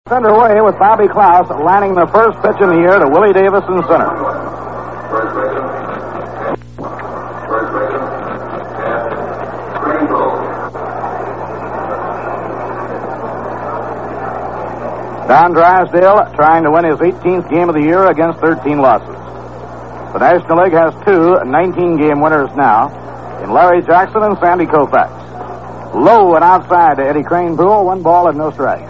Underway with Bobby Klaus landing the first pitch in the year to Willie Davis in center. Don Drysdale trying to win his 18th game of the year against 13 losses. The National League has two 19-game winners now in Larry Jackson and Sandy Koufax. Low and outside to Eddie Kranepool, 1 ball and no strikes.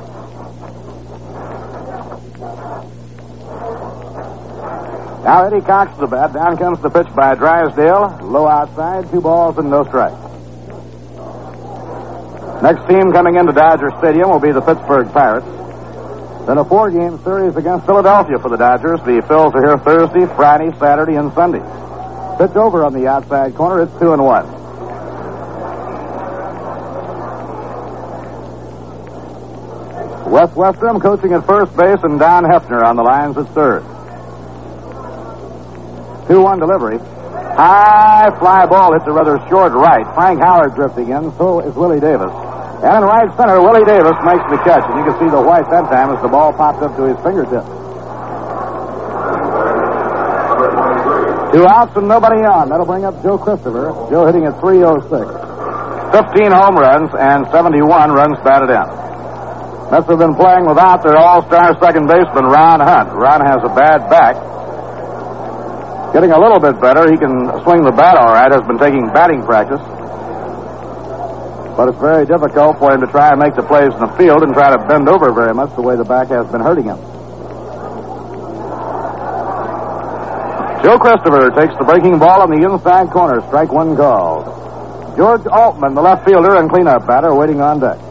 Now Eddie cocks the bat. Down comes the pitch by Drysdale. Low outside, 2 balls and no strikes. Next team coming into Dodger Stadium will be the Pittsburgh Pirates. Then a 4-game series against Philadelphia for the Dodgers. The Phils are here Thursday, Friday, Saturday, and Sunday. Pitch over on the outside corner. It's 2-1. Wes Westrum coaching at first base, and Don Hefner on the lines at third. 2-1 delivery. High fly ball hits a rather short right. Frank Howard drifting in. So is Willie Davis. And in right center, Willie Davis makes the catch. And you can see the white that time as the ball popped up to his fingertips. 2 outs and nobody on. That'll bring up Joe Christopher. Joe hitting at .306. 15 home runs and 71 runs batted in. Mets have been playing without their all-star second baseman, Ron Hunt. Ron has a bad back. Getting a little bit better. He can swing the bat all right. Has been taking batting practice. But it's very difficult for him to try and make the plays in the field and try to bend over very much the way the back has been hurting him. Joe Christopher takes the breaking ball on the inside corner. Strike 1 called. George Altman, the left fielder and cleanup batter, waiting on deck.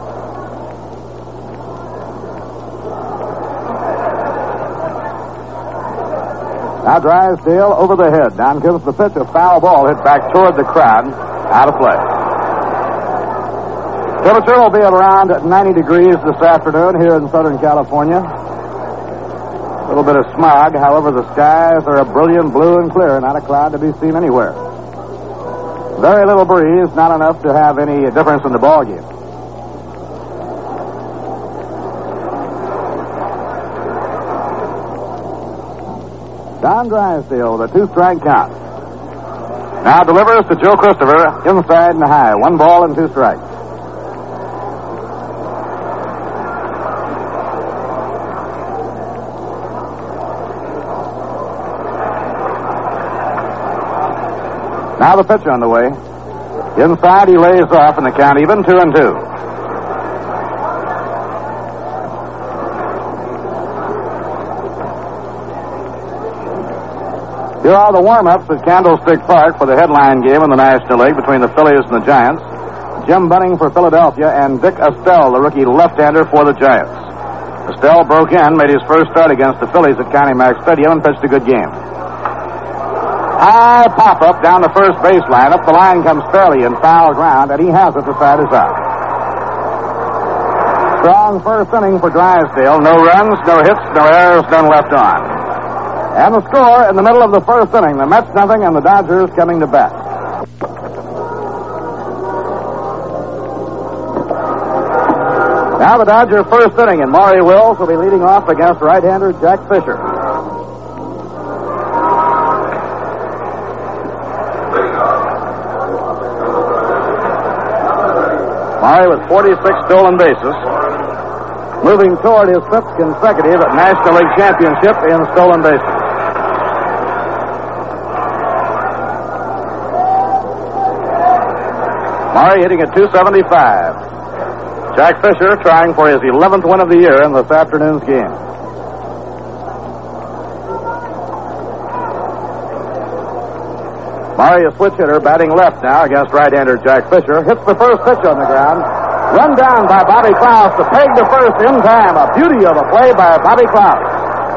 Now Drysdale over the head. Down comes the pitch. A foul ball hit back toward the crowd. Out of play. Temperature will be at around 90 degrees this afternoon here in Southern California. A little bit of smog. However, the skies are a brilliant blue and clear. Not a cloud to be seen anywhere. Very little breeze. Not enough to have any difference in the ball game. Don Drysdale with a 2-strike count. Now delivers to Joe Christopher, inside and high. 1 ball and 2 strikes. Now the pitch on the way. Inside he lays off and the count even, 2-2. Here are the warm-ups at Candlestick Park for the headline game in the National League between the Phillies and the Giants. Jim Bunning for Philadelphia and Dick Estelle, the rookie left-hander, for the Giants. Estelle broke in, made his first start against the Phillies at Connie Mack Stadium and pitched a good game. High pop-up down the first baseline. Up the line comes Fairley in foul ground, and he has it. The side is out. Strong first inning for Drysdale. No runs, no hits, no errors, none left on. And the score in the middle of the first inning, the Mets nothing and the Dodgers coming to bat. Now the Dodger first inning, and Maury Wills will be leading off against right-hander Jack Fisher. Maury with 46 stolen bases, moving toward his 5th consecutive National League championship in stolen bases. Maury hitting at .275. Jack Fisher trying for his 11th win of the year in this afternoon's game. Maury, a switch hitter, batting left now against right-hander Jack Fisher. Hits the first pitch on the ground. Run down by Bobby Klaus to peg the first in time. A beauty of a play by Bobby Klaus.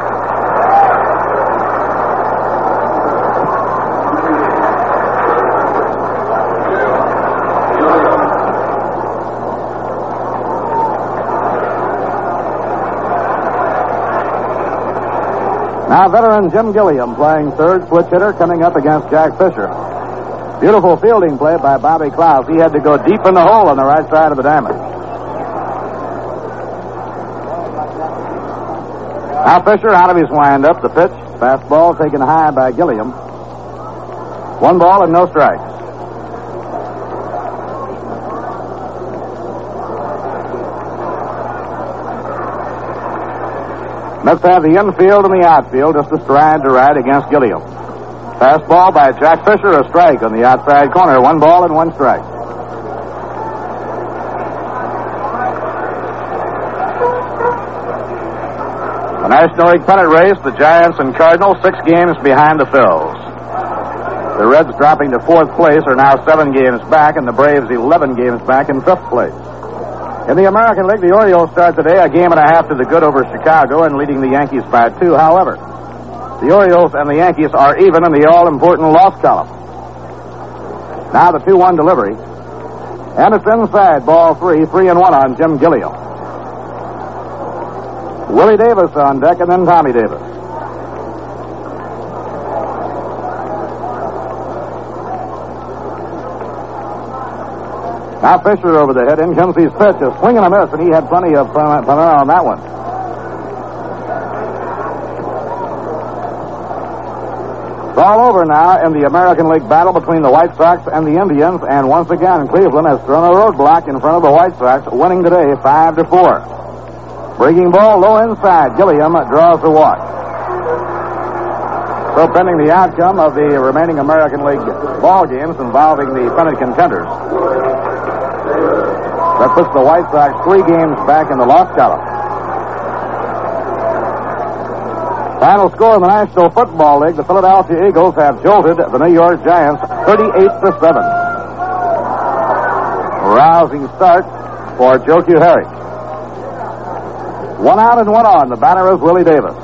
Now veteran Jim Gilliam playing third, switch hitter, coming up against Jack Fisher. Beautiful fielding play by Bobby Klaus. He had to go deep in the hole on the right side of the diamond. Now Fisher out of his windup. The pitch. Fastball taken high by Gilliam. 1 ball and no strikes. Mets have the infield and the outfield just a stride to right against Gilliam. Fastball by Jack Fisher, a strike on the outside corner. 1 ball and 1 strike. The National League pennant race, the Giants and Cardinals 6 games behind the Phils. The Reds dropping to 4th place are now 7 games back, and the Braves 11 games back in 5th place. In the American League, the Orioles start today a game and a half to the good over Chicago and leading the Yankees by 2. However, the Orioles and the Yankees are even in the all-important loss column. Now the 2-1 delivery. And it's inside, ball 3, 3-1 on Jim Gilliam. Willie Davis on deck, and then Tommy Davis. Now Fisher over the head. In comes his pitch. A swing and a miss, and he had plenty of fun on that one. It's all over now in the American League battle between the White Sox and the Indians, and once again Cleveland has thrown a roadblock in front of the White Sox, winning today 5-4. Breaking ball low inside. Gilliam draws the walk. So pending the outcome of the remaining American League ball games involving the pennant contenders, that puts the White Sox 3 games back in the loss column. Final score in the National Football League, the Philadelphia Eagles have jolted the New York Giants 38-7. Rousing start for Joe Cuhari. 1 out and 1 on. The batter is Willie Davis.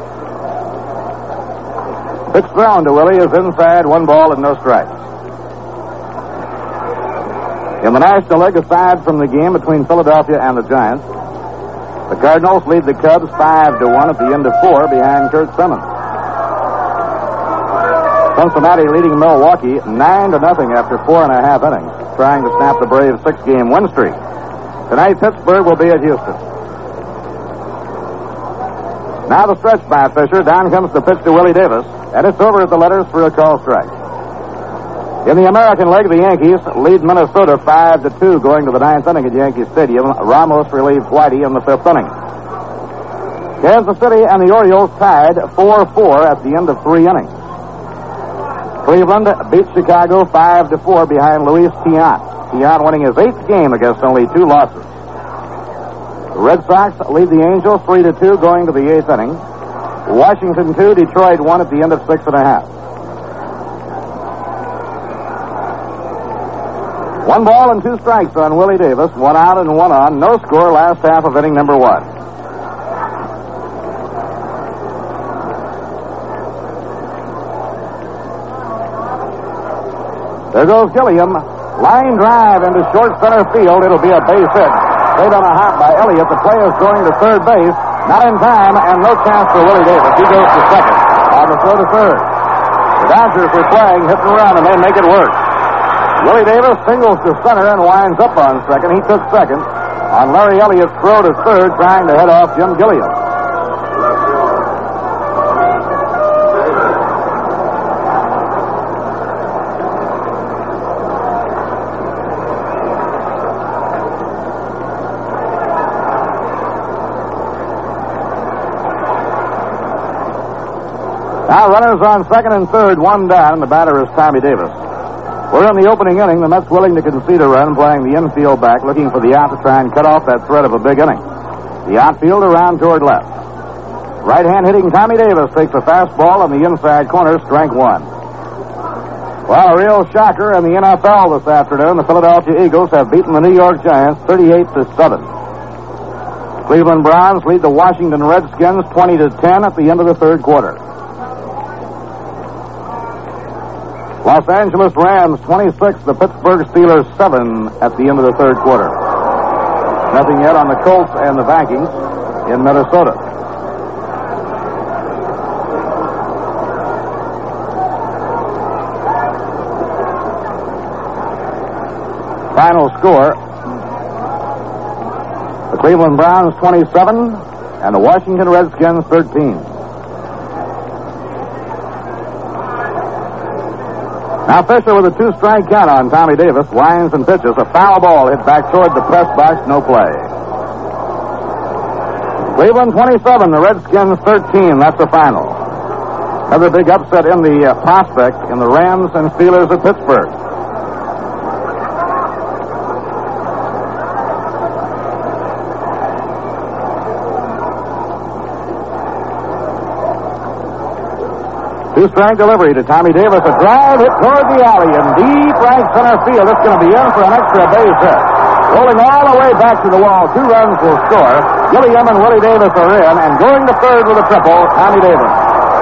Pitch thrown to Willie is inside, 1 ball and no strikes. In the National League, aside from the game between Philadelphia and the Giants, the Cardinals lead the Cubs 5-1 at the end of 4 behind Curt Simmons. Cincinnati leading Milwaukee 9-0 after 4.5 innings, trying to snap the Braves' 6-game win streak. Tonight, Pittsburgh will be at Houston. Now the stretch by Fisher. Down comes the pitch to Willie Davis, and it's over at the letters for a call strike. In the American League, the Yankees lead Minnesota 5-2 going to the 9th inning at Yankee Stadium. Ramos relieves Whitey in the 5th inning. Kansas City and the Orioles tied 4-4 at the end of 3 innings. Cleveland beat Chicago 5-4 behind Luis Tiant. Tiant winning his 8th game against only 2 losses. The Red Sox lead the Angels 3-2 going to the 8th inning. Washington 2, Detroit 1 at the end of 6.5. 1 ball and 2 strikes on Willie Davis. 1 out and 1 on. No score last half of inning number 1. There goes Gilliam. Line drive into short center field. It'll be a base hit. Played on a hop by Elliott. The play is going to third base. Not in time, and no chance for Willie Davis. He goes to second on the throw to third. The Dodgers are playing, hit and run, and they make it work. Willie Davis singles to center and winds up on second. He took second on Larry Elliott's throw to third, trying to head off Jim Gilliam. Now runners on second and third, 1 down, and the batter is Tommy Davis. We're in the opening inning. The Mets willing to concede a run, playing the infield back, looking for the out to try and cut off that threat of a big inning. The outfield around toward left. Right-hand hitting Tommy Davis takes a fastball on the inside corner, strike 1. Well, a real shocker in the NFL this afternoon. The Philadelphia Eagles have beaten the New York Giants 38-7. Cleveland Browns lead the Washington Redskins 20-10 at the end of the third quarter. Los Angeles Rams 26, the Pittsburgh Steelers 7 at the end of the third quarter. Nothing yet on the Colts and the Vikings in Minnesota. Final score: the Cleveland Browns 27, and the Washington Redskins 13. Now Fisher with a 2-strike count on Tommy Davis. Winds and pitches. A foul ball hit back toward the press box. No play. Cleveland 27, the Redskins 13. That's the final. Another big upset in the prospect in the Rams and Steelers of Pittsburgh. Two-strike delivery to Tommy Davis. A drive hit toward the alley in deep right center field. It's going to be in for an extra base hit. Rolling all the way back to the wall. 2 runs will score. Gilliam and Willie Davis are in, and going to third with a triple, Tommy Davis.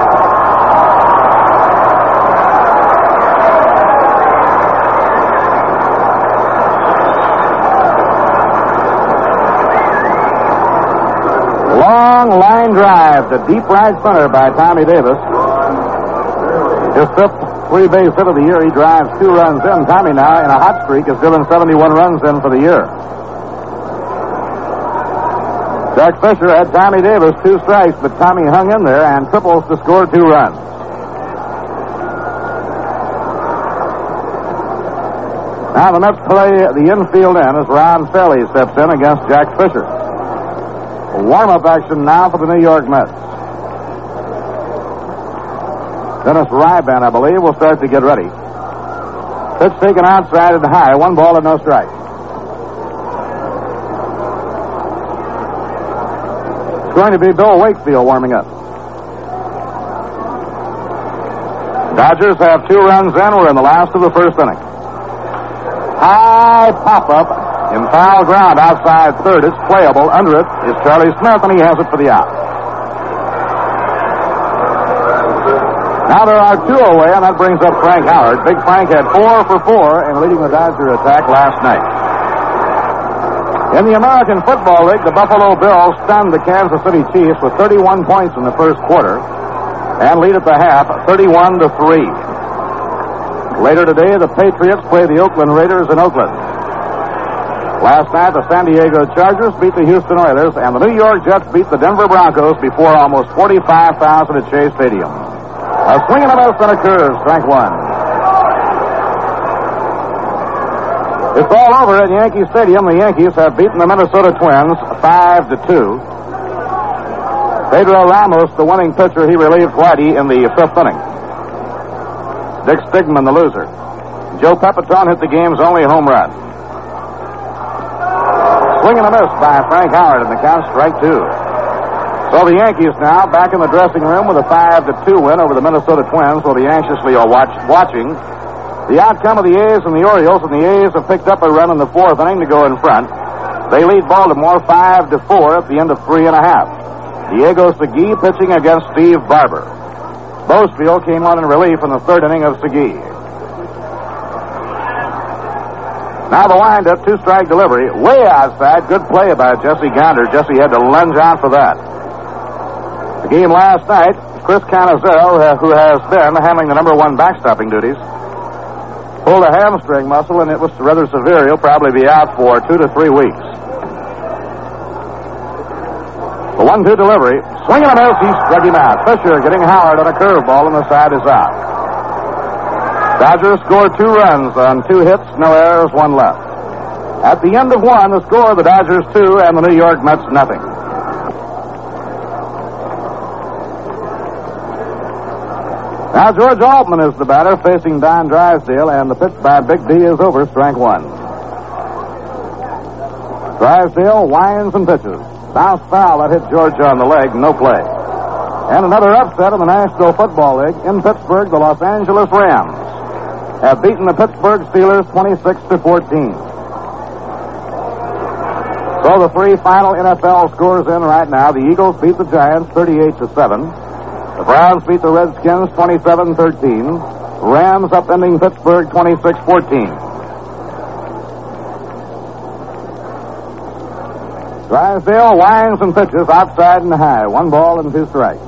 Long line drive to deep right center by Tommy Davis. His 5th 3-base hit of the year. He drives 2 runs in. Tommy now, in a hot streak, has driven 71 runs in for the year. Jack Fisher had Tommy Davis 2 strikes, but Tommy hung in there and triples to score 2 runs. Now the Mets play the infield in as Ron Fairley steps in against Jack Fisher. Warm-up action now for the New York Mets. Dennis Ryban, I believe, will start to get ready. Pitch taken outside and high. 1 ball and no strike. It's going to be Bill Wakefield warming up. Dodgers have 2 runs in. We're in the last of the first inning. High pop-up in foul ground outside third. It's playable. Under it is Charlie Smith, and he has it for the out. Now there are 2 away, and that brings up Frank Howard. Big Frank had 4 for 4 in leading the Dodger attack last night. In the American Football League, the Buffalo Bills stunned the Kansas City Chiefs with 31 points in the first quarter and lead at the half 31-3. Later today, the Patriots play the Oakland Raiders in Oakland. Last night, the San Diego Chargers beat the Houston Oilers, and the New York Jets beat the Denver Broncos before almost 45,000 at Shea Stadium. A swing and a miss and a curve, strike 1. It's all over at Yankee Stadium. The Yankees have beaten the Minnesota Twins 5-2. Pedro Ramos, the winning pitcher, he relieved Whitey in the 5th inning. Dick Stigman, the loser. Joe Pepitone hit the game's only home run. Swing and a miss by Frank Howard, and the count strike 2. So the Yankees now back in the dressing room with a 5-2 win over the Minnesota Twins. Will be anxiously watching the outcome of the A's and the Orioles, and the A's have picked up a run in the 4th inning to go in front. They lead Baltimore 5-4 at the end of 3.5. Diego Segui pitching against Steve Barber. Boasfield came on in relief in the 3rd inning of Segui. Now the windup, 2-strike delivery, way outside. Good play by Jesse Gounder. Jesse had to lunge out for that. The game last night, Chris Canizero, who has been handling the number 1 backstopping duties, pulled a hamstring muscle, and it was rather severe. He'll probably be out for 2 to 3 weeks. The 1-2 delivery, swing and a miss. He struck him out. Fisher getting Howard on a curveball, and the side is out. Dodgers scored 2 runs on 2 hits, no errors, 1 left. At the end of 1, the score, the Dodgers 2 and the New York Mets nothing. Now George Altman is the batter facing Don Drysdale, and the pitch by Big D is over, strike 1. Drysdale winds and pitches. Bounce foul that hit George on the leg, no play. And another upset in the National Football League. In Pittsburgh, the Los Angeles Rams have beaten the Pittsburgh Steelers 26-14. So the 3 final NFL scores in right now. The Eagles beat the Giants 38-7. The Browns beat the Redskins 27-13. Rams upending Pittsburgh 26-14. Drysdale winds and pitches outside and high. 1 ball and 2 strikes.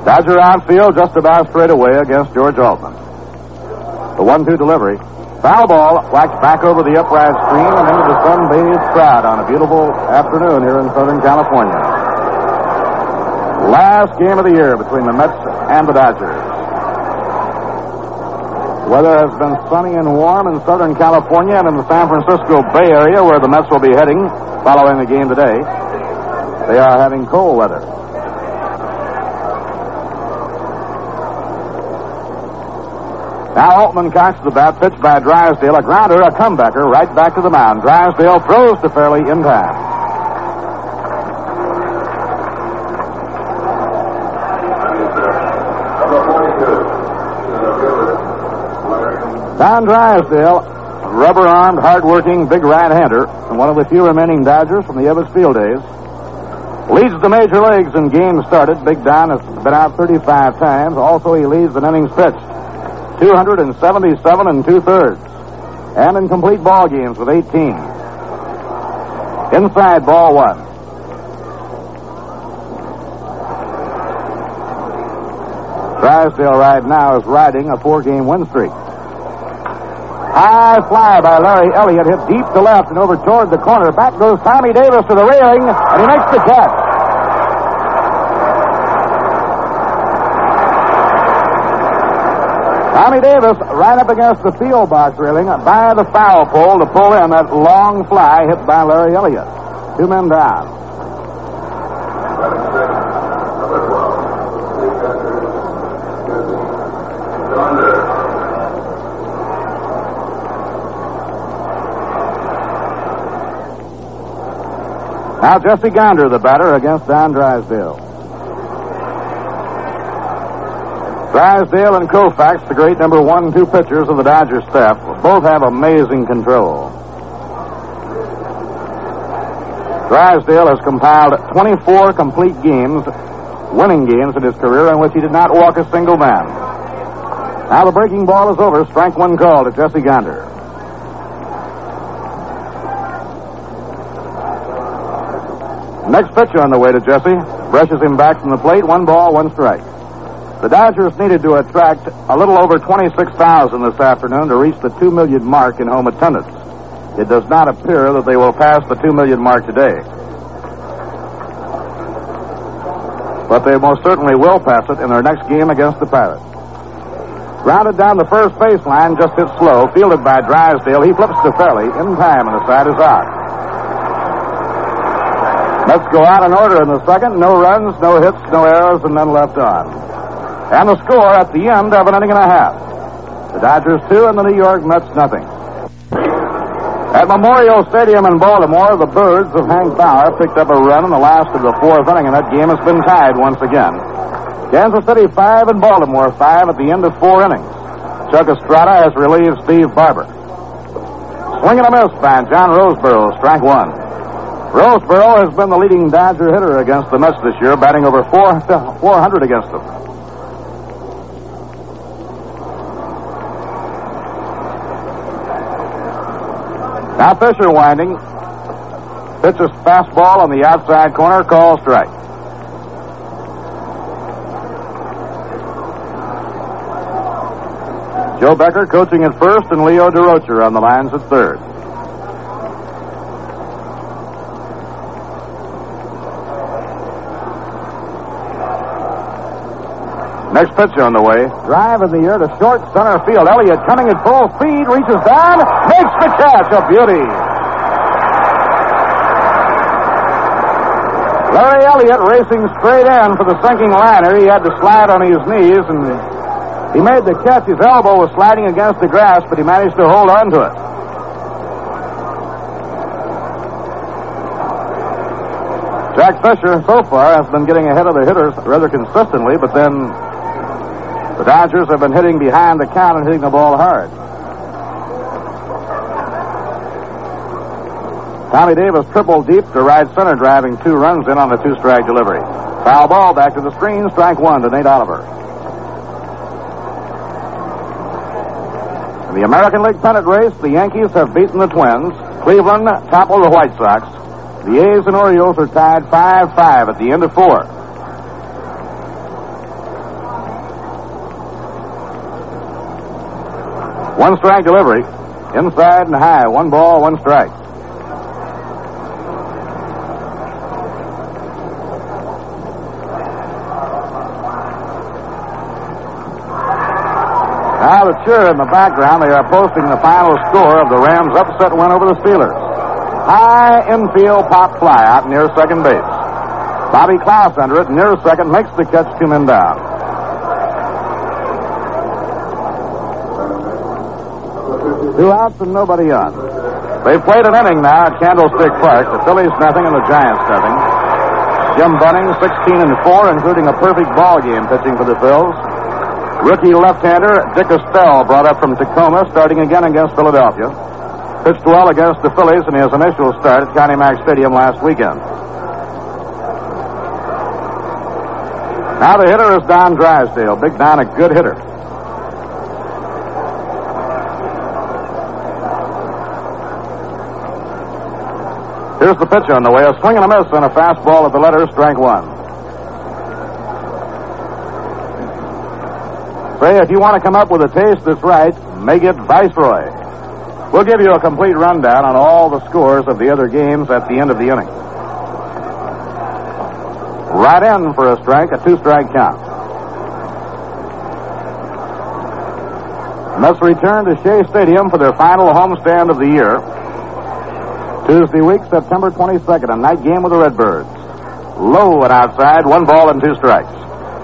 Dodger outfield just about straight away against George Altman. The 1-2 delivery. Foul ball whacked back over the upright screen and into the sun-bathed crowd on a beautiful afternoon here in Southern California. Last game of the year between the Mets and the Dodgers. Weather has been sunny and warm in Southern California and in the San Francisco Bay Area, where the Mets will be heading following the game today. They are having cold weather. Now Altman cocks the bat, pitched by Drysdale, a grounder, a comebacker, right back to the mound. Drysdale throws to Fairley in time. Don Drysdale, rubber-armed, hard-working, big right-hander, and one of the few remaining Dodgers from the Ebbets Field days, leads the major leagues in games started. Big Don has been out 35 times. Also, he leads in innings pitched, 277 and 2/3, and in complete ball games with 18. Inside ball one. Drysdale right now is riding a 4-game win streak. High fly by Larry Elliott, hit deep to left and over toward the corner. Back goes Tommy Davis to the railing, and he makes the catch. Tommy Davis right up against the field box railing by the foul pole to pull in that long fly hit by Larry Elliott. 2 men down. Now Jesse Gonder, the batter, against Don Drysdale. Drysdale and Koufax, the great number 1-2 pitchers of the Dodgers staff, both have amazing control. Drysdale has compiled 24 complete games, winning games in his career in which he did not walk a single man. Now the breaking ball is over. Strike one call to Jesse Gonder. Next pitcher on the way to Jesse. Brushes him back from the plate. 1 ball, 1 strike. The Dodgers needed to attract a little over 26,000 this afternoon to reach the 2 million mark in home attendance. It does not appear that they will pass the 2 million mark today. But they most certainly will pass it in their next game against the Pirates. Grounded down the first baseline, just hit slow, fielded by Drysdale. He flips to Fairley in time, and the side is out. Let's go out in order in the second. No runs, no hits, no errors, and none left on. And the score at the end of an inning and a half. The Dodgers 2 and the New York Mets nothing. At Memorial Stadium in Baltimore, the Birds of Hank Bauer picked up a run in the last of the 4th inning, and that game has been tied once again. Kansas City 5 and Baltimore 5 at the end of 4 innings. Chuck Estrada has relieved Steve Barber. Swing and a miss by John Roseboro, strike 1. Roseboro has been the leading Dodger hitter against the Mets this year, batting over 400 against them. Now Fisher winding. Pitches fastball on the outside corner, call strike. Joe Becker coaching at first, and Leo DeRocher on the lines at third. Next pitch on the way. Drive in the air to short center field. Elliott coming at full speed, reaches down, makes the catch. A beauty. Larry Elliott racing straight in for the sinking liner. He had to slide on his knees, and he made the catch. His elbow was sliding against the grass, but he managed to hold on to it. Jack Fisher, so far, has been getting ahead of the hitters rather consistently, but then the Dodgers have been hitting behind the count and hitting the ball hard. Tommy Davis tripled deep to right center, driving 2 runs in on the 2-strike delivery. Foul ball back to the screen, strike 1 to Nate Oliver. In the American League pennant race, the Yankees have beaten the Twins. Cleveland toppled the White Sox. The A's and Orioles are tied 5-5 at the end of 4. One strike delivery. Inside and high. 1 ball, 1 strike. Now the cheer in the background, they are posting the final score of the Rams' upset win over the Steelers. High infield pop fly out near second base. Bobby Klaus under it, near second, makes the catch, 2 men down. Two outs and nobody on. They've played an inning now at Candlestick Park. The Phillies nothing and the Giants nothing. Jim Bunning 16-4, including a perfect ball game pitching for the Phils. Rookie left-hander Dick Estelle, brought up from Tacoma, starting again against Philadelphia. Pitched well against the Phillies in his initial start at Connie Mack Stadium last weekend. Now the hitter is Don Drysdale. Big Don, a good hitter. Here's the pitch on the way. A swing and a miss and a fastball at the letter, strike 1. Say, if you want to come up with a taste that's right, make it Viceroy. We'll give you a complete rundown on all the scores of the other games at the end of the inning. Right in for a strike, a 2-strike count. Mets return to Shea Stadium for their final homestand of the year. Tuesday week, September 22nd, a night game with the Redbirds. Low and outside, 1 ball and 2 strikes.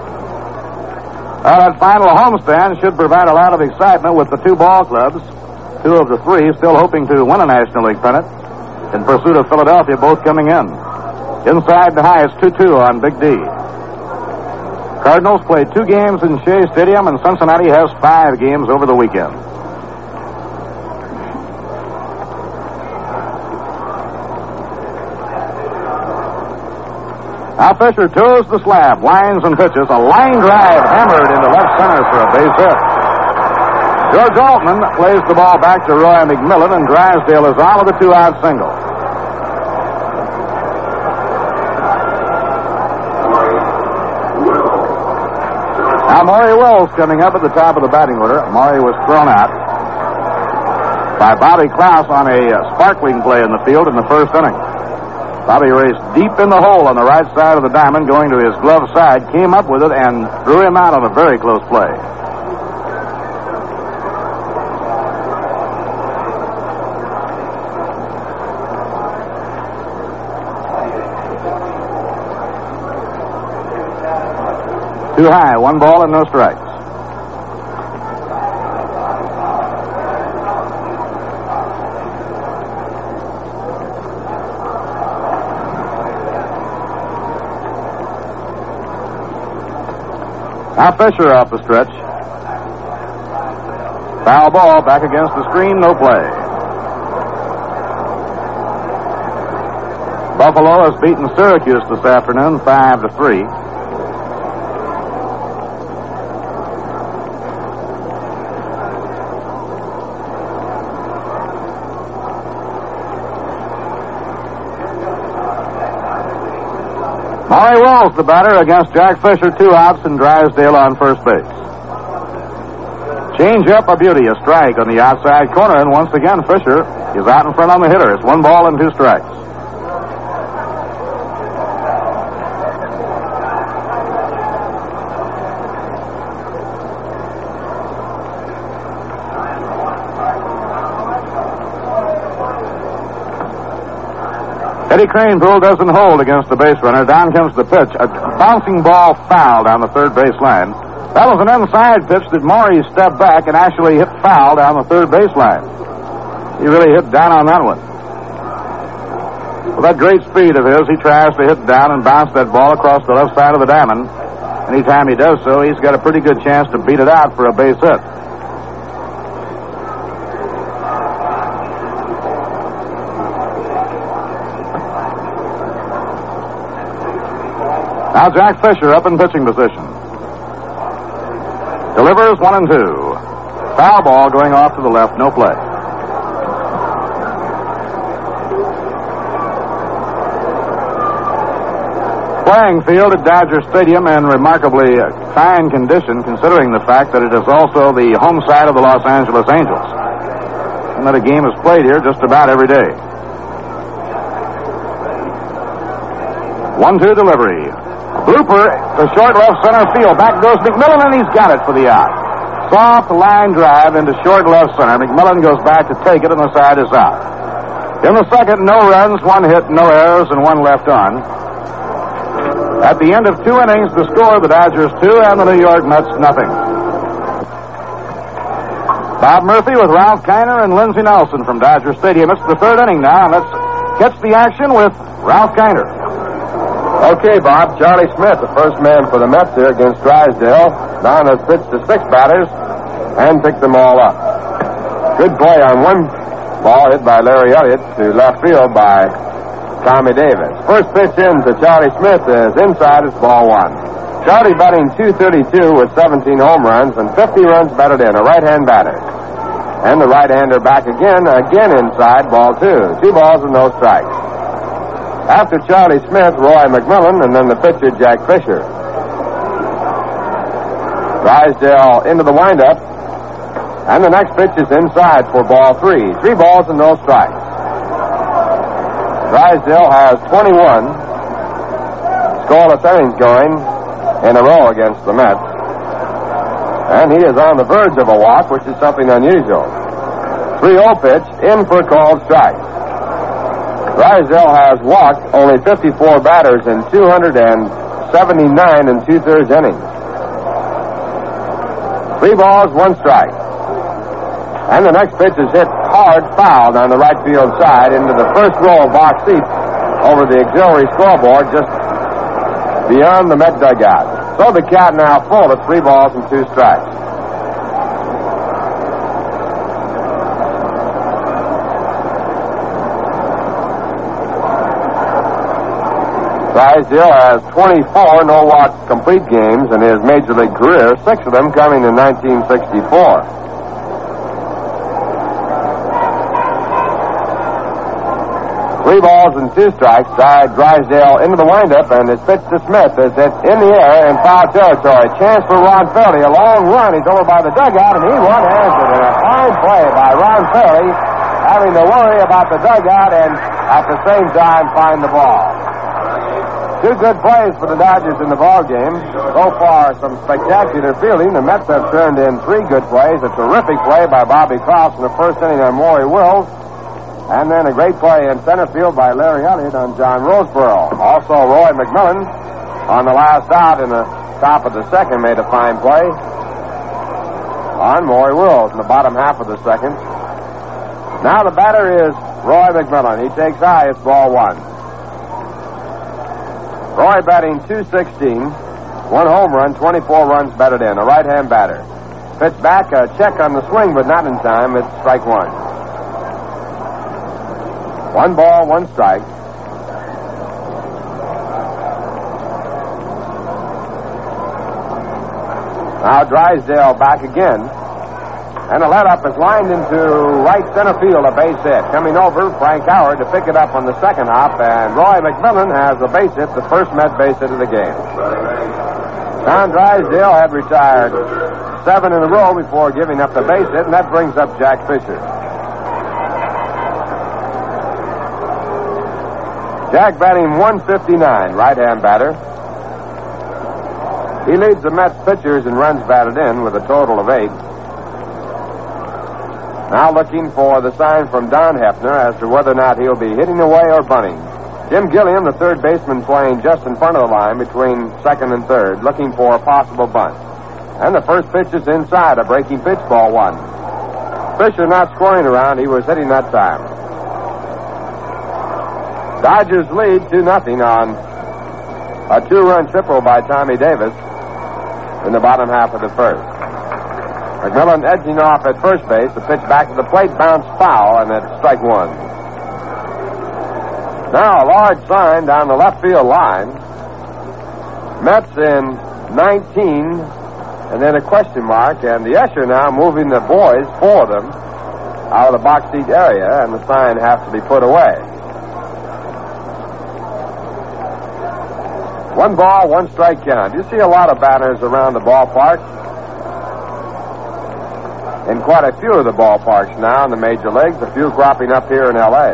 That final homestand should provide a lot of excitement with the 2 ball clubs, 2 of the 3 still hoping to win a National League pennant. In pursuit of Philadelphia, both coming in. Inside the high, it's 2-2 on Big D. Cardinals played 2 games in Shea Stadium, and Cincinnati has 5 games over the weekend. Now Fisher toes the slab, winds and pitches. A line drive hammered into left center for a base hit. George Altman plays the ball back to Roy McMillan, and Drysdale is on with a 2-out single. Now Maury Wells coming up at the top of the batting order. Maury was thrown out by Bobby Klaus on a sparkling play in the field in the first inning. Bobby raced deep in the hole on the right side of the diamond, going to his glove side, came up with it, and threw him out on a very close play. Too high, 1 ball and no strikes. Now Fisher off the stretch. Foul ball back against the screen, no play. Buffalo has beaten Syracuse this afternoon 5-3. Maury Wells, the batter, against Jack Fisher, 2 outs, and Drysdale on first base. Change up a beauty, a strike on the outside corner, and once again Fisher is out in front on the hitter. It's 1 ball and 2 strikes. Eddie Cranepool doesn't hold against the base runner. Down comes the pitch. A bouncing ball foul down the third base line. That was an inside pitch that Maury stepped back and actually hit foul down the third base line. He really hit down on that one. With that great speed of his, he tries to hit down and bounce that ball across the left side of the diamond. Anytime he does so, he's got a pretty good chance to beat it out for a base hit. Now Jack Fisher up in pitching position. Delivers 1-2. Foul ball going off to the left, no play. playing field at Dodger Stadium in remarkably fine condition, considering the fact that it is also the home side of the Los Angeles Angels, and that a game is played here just about every day. 1-2 delivery. Blooper to short left center field. Back goes McMillan, and he's got it for the out. Soft line drive into short left center. McMillan goes back to take it, and the side is out. In the second, no runs, 1 hit, no errors, and 1 left on. At the end of 2 innings, the score, the Dodgers 2 and the New York Mets nothing. Bob Murphy with Ralph Kiner and Lindsey Nelson from Dodger Stadium. It's the 3rd inning now, and let's catch the action with Ralph Kiner. Okay, Bob. Charlie Smith, the first man for the Mets here against Drysdale. Don has pitched to 6 batters and picked them all up. Good play on one ball hit by Larry Elliott to left field by Tommy Davis. First pitch in to Charlie Smith is inside. It's ball 1. Charlie batting .232 with 17 home runs and 50 runs batted in, a right-hand batter. And the right-hander back again inside, ball 2. 2 balls and no strikes. After Charlie Smith, Roy McMillan, and then the pitcher, Jack Fisher. Drysdale into the windup, and the next pitch is inside for ball 3. 3 balls and no strikes. Drysdale has 21 scoreless innings going in a row against the Mets, and he is on the verge of a walk, which is something unusual. 3-0 pitch, in for called strike. Drysdale has walked only 54 batters in 279 2/3 innings. 3 balls, 1 strike. And the next pitch is hit hard, fouled on the right field side into the first row of box seats over the auxiliary scoreboard just beyond the Met dugout. So the count now full at 3 balls and 2 strikes. Drysdale has 24 no-walk complete games in his Major League career, 6 of them coming in 1964. Three balls and 2 strikes. Side Drysdale into the windup, and his pitch to Smith is hit in the air in foul territory. Chance for Ron Fairley. A long run. He's over by the dugout, and he one-hands it. And a fine play by Ron Fairley, having to worry about the dugout and at the same time find the ball. 2 good plays for the Dodgers in the ball game. So far, some spectacular fielding. The Mets have turned in 3 good plays. A terrific play by Bobby Krause in the first inning on Maury Wills. And then a great play in center field by Larry Elliott on John Roseboro. Also, Roy McMillan on the last out in the top of the second made a fine play on Maury Wills in the bottom half of the second. Now the batter is Roy McMillan. He takes high. It's ball 1. Roy batting .216, 1 home run, 24 runs batted in. A right-hand batter. Pitch back, a check on the swing, but not in time. It's strike 1. 1 ball, 1 strike. Now Drysdale back again. And the let-up is lined into right center field, a base hit. Coming over, Frank Howard to pick it up on the second hop, and Roy McMillan has a base hit, the first Met base hit of the game. Don Drysdale had retired 7 in a row before giving up the base hit, and that brings up Jack Fisher. Jack batting .159, right-hand batter. He leads the Mets pitchers in runs batted in with a total of 8. Now looking for the sign from Don Hefner as to whether or not he'll be hitting away or bunting. Jim Gilliam, the third baseman, playing just in front of the line between second and third, looking for a possible bunt. And the first pitch is inside, a breaking pitch, ball 1. Fisher not scoring around. He was hitting that time. Dodgers lead 2-0 on a 2-run triple by Tommy Davis in the bottom half of the first. McMillan edging off at first base. The pitch back to the plate, bounced foul, and it's strike 1. Now a large sign down the left field line. Mets in 19, and then a question mark, and the usher now moving the boys for them out of the box seat area, and the sign has to be put away. 1 ball, 1 strike count. You see a lot of banners around the ballpark. In quite a few of the ballparks now in the major leagues, a few cropping up here in L.A.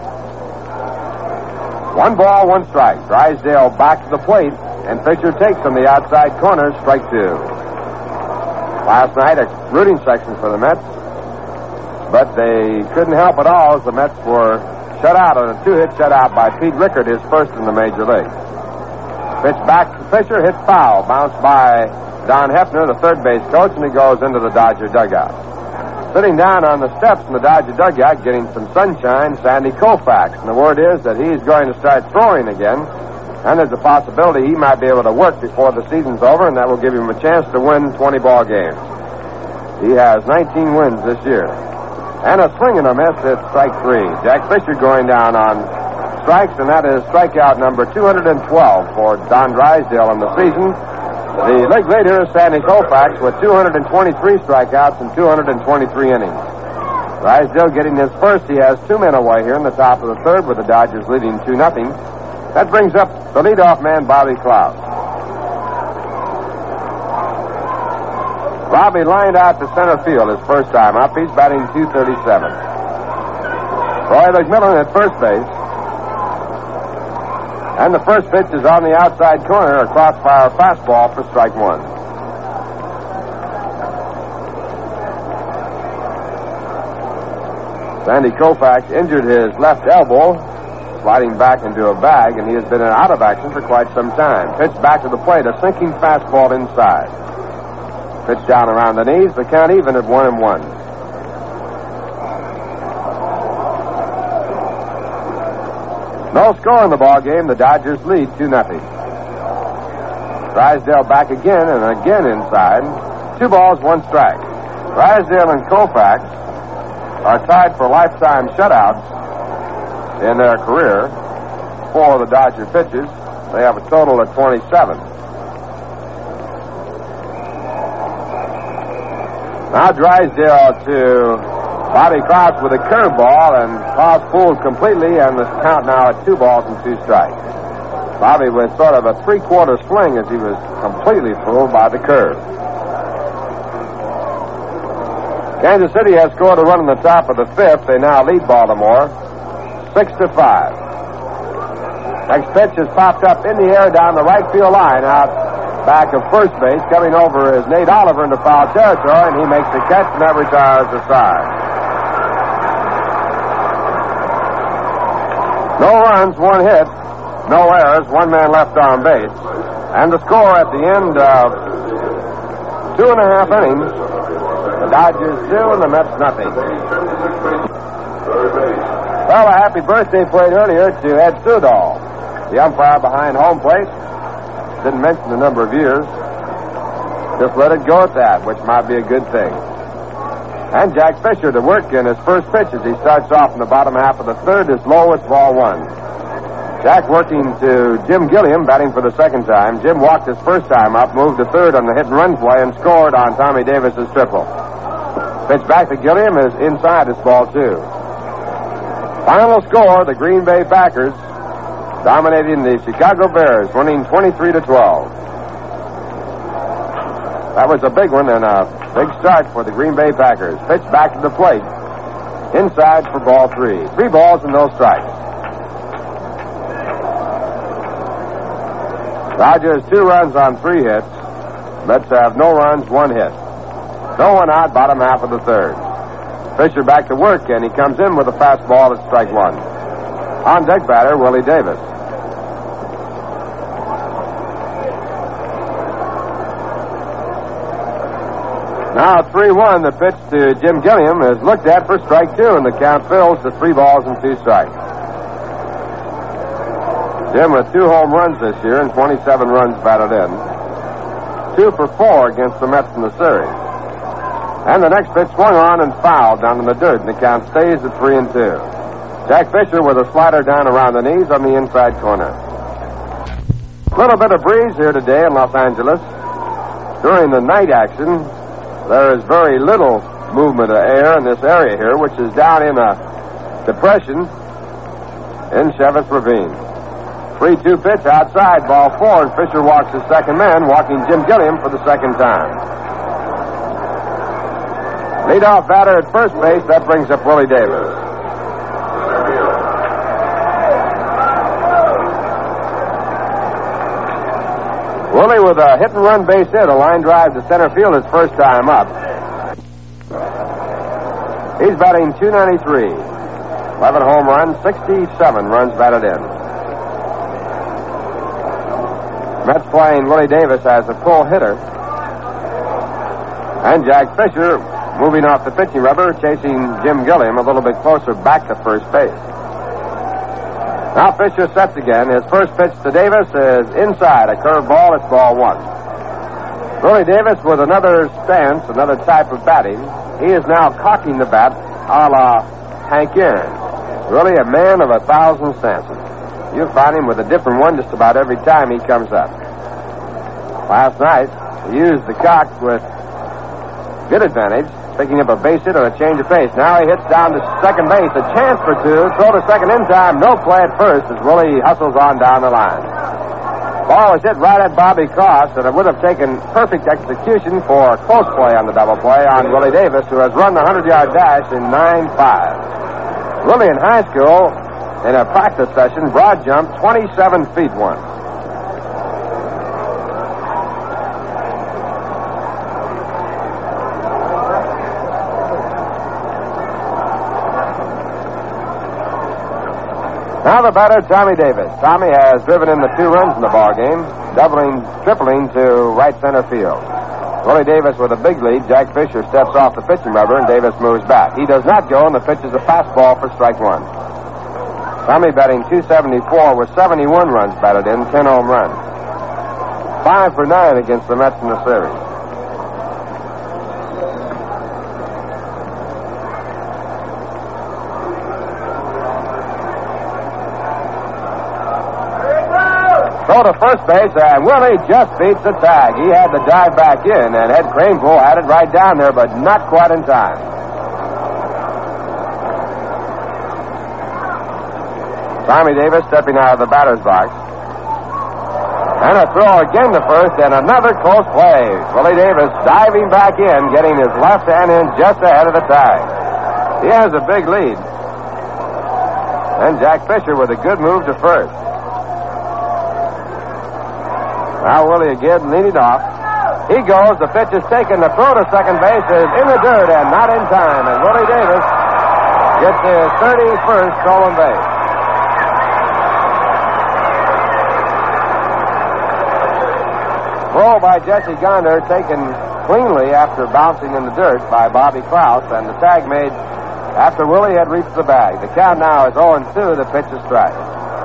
1 ball, 1 strike. Drysdale back to the plate, and Fisher takes from the outside corner, strike 2. Last night, a rooting section for the Mets, but they couldn't help at all as the Mets were shut out on a 2-hit shutout by Pete Rickard, his first in the major league. Pitch back to Fisher, hit foul, bounced by Don Hefner, the third base coach, and he goes into the Dodger dugout. Sitting down on the steps in the Dodger dugout, getting some sunshine, Sandy Koufax. And the word is that he's going to start throwing again, and there's a possibility he might be able to work before the season's over, and that will give him a chance to win 20 ball games. He has 19 wins this year. And a swing and a miss at strike 3. Jack Fisher going down on strikes, and that is strikeout number 212 for Don Drysdale in the season. The league leader is Sandy Koufax with 223 strikeouts and 223 innings. Drysdale getting his first. He has 2 men away here in the top of the third with the Dodgers leading 2-0. That brings up the leadoff man, Bobby Klaus. Bobby lined out to center field his first time up. He's batting .237. Roy McMillan at first base. And the first pitch is on the outside corner, a crossfire fastball for strike 1. Sandy Koufax injured his left elbow, sliding back into a bag, and he has been out of action for quite some time. Pitch back to the plate, a sinking fastball inside. Pitch down around the knees, the count even at 1-1. No score in the ball game. The Dodgers lead 2-0. Drysdale back again and again inside. 2 balls, 1 strike. Drysdale and Koufax are tied for lifetime shutouts in their career for the Dodger pitchers. They have a total of 27. Now Drysdale to Bobby Klaus with a curveball, and Klaus fooled completely, and the count now at 2 balls and 2 strikes. Bobby with sort of a 3/4 swing as he was completely fooled by the curve. Kansas City has scored a run in the top of the 5th. They now lead Baltimore 6-5. Next pitch is popped up in the air down the right field line out back of first base. Coming over is Nate Oliver into foul territory, and he makes the catch, and that retires the side. No runs, 1 hit, no errors, 1 man left on base. And the score at the end of 2.5 innings, the Dodgers 2 and the Mets nothing. Well, a happy birthday played earlier to Ed Sudol, the umpire behind home plate. Didn't mention the number of years. Just let it go at that, which might be a good thing. And Jack Fisher to work in his first pitch as he starts off in the bottom half of the third is low. It's ball 1. Jack working to Jim Gilliam, batting for the second time. Jim walked his first time up, moved to third on the hit and run play, and scored on Tommy Davis's triple. Pitch back to Gilliam is inside. It's ball 2. Final score, the Green Bay Packers dominating the Chicago Bears, winning 23-12. That was a big one and a big start for the Green Bay Packers. Pitch back to the plate. Inside for ball 3. 3 balls and no strikes. Dodgers 2 runs on 3 hits. Mets have no runs, 1 hit. No one out, bottom half of the third. Fisher back to work, and he comes in with a fastball at strike 1. On deck batter, Willie Davis. Now 3-1, the pitch to Jim Gilliam is looked at for strike 2, and the count fills to 3 balls and 2 strikes. Jim with 2 home runs this year and 27 runs batted in. 2 for 4 against the Mets in the series. And the next pitch swung on and fouled down in the dirt, and the count stays at 3-2. Jack Fisher with a slider down around the knees on the inside corner. A little bit of breeze here today in Los Angeles. During the night action, there is very little movement of air in this area here, which is down in a depression in Chevis Ravine. 3-2 pitch outside, ball 4, and Fisher walks his second man, walking Jim Gilliam for the second time. Leadoff batter at first base, that brings up Willie Davis. Willie with a hit-and-run base hit, a line drive to center field his first time up. He's batting .293. 11 home runs, 67 runs batted in. Mets playing Willie Davis as a pull hitter. And Jack Fisher moving off the pitching rubber, chasing Jim Gilliam a little bit closer back to first base. Now Fisher sets again. His first pitch to Davis is inside, a curve ball. It's ball 1. Willie Davis with another stance, another type of batting. He is now cocking the bat a la Hank Aaron. Really a man of 1,000 stances. You'll find him with a different one just about every time he comes up. Last night, he used the cock with good advantage, picking up a base hit or a change of pace. Now he hits down to second base. A chance for two. Throw to second in time. No play at first as Willie hustles on down the line. Ball was hit right at Bobby Cross, and it would have taken perfect execution for close play on the double play on Willie Davis, who has run the 100-yard dash in 9.5. Willie in high school, in a practice session, broad jumped 27 feet once. Now the batter, Tommy Davis. Tommy has driven in the 2 runs in the ballgame, tripling to right center field. Willie Davis with a big lead. Jack Fisher steps off the pitching rubber, and Davis moves back. He does not go, and the pitch is a fastball for strike 1. Tommy batting .274 with 71 runs batted in, 10 home runs. 5 for 9 against the Mets in the series. Throw to first base, and Willie just beats the tag. He had to dive back in, and Ed Craneville had it right down there, but not quite in time. Tommy Davis stepping out of the batter's box. And a throw again to first, and another close play. Willie Davis diving back in, getting his left hand in just ahead of the tag. He has a big lead. And Jack Fisher with a good move to first. Now Willie again leading off. He goes. The pitch is taken. The throw to second base is in the dirt and not in time. And Willie Davis gets his 31st stolen base. Throw by Jesse Gonder taken cleanly after bouncing in the dirt by Bobby Klaus, and the tag made after Willie had reached the bag. The count now is 0-2. The pitch is strike.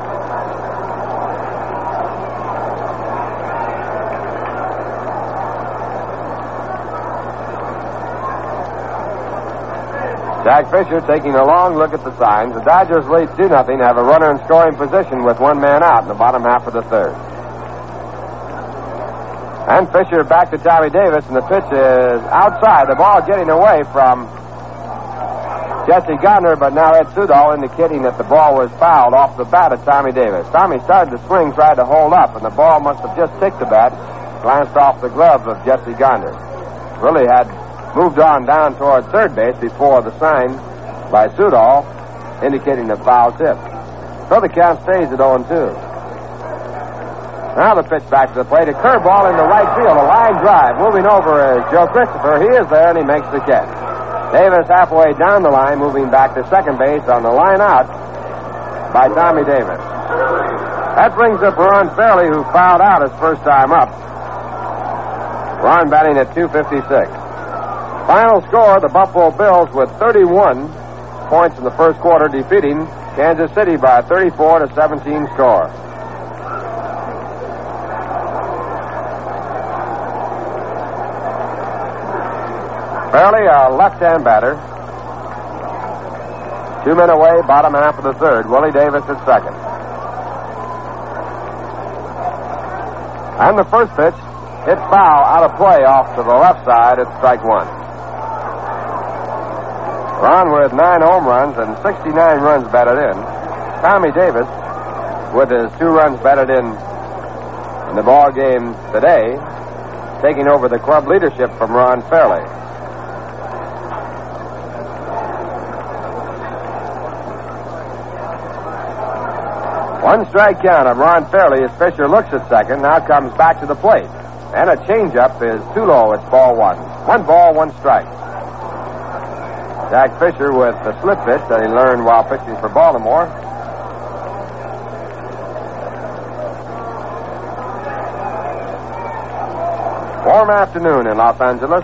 Jack Fisher taking a long look at the signs. The Dodgers lead 2-0, have a runner in scoring position with 1 man out in the bottom half of the third. And Fisher back to Tommy Davis, and the pitch is outside. The ball getting away from Jesse Gardner, but now Ed Sudol indicating that the ball was fouled off the bat of Tommy Davis. Tommy started to swing, tried to hold up, and the ball must have just ticked the bat, glanced off the glove of Jesse Gardner. Really had moved on down toward third base before the sign by Sudol indicating the foul tip. So the count stays at 0-2. Now the pitch back to the plate. A curveball in the right field. A line drive. Moving over is Joe Christopher. He is there, and he makes the catch. Davis halfway down the line, moving back to second base on the line out by Tommy Davis. That brings up Ron Fairley, who fouled out his first time up. Ron batting at .256. Final score, the Buffalo Bills with 31 points in the first quarter, defeating Kansas City by a 34-17 score. Fairley, a left-hand batter. 2 men away, bottom half of the third. Willie Davis at second. And the first pitch hit foul out of play off to the left side at strike 1. Ron with 9 home runs and 69 runs batted in. Tommy Davis with his 2 runs batted in the ball game today, taking over the club leadership from Ron Fairley. One strike count of Ron Fairley as Fisher looks at second, now comes back to the plate. And a changeup is too low. It's ball 1. 1 ball, 1 strike. Jack Fisher with the slip pitch that he learned while pitching for Baltimore. Warm afternoon in Los Angeles.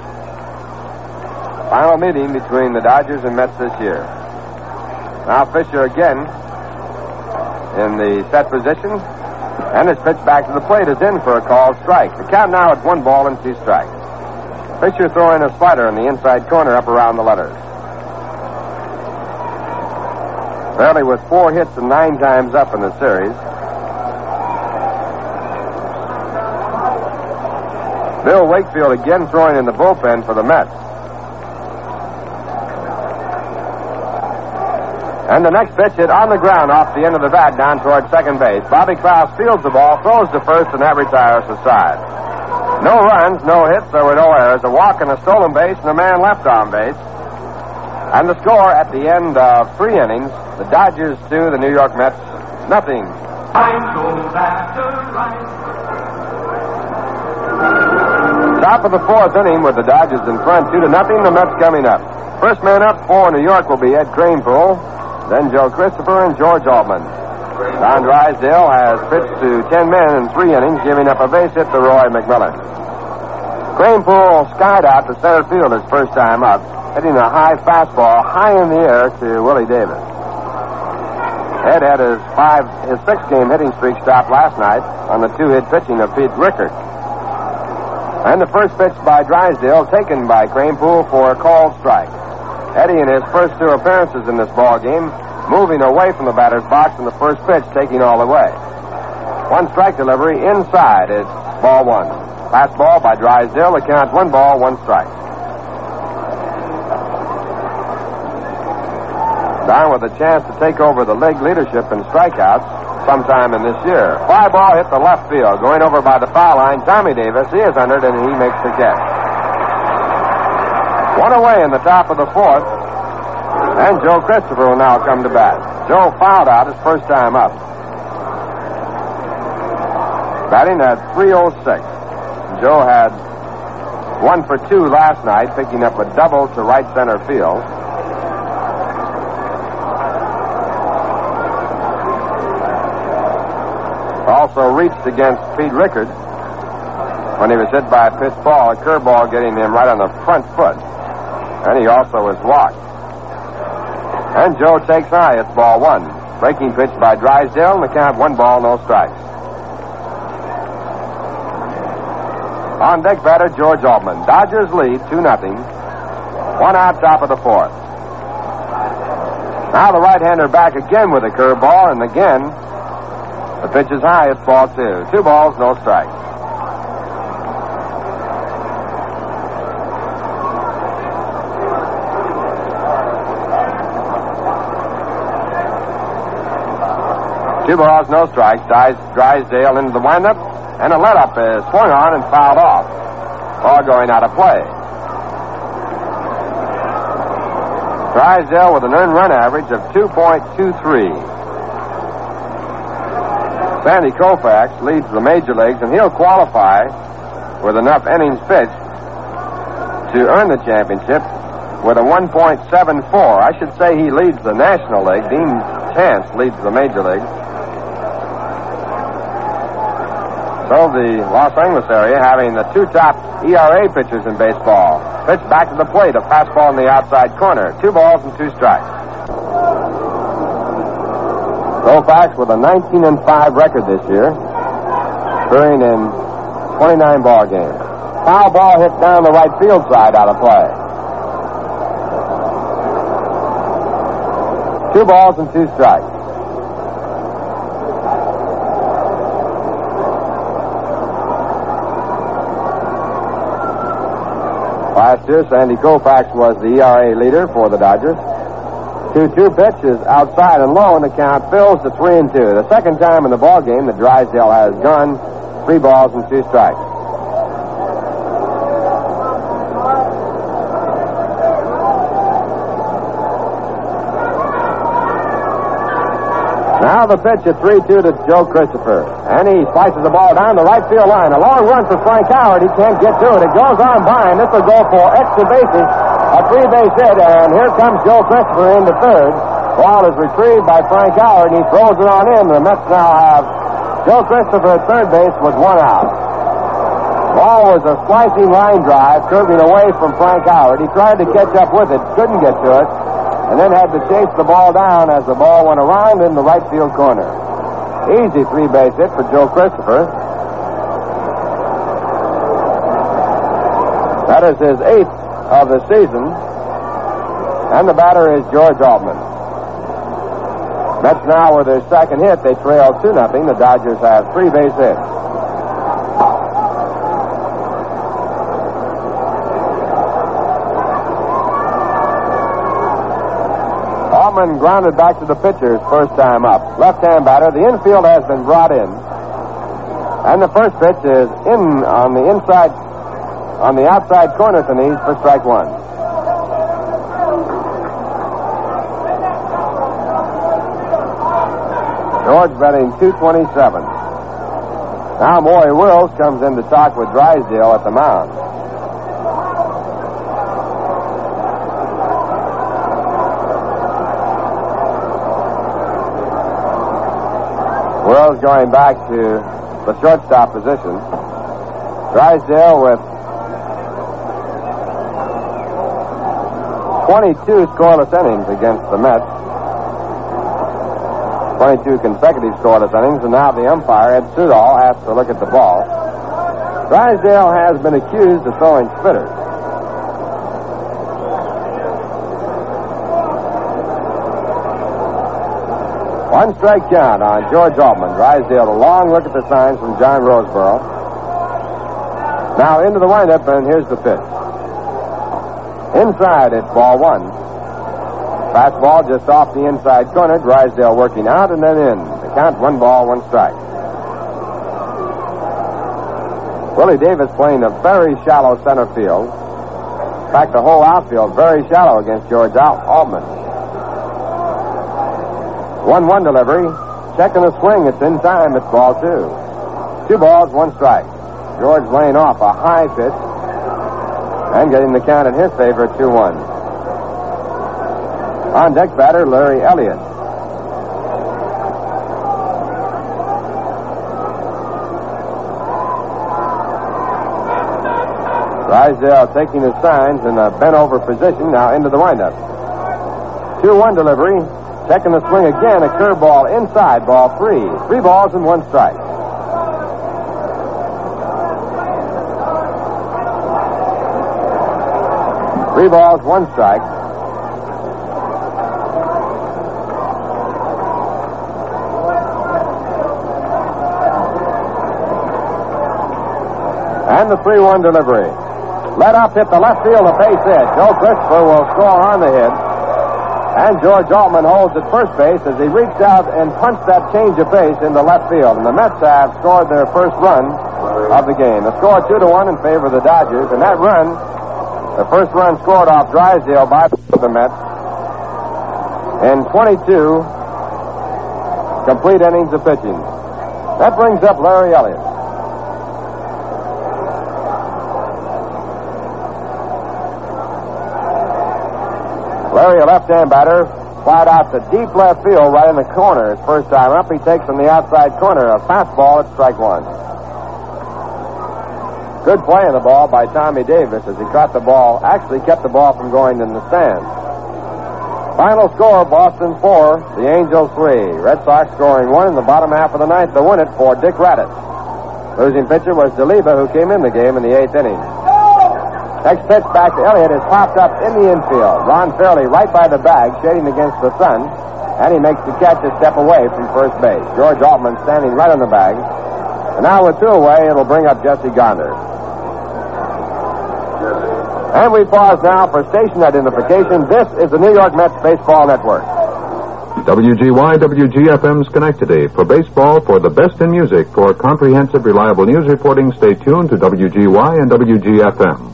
Final meeting between the Dodgers and Mets this year. Now Fisher again in the set position. And his pitch back to the plate is in for a called strike. The count now at 1 ball and 2 strikes. Fisher throwing a slider in the inside corner up around the letters. Fairley with 4 hits and 9 times up in the series. Bill Wakefield again throwing in the bullpen for the Mets. And the next pitch hit on the ground off the end of the bat down toward second base. Bobby Krause fields the ball, throws to first, and that retires the side. No runs, no hits, there were no errors. A walk and a stolen base, and a man left on base. And the score at the end of 3 innings, the Dodgers 2, the New York Mets, nothing. Top of the 4th inning with the Dodgers in front, 2-0, the Mets coming up. First man up for New York will be Ed Kranepool, then Joe Christopher and George Altman. Don Drysdale has pitched to 10 men in 3 innings, giving up a base hit to Roy McMillan. Kranepool skied out to center field his first time up, hitting a high fastball high in the air to Willie Davis. Ed had his 6-game hitting streak stopped last night on the 2-hit pitching of Pete Rickard. And the first pitch by Drysdale taken by Kranepool for a called strike. Eddie in his first 2 appearances in this ball game, moving away from the batter's box in the first pitch, taking all the way. 1 strike delivery inside is ball 1. Fastball by Drysdale, the count 1 ball, 1 strike. Don with a chance to take over the league leadership in strikeouts sometime in this year. Fly ball hit the left field, going over by the foul line. Tommy Davis, he is under it, and he makes the catch. 1 away in the top of the 4th, and Joe Christopher will now come to bat. Joe fouled out his first time up. Batting at .306. Joe had 1 for 2 last night, picking up a double to right center field. Also reached against Pete Rickard when he was hit by a pitch ball, a curveball getting him right on the front foot. And he also was walked. And Joe takes high. It's ball 1. Breaking pitch by Drysdale, and the count 1 ball, no strikes. On deck batter, George Altman. Dodgers lead 2-0. 1 out, top of the 4th. Now the right-hander back again with a curveball, and again, the pitch is high. It's ball 2. 2 balls, no strikes. Two balls, no strikes. Drysdale into the windup, and a let-up is swung on and fouled off. Ball going out of play. Drysdale with an earned run average of 2.23. Sandy Koufax leads the major leagues, and he'll qualify with enough innings pitched to earn the championship with a 1.74. I should say he leads the National League. Dean Chance leads the major league. So the Los Angeles area having the 2 top ERA pitchers in baseball. Pitch back to the plate, a fastball in the outside corner. 2 balls and 2 strikes. Koufax with a 19-5 record this year, appearing in 29 ball games. Foul ball hit down the right field side out of play. 2 balls and 2 strikes. Last year, Sandy Koufax was the ERA leader for the Dodgers. 2-2 pitch is outside and low, and the count fills to 3-2. The second time in the ball game that Drysdale has gone 3 balls and 2 strikes. Now the pitch at 3-2 to Joe Christopher. And he slices the ball down the right field line. A long run for Frank Howard. He can't get to it. It goes on by, and this will go for extra bases. A 3-base hit, and here comes Joe Christopher into third. Ball is retrieved by Frank Howard, and he throws it on in. The Mets now have Joe Christopher at third base with 1 out. Ball was a slicing line drive, curving away from Frank Howard. He tried to catch up with it, couldn't get to it, and then had to chase the ball down as the ball went around in the right field corner. Easy 3-base hit for Joe Christopher. That is his 8th of the season. And the batter is George Altman. Mets now with their second hit. They trail 2-0. The Dodgers have 3-base hits. Altman grounded back to the pitcher's first time up. Left-hand batter. The infield has been brought in. And the first pitch is in on the inside, on the outside corner to knees for strike 1. George betting 227. Now Maury Wills comes in to talk with Drysdale at the mound. Wills going back to the shortstop position. Drysdale with 22 scoreless innings against the Mets. 22 consecutive scoreless innings, and now the umpire, Ed Sudol, has to look at the ball. Drysdale has been accused of throwing spitters. One strike count on George Altman. Drysdale, a long look at the signs from John Roseboro. Now into the windup, and here's the pitch. Inside, it's ball 1. Fastball just off the inside corner. Drysdale working out and then in. The count 1 ball, 1 strike. Willie Davis playing a very shallow center field. In fact, the whole outfield very shallow against George Altman. 1-1 delivery. Checking the swing. It's in time. It's ball 2. 2 balls, 1 strike. George laying off a high pitch and getting the count in his favor, 2-1. On deck batter, Larry Elliott. Drysdale taking his signs in a bent-over position, now into the windup. 2-1 delivery. Checking the swing again, a curveball inside, ball 3. 3 balls and 1 strike. Three balls, 1 strike. And the 3-1 delivery. Let up, hit the left field, a base hit. Joe Christopher will score on the hit. And George Altman holds at first base as he reached out and punched that change of pace into left field. And the Mets have scored their first run of the game. The score 2-1 in favor of the Dodgers. And that run, the first run scored off Drysdale by the Mets in 22 complete innings of pitching. That brings up Larry Elliott. Larry, a left-hand batter, fired out to deep left field right in the corner his first time up. He takes from the outside corner a fastball at strike 1. Good play of the ball by Tommy Davis as he caught the ball, actually kept the ball from going in the stands. Final score, Boston 4, the Angels 3. Red Sox scoring 1 in the bottom half of the ninth to win it for Dick Raddatz. Losing pitcher was DeLiva, who came in the game in the 8th inning. Next pitch back to Elliott is popped up in the infield. Ron Fairley right by the bag, shading against the sun, and he makes the catch a step away from first base. George Altman standing right on the bag. And now with 2 away, it'll bring up Jesse Gonder. And we pause now for station identification. This is the New York Mets Baseball Network. WGY WGFM Schenectady. For baseball, for the best in music, for comprehensive, reliable news reporting, stay tuned to WGY and WGFM.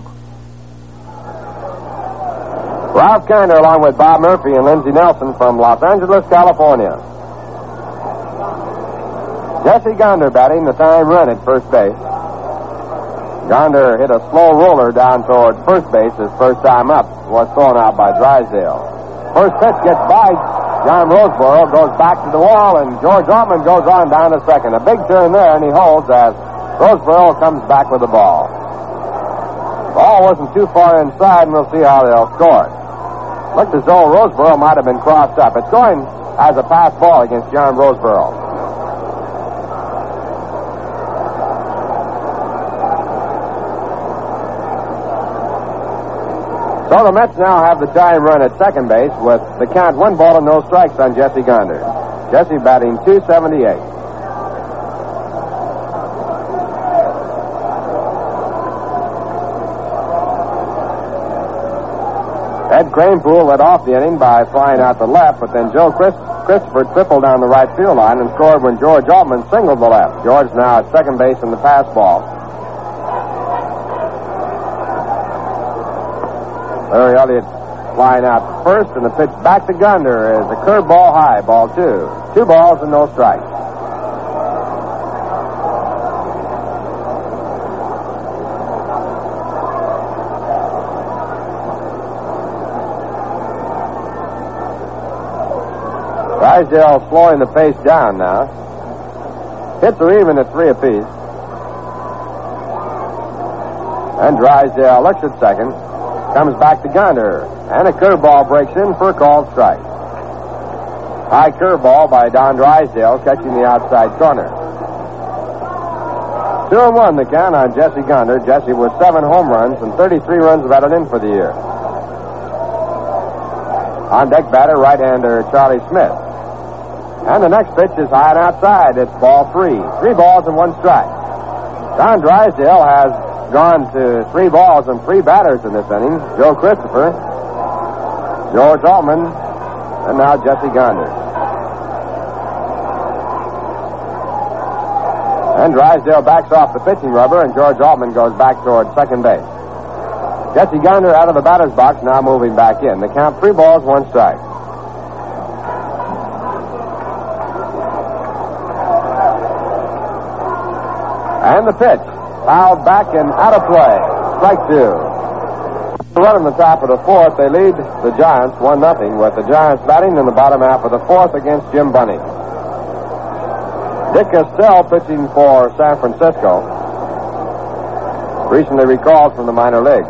Ralph Kinder along with Bob Murphy and Lindsey Nelson from Los Angeles, California. Jesse Gonder batting the tying run at first base. Gonder hit a slow roller down toward first base. His first time up was thrown out by Drysdale. First pitch gets by John Roseboro, goes back to the wall, and George Altman goes on down to second. A big turn there, and he holds as Roseboro comes back with the ball. Ball wasn't too far inside, and we'll see how they'll score it. Looked as though Roseboro might have been crossed up. It's going as a pass ball against John Roseboro. So the Mets now have the tying run at second base with the count 1 ball and no strikes on Jesse Gonder. Jesse batting .278. Ed Kranepool led off the inning by flying out to left, but then Joe Christopher tripled down the right field line and scored when George Altman singled the left. George now at second base in the pass ball. Larry Elliott flying out to first, and the pitch back to Gonder is a curveball high, ball 2. 2 balls and no strikes. Drysdale slowing the pace down now. Hits are even at 3 apiece. And Drysdale looks at second. Comes back to Gonder, and a curveball breaks in for a called strike. High curveball by Don Drysdale, catching the outside corner. 2-1 the count on Jesse Gonder. Jesse with 7 home runs and 33 runs batted in for the year. On deck batter, right-hander Charlie Smith. And the next pitch is high and outside. It's ball 3. 3 balls and 1 strike. Don Drysdale has gone to 3 balls and 3 batters in this inning. Joe Christopher, George Altman, and now Jesse Gonder. And Drysdale backs off the pitching rubber, and George Altman goes back toward second base. Jesse Gonder out of the batter's box, now moving back in. The count 3 balls, 1 strike. And the pitch. Fouled back and out of play. Strike 2. Run in the top of the 4th. They lead the Giants 1-0 with the Giants batting in the bottom half of the 4th against Jim Bunning. Dick Castell pitching for San Francisco. Recently recalled from the minor leagues.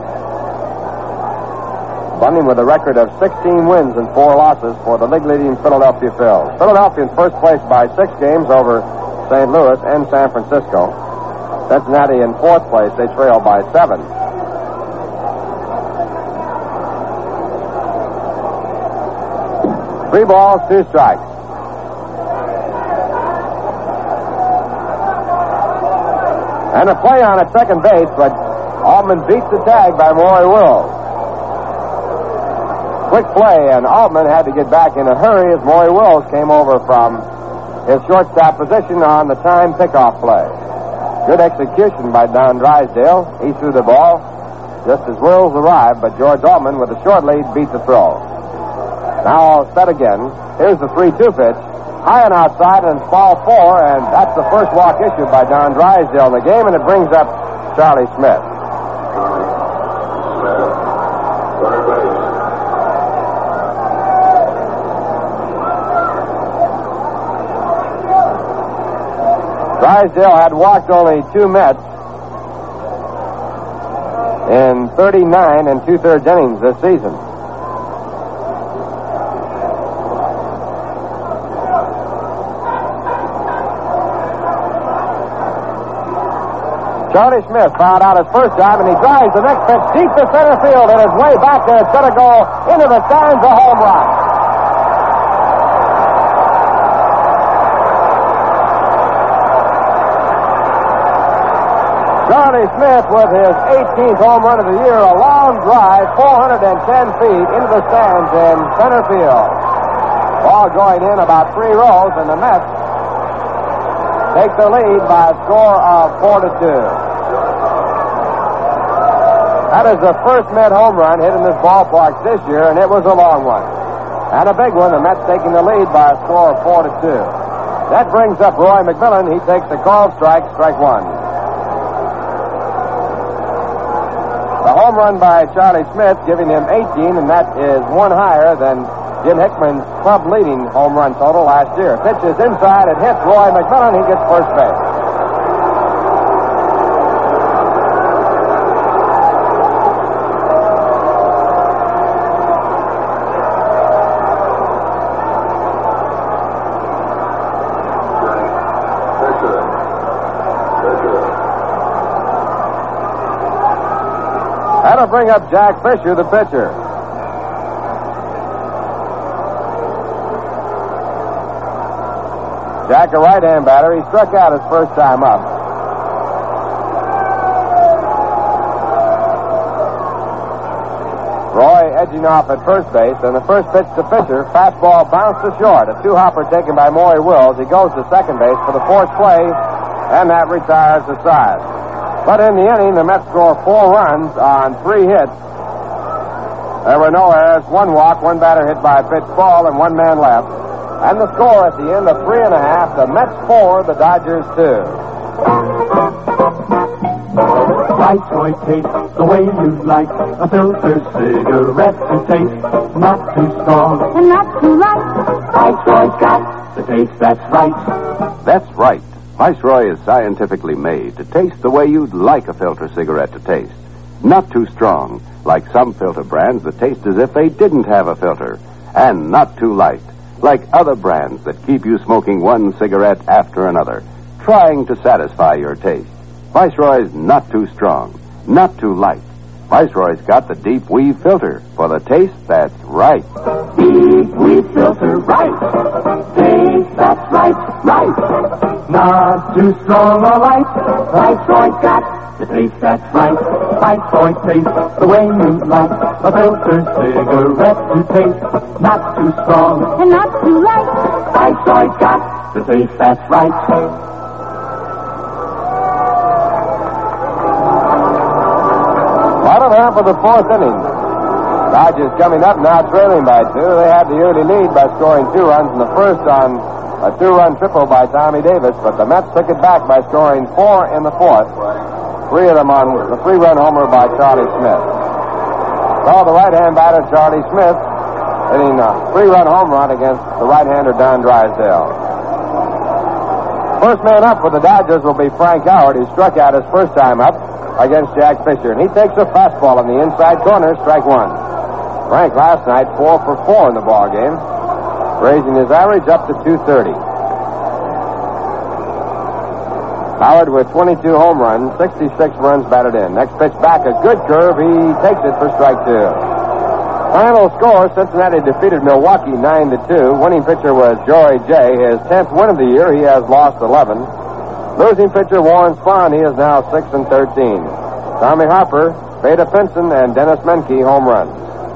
Bunning with a record of 16 wins and 4 losses for the league-leading Philadelphia Phils. Philadelphia in first place by 6 games over St. Louis and San Francisco. Cincinnati in 4th place. They trail by 7. Three balls, 2 strikes. And a play on at second base, but Altman beats the tag by Maury Wills. Quick play, and Altman had to get back in a hurry as Maury Wills came over from his shortstop position on the time pickoff play. Good execution by Don Drysdale. He threw the ball just as Wills arrived, but George Altman, with a short lead, beat the throw. Now set again. Here's the 3-2 pitch. High and outside, and it's ball 4, and that's the first walk issued by Don Drysdale in the game, and it brings up Charlie Smith. Drysdale had walked only 2 Mets in 39 2/3 innings this season. Charlie Smith fouled out his first time, and he drives the next pitch deep to center field, and his way back there. It's going to go into the stands, a home run. Charlie Smith with his 18th home run of the year, a long drive, 410 feet into the stands in center field. Ball going in about 3 rows, and the Mets take the lead by a score of 4-2. That is the first Met home run hit in this ballpark this year, and it was a long one. And a big one, the Mets taking the lead by a score of 4-2. That brings up Roy McMillan. He takes the called strike, strike one. The home run by Charlie Smith, giving him 18, and that is one higher than Jim Hickman's club-leading home run total last year. Pitch is inside. It hits Roy McMillan. He gets first base. That'll bring up Jack Fisher, the pitcher. Jack, a right-hand batter. He struck out his first time up. Roy edging off at first base, and the first pitch to Fisher, fastball bounced to short. A two-hopper taken by Maury Wills. He goes to second base for the forced play, and that retires the side. But in the inning, the Mets score 4 runs on 3 hits. There were no errors, 1 walk, 1 batter hit by a pitch ball, and 1 man left. And the score at the end of 3.5, the Mets 4, the Dodgers 2. Viceroy taste the way you like a filter cigarette to taste. Not too strong and not too light. Viceroy's got the taste that's right. That's right. Viceroy is scientifically made to taste the way you'd like a filter cigarette to taste. Not too strong, like some filter brands that taste as if they didn't have a filter. And not too light, like other brands that keep you smoking one cigarette after another, trying to satisfy your taste. Viceroy's not too strong, not too light. Viceroy's got the deep weave filter for the taste that's right. Deep weave filter, right. Taste that's right, right. Not too strong or light. Viceroy's got the taste that's right. Viceroy taste the way you like a filter cigarette to taste. Not too strong and not too light. Viceroy's got the taste that's right. Bottom half of the 4th inning. Dodgers coming up now trailing by 2. They had the early lead by scoring 2 runs in the first on a 2-run triple by Tommy Davis, but the Mets took it back by scoring 4 in the 4th. 3 of them on the 3-run homer by Charlie Smith. So the right-hand batter, Charlie Smith, hitting a 3-run home run against the right-hander, Don Drysdale. First man up for the Dodgers will be Frank Howard. He struck out his first time up against Jack Fisher, and he takes a fastball in the inside corner, strike 1. Frank last night 4 for 4 in the ball game, raising his average up to 230. Howard with 22 home runs, 66 runs batted in. Next pitch back, a good curve. He takes it for strike 2. Final score, Cincinnati defeated Milwaukee 9-2. Winning pitcher was Joey J. His 10th win of the year. He has lost 11. Losing pitcher Warren Spahn. He is now 6-13. Tommy Harper, Veda Pinson, and Dennis Menke home runs.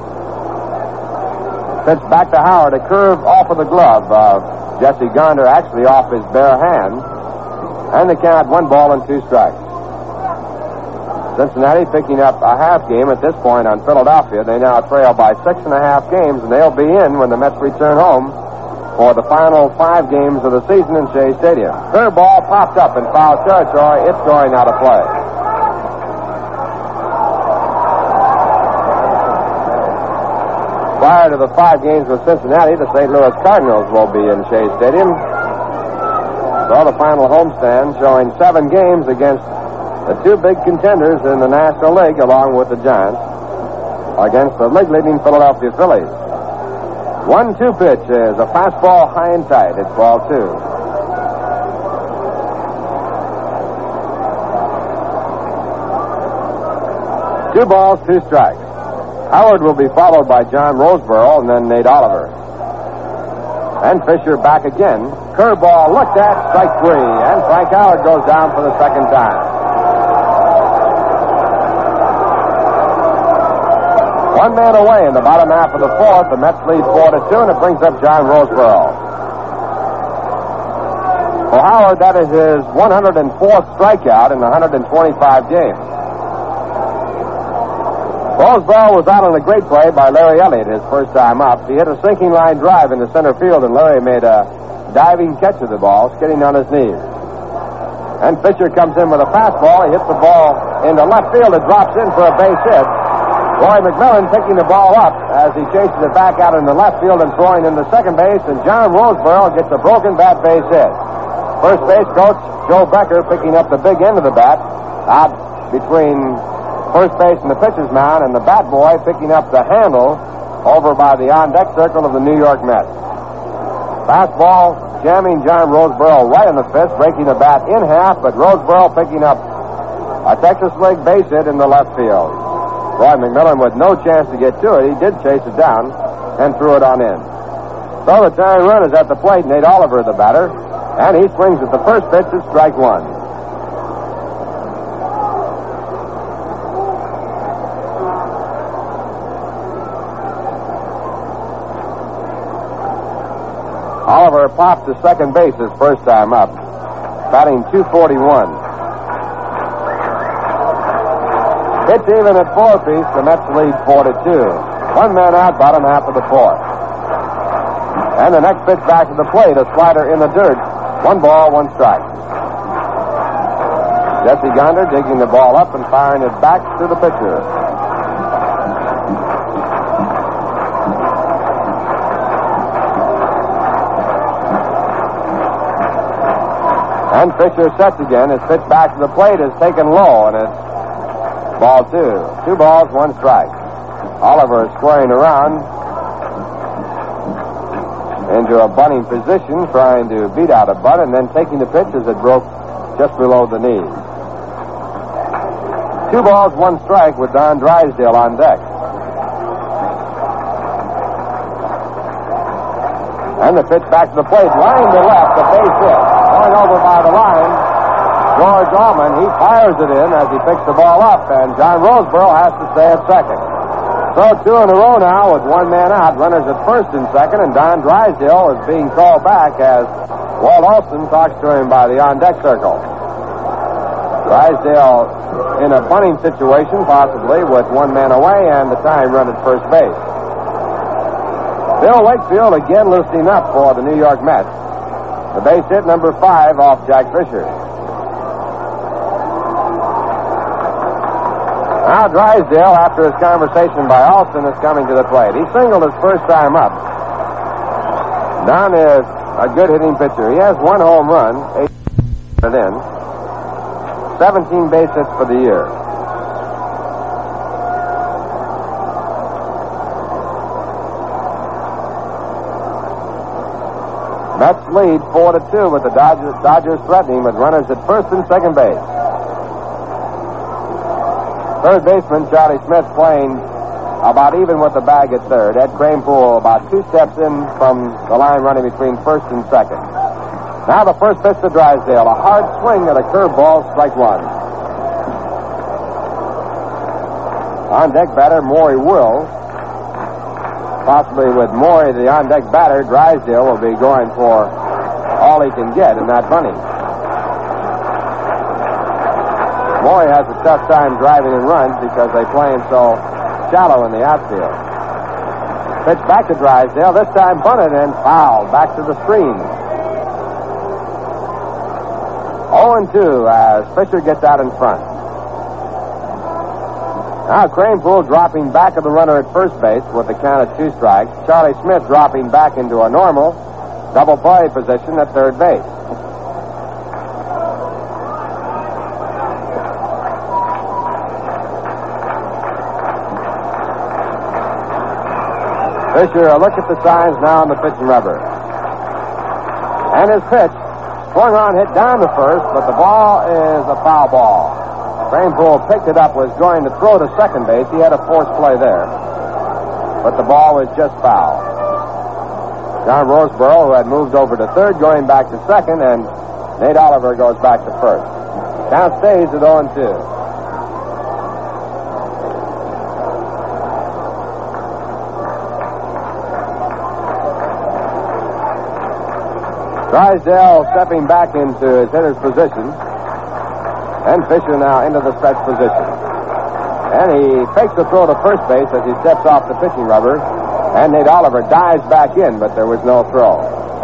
Pitch back to Howard, a curve off of the glove of Jesse Gonder, actually off his bare hand. And the count 1 ball and 2 strikes. Cincinnati picking up a half game at this point on Philadelphia. They now trail by 6.5 games, and they'll be in when the Mets return home for the final 5 games of the season in Shea Stadium. Curveball popped up in foul territory. It's going out of play. Prior to the 5 games with Cincinnati, the St. Louis Cardinals will be in Shea Stadium. So the final homestand showing 7 games against the 2 big contenders in the National League, along with the Giants, against the league-leading Philadelphia Phillies. 1-2 pitch is a fastball high and tight. It's ball 2. 2 balls, 2 strikes. Howard will be followed by John Roseborough and then Nate Oliver. And Fisher back again. Curveball looked at, strike 3. And Frank Howard goes down for the second time. 1 man away in the bottom half of the fourth. The Mets lead 4-2, and it brings up John Roseboro. For Howard, that is his 104th strikeout in 125 games. Roseboro was out on a great play by Larry Elliott his first time up. He hit a sinking line drive into center field, and Larry made a diving catch of the ball, skidding on his knees. And Fisher comes in with a fastball. He hits the ball into left field. It drops in for a base hit. Roy McMillan picking the ball up as he chases it back out in the left field and throwing into second base, and John Roseboro gets a broken bat base hit. First base coach Joe Becker picking up the big end of the bat out between first base and the pitcher's mound, and the bat boy picking up the handle over by the on-deck circle of the New York Mets. Fastball jamming John Roseboro right in the fist, breaking the bat in half, but Roseboro picking up a Texas League base hit in the left field. Roy McMillan with no chance to get to it. He did chase it down and threw it on in. So the tying run is at the plate. Nate Oliver, the batter, and he swings at the first pitch at strike one. Oliver popped to second base his first time up, batting .241. It's even at 4 apiece. The Mets lead 4-2. 1 man out, bottom half of the fourth. And the next pitch back to the plate, a slider in the dirt. 1 ball, 1 strike. Jesse Gonder digging the ball up and firing it back to the pitcher. And Fisher sets again. His pitch back to the plate is taken low, and it's ball 2. 2 balls, 1 strike. Oliver is squaring around into a bunting position, trying to beat out a bunt, and then taking the pitch as it broke just below the knees. 2 balls, 1 strike with Don Drysdale on deck. And the pitch back to the plate, line to left, a base hit. Going over by the line, George Allman, he fires it in as he picks the ball up, and John Roseboro has to stay at second. So 2 in a row now with 1 man out, runners at first and second, and Don Drysdale is being called back as Walt Olson talks to him by the on-deck circle. Drysdale in a bunting situation, possibly, with 1 man away and the tying run at first base. Bill Wakefield again loosening up for the New York Mets. The base hit number 5 off Jack Fisher. Now Drysdale, after his conversation by Alston, is coming to the plate. He singled his first time up. Don is a good hitting pitcher. He has 1 home run, 8 in, 17 base hits for the year. Mets lead 4-2 with the Dodgers threatening with runners at first and second base. Third baseman Charlie Smith playing about even with the bag at third. Ed Kranepool about 2 steps in from the line running between first and second. Now the first pitch to Drysdale. A hard swing at a curveball, strike 1. On-deck batter Maury Wills. Possibly with Maury, the on-deck batter, Drysdale will be going for all he can get in that bunting. Maury has a tough time driving in runs because they play him so shallow in the outfield. Pitch back to Drysdale, this time bunted and fouled back to the screen. 0-2 as Fisher gets out in front. Now Kranepool dropping back of the runner at first base with the count of 2 strikes. Charlie Smith dropping back into a normal double play position at third base. Fisher, a look at the signs now on the pitching rubber. And his pitch, swung on, hit down to first, but the ball is a foul ball. Kranepool picked it up, was going to throw to second base. He had a forced play there. But the ball was just foul. John Roseboro, who had moved over to third, going back to second, and Nate Oliver goes back to first. Count stays at 0-2. Drysdale stepping back into his hitter's position. And Fisher now into the stretch position. And he fakes the throw to first base as he steps off the pitching rubber. And Nate Oliver dives back in, but there was no throw.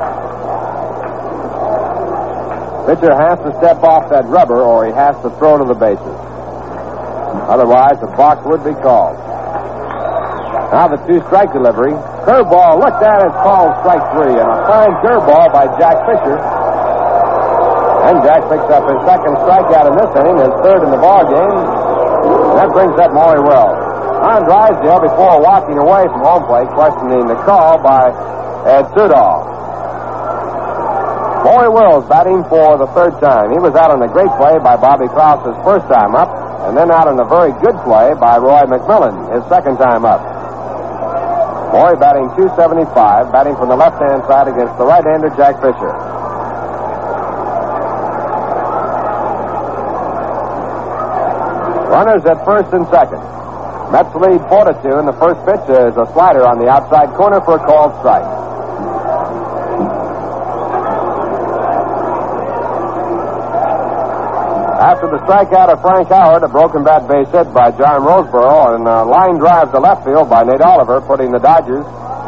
Pitcher has to step off that rubber or he has to throw to the bases. Otherwise, the balk would be called. Now the 2-strike delivery. Curveball looked at as called strike 3. And a fine curveball by Jack Fisher. And Jack picks up his second strikeout in this inning, his third in the ball game. And that brings up Maury Wells. On Drysdale before walking away from home plate, questioning the call by Ed Sudol. Maury Wells batting for the third time. He was out on a great play by Bobby Krause's first time up, and then out on a very good play by Roy McMillan, his second time up. Maury batting .275, batting from the left-hand side against the right-hander Jack Fisher. Runners at first and second. Mets lead 4-2, and the first pitch is a slider on the outside corner for a called strike. After the strikeout of Frank Howard, a broken bat base hit by John Roseboro, and a line drive to left field by Nate Oliver, putting the Dodgers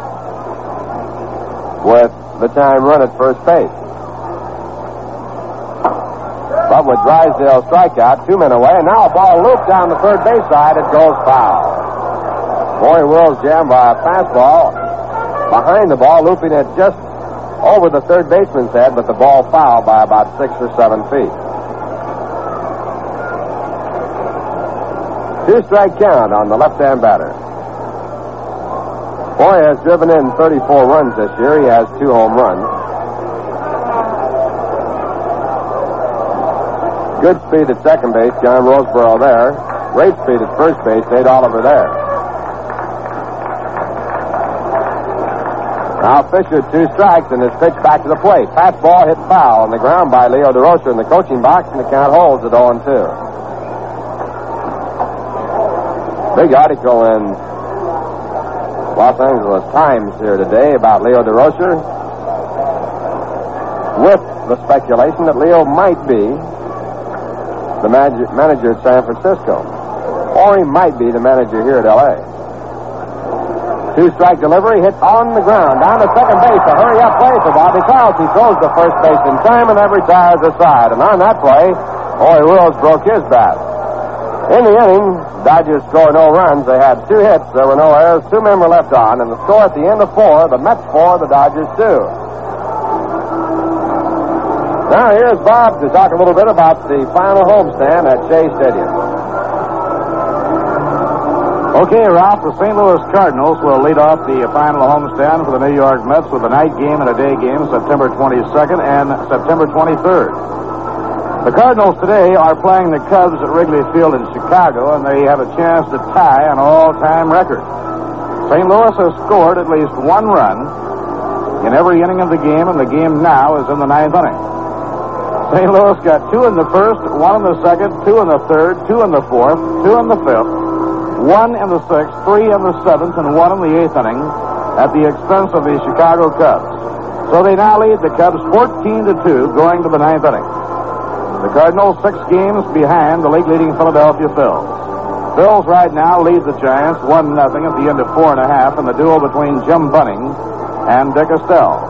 with the time run at first base. But with Drysdale's strikeout, 2 men away, and now a ball looped down the third base side. It goes foul. Maury Wells jammed by a fastball behind the ball, looping it just over the third baseman's head, but the ball fouled by about 6 or 7 feet. 2-strike count on the left-hand batter. Boy has driven in 34 runs this year. He has 2 home runs. Good speed at second base, John Roseboro there. Great speed at first base, Nate Oliver there. Now Fisher, 2 strikes, and his pitch back to the plate. Fastball hit foul on the ground by Leo DeRocher in the coaching box, and the count holds at 0-2. Big article in Los Angeles Times here today about Leo DeRocher, with the speculation that Leo might be the manager at San Francisco, or he might be the manager here at L.A. 2-strike delivery, hit on the ground, down to second base, a hurry-up play for Bobby Krause. He throws to first base in time and then retires aside. And on that play, Maury Wells broke his bat. In the inning, Dodgers scored no runs. They had 2 hits. There were no errors. 2 men were left on. And the score at the end of 4, the Mets 4, the Dodgers 2. Now here's Bob to talk a little bit about the final homestand at Shea Stadium. Okay, Ralph, the St. Louis Cardinals will lead off the final homestand for the New York Mets with a night game and a day game, September 22nd and September 23rd. The Cardinals today are playing the Cubs at Wrigley Field in Chicago, and they have a chance to tie an all-time record. St. Louis has scored at least 1 run in every inning of the game, and the game now is in the 9th inning. St. Louis got 2 in the first, 1 in the second, 2 in the third, 2 in the fourth, 2 in the fifth, 1 in the sixth, 3 in the seventh, and 1 in the 8th inning at the expense of the Chicago Cubs. So they now lead the Cubs 14-2 going to the 9th inning. The Cardinals 6 games behind the league-leading Philadelphia Phils. Phils right now lead the Giants 1-0 at the end of 4.5 in the duel between Jim Bunning and Dick Estelle.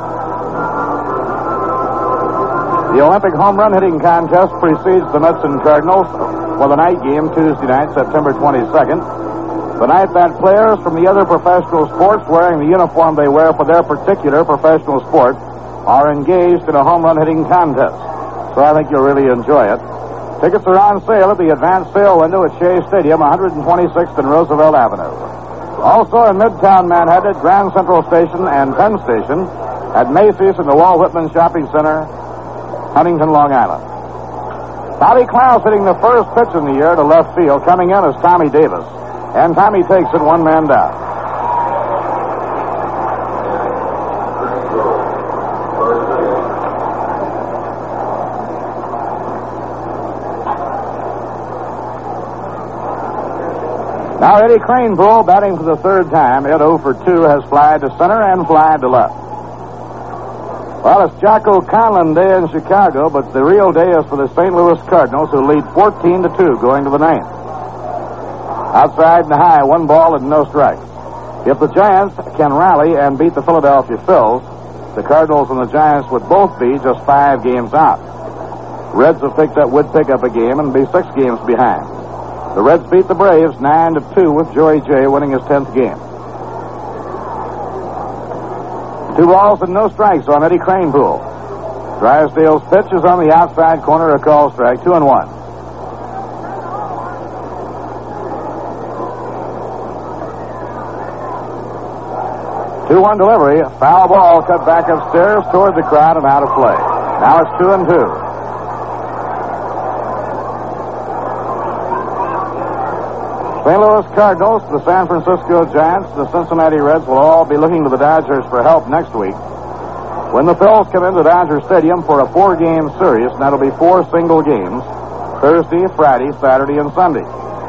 The Olympic home run hitting contest precedes the Mets and Cardinals for the night game Tuesday night, September 22nd. The night that players from the other professional sports wearing the uniform they wear for their particular professional sport are engaged in a home run hitting contest. So I think you'll really enjoy it. Tickets are on sale at the advanced sale window at Shea Stadium, 126th and Roosevelt Avenue. Also in Midtown Manhattan, Grand Central Station and Penn Station, at Macy's and the Walt Whitman Shopping Center, Huntington, Long Island. Bobby Krause hitting the first pitch in the year to left field. Coming in is Tommy Davis. And Tommy takes it 1 man down. Now Eddie Kranepool batting for the 3rd time. Ed 0 for 2 has flied to center and flied to left. Well, it's Jocko Conlon Day in Chicago, but the real day is for the St. Louis Cardinals, who lead 14-2 going to the ninth. Outside and high, 1 ball and no strikes. If the Giants can rally and beat the Philadelphia Phils, the Cardinals and the Giants would both be just 5 games out. Reds would pick up a game and be 6 games behind. The Reds beat the Braves 9-2 with Joey J winning his 10th game. 2 balls and no strikes on Eddie Kranepool. Drysdale's pitch is on the outside corner, a call strike, 2-1. Two-one delivery, foul ball cut back upstairs toward the crowd and out of play. Now it's 2-2. St. Louis Cardinals, the San Francisco Giants, the Cincinnati Reds will all be looking to the Dodgers for help next week when the Phils come into Dodger Stadium for a 4-game series, and that'll be 4 single games, Thursday, Friday, Saturday, and Sunday.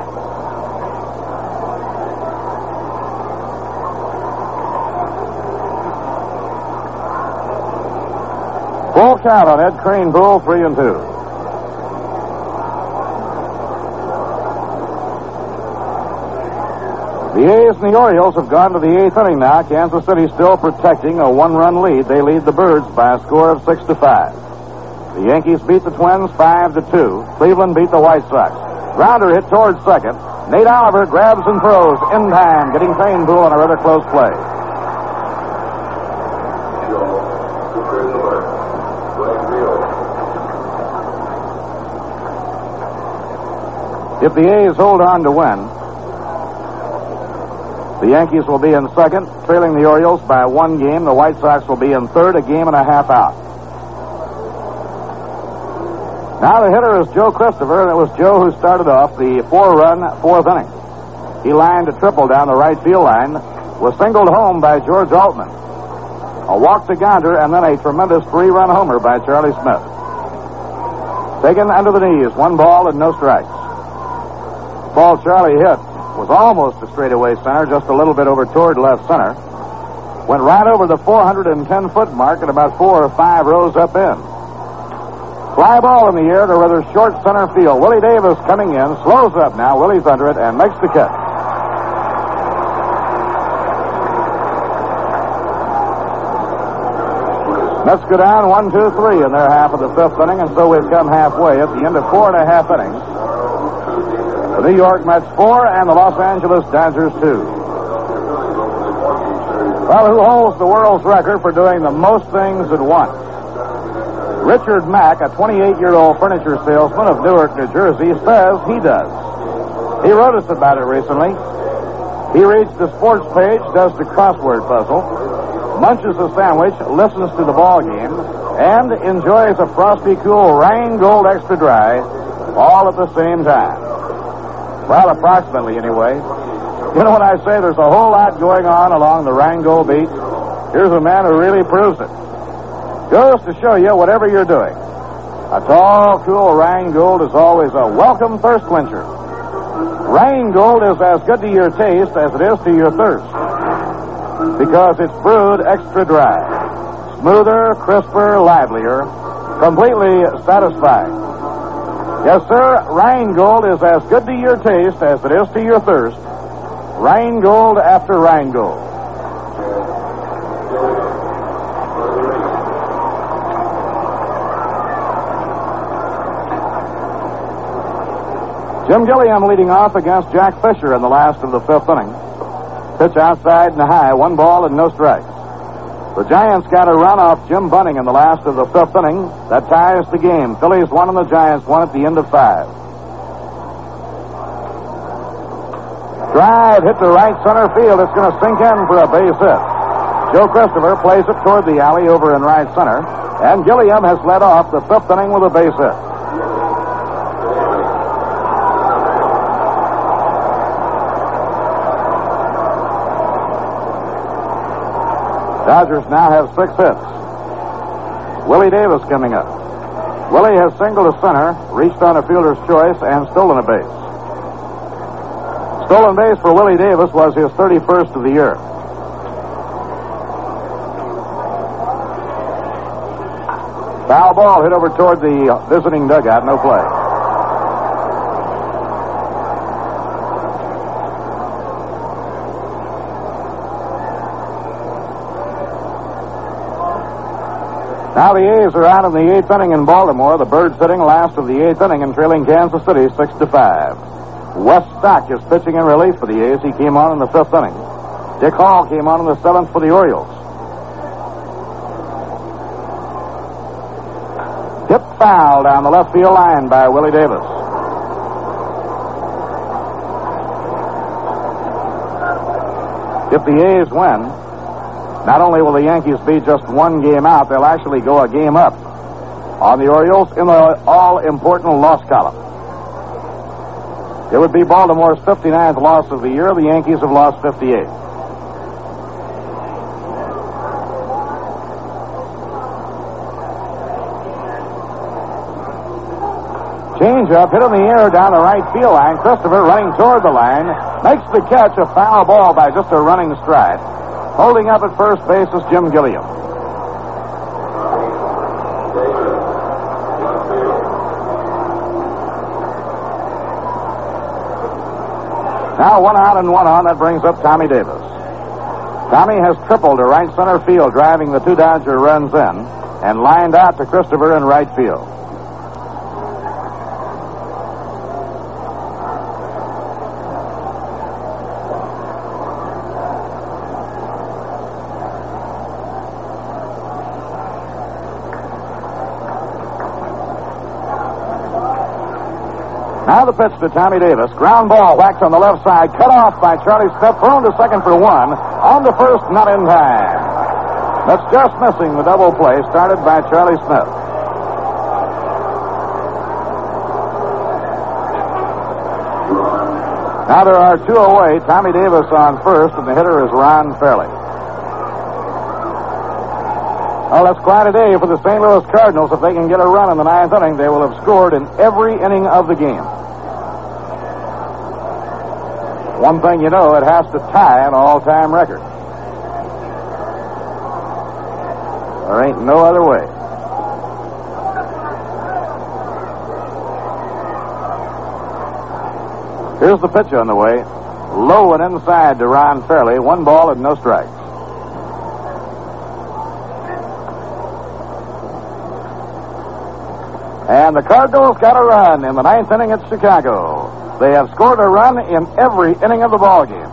Full count on Ed Kranepool, 3-2. The A's and the Orioles have gone to the 8th inning now. Kansas City still protecting a 1-run lead. They lead the Birds by a score of 6-5. The Yankees beat the Twins 5-2. Cleveland beat the White Sox. Grounder hit towards second. Nate Oliver grabs and throws in time, getting Kranepool on a rather close play. If the A's hold on to win, the Yankees will be in second, trailing the Orioles by 1 game. The White Sox will be in third, a game and a half out. Now the hitter is Joe Christopher, and it was Joe who started off the 4-run 4th inning. He lined a triple down the right field line, was singled home by George Altman. A walk to Gonder, and then a tremendous 3-run homer by Charlie Smith. Taken under the knees, 1 ball and no strikes. Ball Charlie hit was almost a straightaway center, just a little bit over toward left center. Went right over the 410-foot mark and about 4 or 5 rows up in. Fly ball in the air to rather short center field. Willie Davis coming in, slows up now. Willie's under it and makes the catch. Mets go down 1-2-3 in their half of the 5th inning, and so we've come halfway at the end of 4.5 innings. The New York Mets 4 and the Los Angeles Dodgers 2. Well, who holds the world's record for doing the most things at once? Richard Mack, a 28-year-old furniture salesman of Newark, New Jersey, says he does. He wrote us about it recently. He reads the sports page, does the crossword puzzle, munches a sandwich, listens to the ball game, and enjoys a frosty, cool Rheingold Extra Dry all at the same time. Well, approximately, anyway. You know, when I say there's a whole lot going on along the Rheingold beach, here's a man who really proves it. Goes to show you whatever you're doing. A tall, cool Rheingold is always a welcome thirst quencher. Rheingold is as good to your taste as it is to your thirst, because it's brewed extra dry. Smoother, crisper, livelier, completely satisfying. Yes, sir, Rheingold is as good to your taste as it is to your thirst. Rheingold after Rheingold. Jim Gilliam leading off against Jack Fisher in the last of the 5th inning. Pitch outside and high, 1 ball and no strikes. The Giants got a run off Jim Bunning in the last of the 5th inning. That ties the game. Phillies won and the Giants won at the end of 5. Drive hit to right center field. It's going to sink in for a base hit. Joe Christopher plays it toward the alley over in right center. And Gilliam has led off the 5th inning with a base hit. Dodgers now have 6 hits. Willie Davis coming up. Willie has singled to center, reached on a fielder's choice, and stolen a base. Stolen base for Willie Davis was his 31st of the year. Foul ball hit over toward the visiting dugout. No play. Now the A's are out in the 8th inning in Baltimore. The Birds sitting last of the 8th inning and trailing Kansas City 6-5. Wes Stock is pitching in relief for the A's. He came on in the 5th inning. Dick Hall came on in the 7th for the Orioles. Hit foul down the left field line by Willie Davis. If the A's win, not only will the Yankees be just one game out, they'll actually go a game up on the Orioles in the all-important loss column. It would be Baltimore's 59th loss of the year. The Yankees have lost 58. Change-up hit in the air down the right field line. Christopher running toward the line makes the catch, a foul ball by just a running stride. Holding up at first base is Jim Gilliam. Now 1 out and 1 on. That brings up Tommy Davis. Tommy has tripled to right center field, driving the 2 Dodger runs in, and lined out to Christopher in right field. Now the pitch to Tommy Davis. Ground ball whacked on the left side. Cut off by Charlie Smith. Thrown to second for 1. On the first, not in time. That's just missing the double play started by Charlie Smith. Now there are 2 away. Tommy Davis on first, and the hitter is Ron Fairley. Well, that's quite a day for the St. Louis Cardinals. If they can get a run in the 9th inning, they will have scored in every inning of the game. One thing you know, it has to tie an all-time record. There ain't no other way. Here's the pitch on the way. Low and inside to Ron Fairley. 1 ball and no strikes. And the Cardinals got a run in the 9th inning at Chicago. They have scored a run in every inning of the ballgame.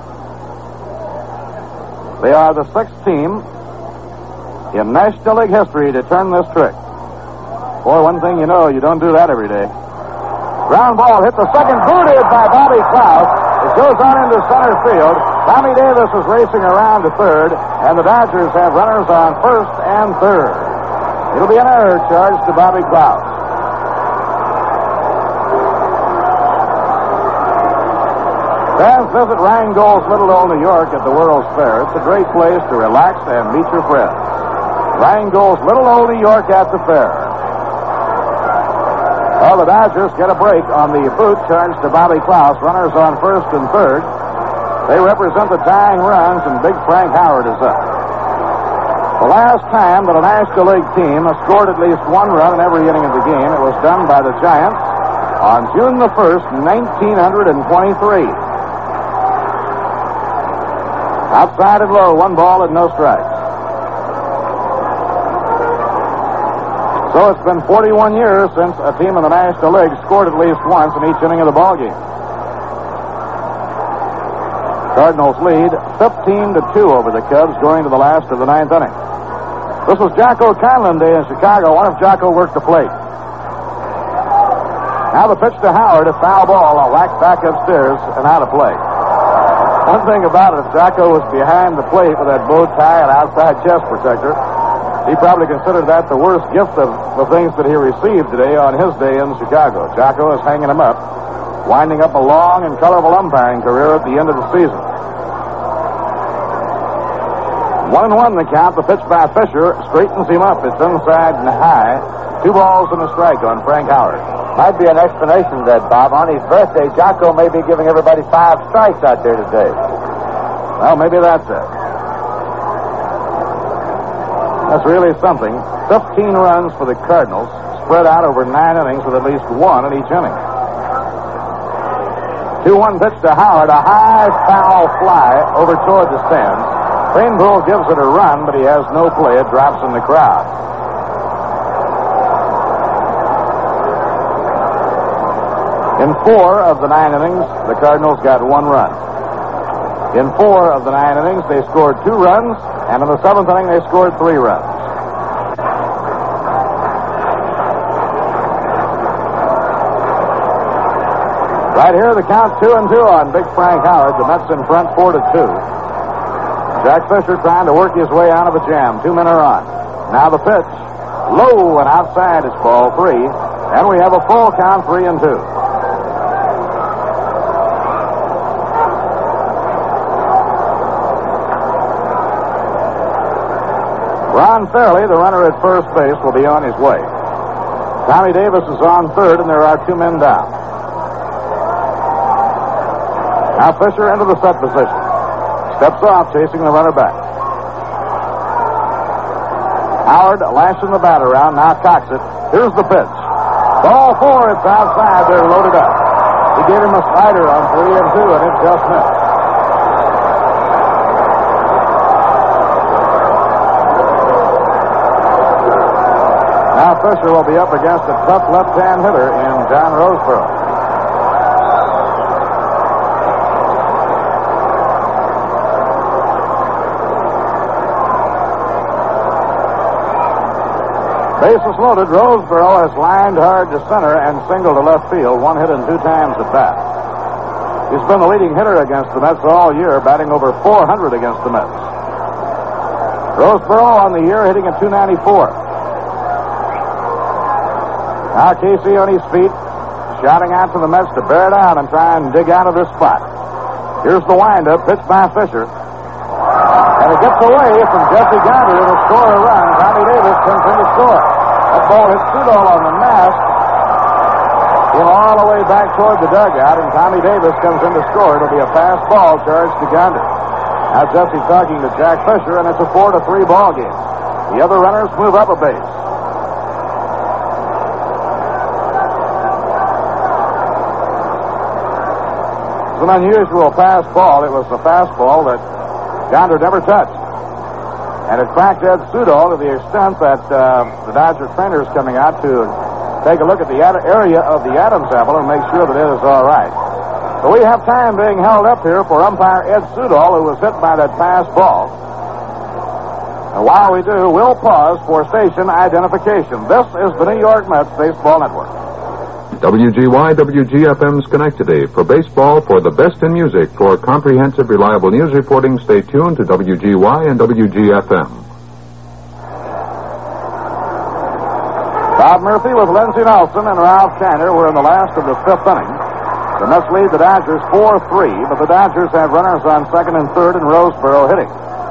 They are the 6th team in National League history to turn this trick. Boy, one thing you know, you don't do that every day. Ground ball hit the second, booted by Bobby Klaus. It goes on into center field. Tommy Davis is racing around to third, and the Dodgers have runners on first and third. It'll be an error charged to Bobby Klaus. Fans visit Rheingold's Little Old New York at the World's Fair. It's a great place to relax and meet your friends. Rheingold's Little Old New York at the fair. Well, the Dodgers get a break on the boot charged to Bobby Klaus. Runners on first and third. They represent the tying runs, and Big Frank Howard is up. The last time that a National League team has scored at least 1 run in every inning of the game, it was done by the Giants on June the 1st, 1923. Outside and low, 1 ball and no strikes. So it's been 41 years since a team in the National League scored at least once in each inning of the ballgame. Cardinals lead 15-2 over the Cubs going to the last of the 9th inning. This was Jocko Conlon Day in Chicago. What if Jocko worked the plate? Now the pitch to Howard, a foul ball, a whack back upstairs and out of play. One thing about it, if Jocko was behind the plate with that bow tie and outside chest protector, he probably considered that the worst gift of the things that he received today on his day in Chicago. Jocko is hanging him up, winding up a long and colorful umpiring career at the end of the season. 1-1 the count. The pitch by Fisher straightens him up. It's inside and high. 2 balls and a strike on Frank Howard. Might be an explanation that, Bob, on his birthday, Jocko may be giving everybody 5 strikes out there today. Well, maybe that's it. That's really something. 15 runs for the Cardinals, spread out over 9 innings with at least 1 in each inning. 2-1 pitch to Howard, a high foul fly over toward the stands. Greenbull gives it a run, but he has no play. It drops in the crowd. In 4 of the 9 innings, the Cardinals got 1 run. In 4 of the 9 innings, they scored 2 runs, and in the 7th inning, they scored 3 runs. Right here, the count 2-2 on Big Frank Howard. The Mets in front 4-2. Jack Fisher trying to work his way out of a jam. 2 men are on. Now the pitch. Low and outside. It's ball 3. And we have a full count 3-2. Ron Fairley, the runner at first base, will be on his way. Tommy Davis is on third, and there are 2 men down. Now Fisher into the set position. Steps off, chasing the runner back. Howard lashing the bat around, now cocks it. Here's the pitch. Ball 4, it's outside. They're loaded up. He gave him a slider on 3-2, and it just missed. Now Fisher will be up against a tough left-hand hitter in John Roseboro. Bases loaded. Roseboro has lined hard to center and singled to left field. 1 hit and 2 times at bat. He's been the leading hitter against the Mets all year, batting over 400 against the Mets. Roseboro on the year hitting at .294. Now Casey on his feet, shouting out to the Mets to bear down and try and dig out of this spot. Here's the windup, pitched by Fisher. And it gets away from Jesse Gonder. It'll score a run. Tommy Davis comes in to score. That ball hits Sudol on the mask. Came all the way back toward the dugout, and Tommy Davis comes in to score. It'll be a fast ball charged to Gonder. Now Jesse talking to Jack Fisher, and it's a 4-3 ball game. The other runners move up a base. It's an unusual pass ball. It was the fastball that Gonder never touched. And it cracked Ed Sudol to the extent that the Dodger trainer is coming out to take a look at the area of the Adams apple and make sure that it is all right. So we have time being held up here for umpire Ed Sudol, who was hit by that pass ball. And while we do, we'll pause for station identification. This is the New York Mets Baseball Network. WGY, WGFM Schenectady. For baseball, for the best in music, for comprehensive, reliable news reporting, stay tuned to WGY and WGFM. Bob Murphy with Lindsey Nelson and Ralph Kiner were in the last of the 5th inning. The Mets lead the Dodgers 4-3, but the Dodgers have runners on 2nd and 3rd and Roseboro hitting.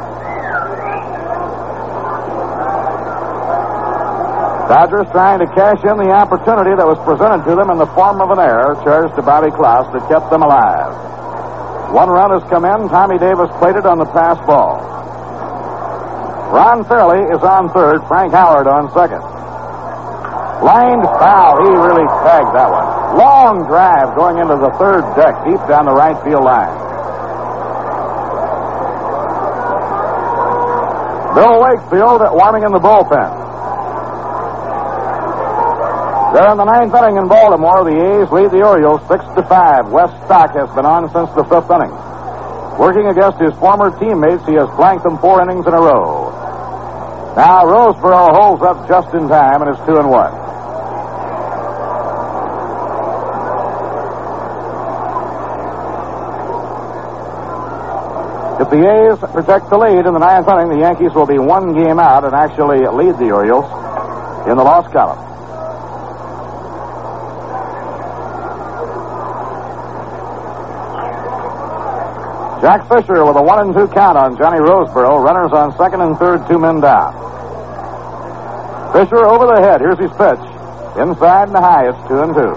Dodgers trying to cash in the opportunity that was presented to them in the form of an error charged to Bobby Klaus that kept them alive. 1 run has come in. Tommy Davis plated on the pass ball. Ron Fairley is on 3rd. Frank Howard on 2nd. Lined foul. He really tagged that one. Long drive going into the 3rd deck, deep down the right field line. Bill Wakefield warming in the bullpen. They're in the 9th inning in Baltimore. The A's lead the Orioles 6-5. Wes Stock has been on since the 5th inning. Working against his former teammates, he has blanked them 4 innings in a row. Now Roseboro holds up just in time and is 2-1. If the A's protect the lead in the 9th inning, the Yankees will be 1 game out and actually lead the Orioles in the loss column. Jack Fisher with a 1-2 count on Johnny Roseboro. Runners on 2nd and 3rd, 2 men down. Fisher over the head. Here's his pitch. Inside and high. It's 2-2.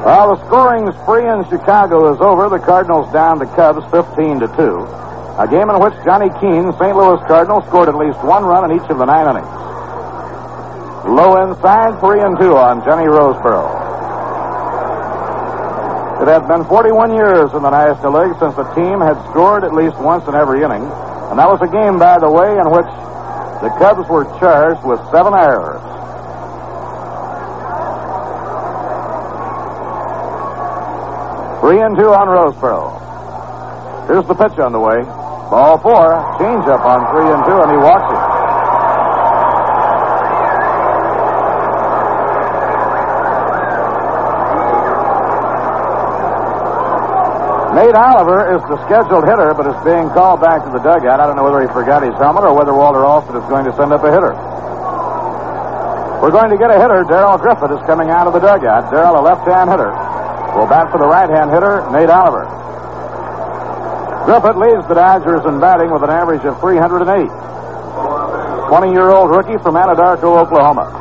Well, the scoring spree in Chicago is over. The Cardinals down the Cubs 15-2. A game in which Johnny Keane, St. Louis Cardinals, scored at least one run in each of the 9 innings. Low inside, 3-2 on Johnny Roseboro. It had been 41 years in the National League since the team had scored at least once in every inning. And that was a game, by the way, in which the Cubs were charged with 7 errors. Three and two on Roseboro. Here's the pitch on the way. Ball 4. Change-up on 3-2, and he walks it. Nate Oliver is the scheduled hitter, but is being called back to the dugout. I don't know whether he forgot his helmet or whether Walter Alston is going to send up a hitter. We're going to get a hitter. Darrell Griffith is coming out of the dugout. Darrell, a left-hand hitter, will bat for the right-hand hitter, Nate Oliver. Griffith leads the Dodgers in batting with an average of 308. 20-year-old rookie from Anadarko, Oklahoma.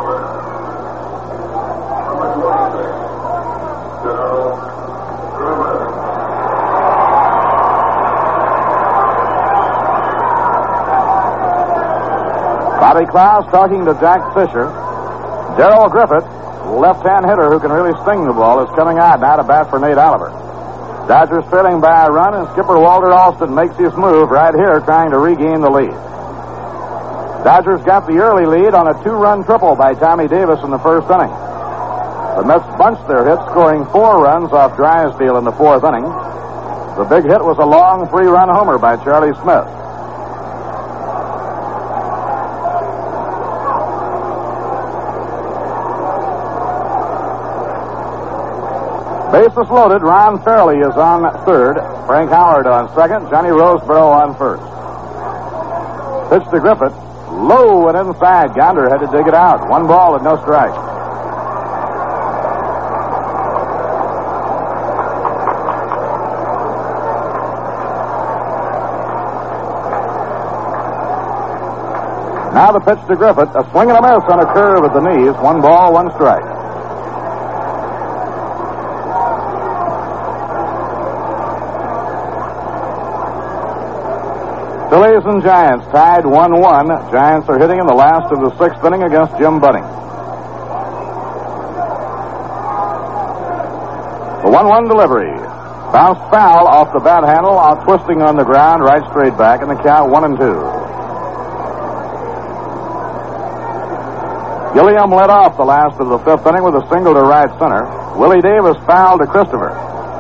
Bobby Klaus talking to Jack Fisher. Darrell Griffith, left-hand hitter who can really sting the ball, is coming out now to bat for Nate Oliver. Dodgers trailing by a run, and skipper Walter Alston makes his move right here, trying to regain the lead. Dodgers got the early lead on a 2-run triple by Tommy Davis in the first inning. The Mets bunched their hits, scoring 4 runs off Drysdale in the 4th inning. The big hit was a long 3-run homer by Charlie Smith. Bases loaded. Ron Fairley is on third. Frank Howard on second. Johnny Roseboro on first. Pitch to Griffith. Low and inside. Gonder had to dig it out. 1 ball and no strike. Now the pitch to Griffith. A swing and a miss on a curve at the knees. 1 ball, 1 strike. Phillies and Giants tied 1-1. Giants are hitting in the last of the 6th inning against Jim Bunning. The 1-1 delivery. Bounced foul off the bat handle, out twisting on the ground, right straight back, and the count 1-2. Gilliam led off the last of the 5th inning with a single to right center. Willie Davis fouled to Christopher.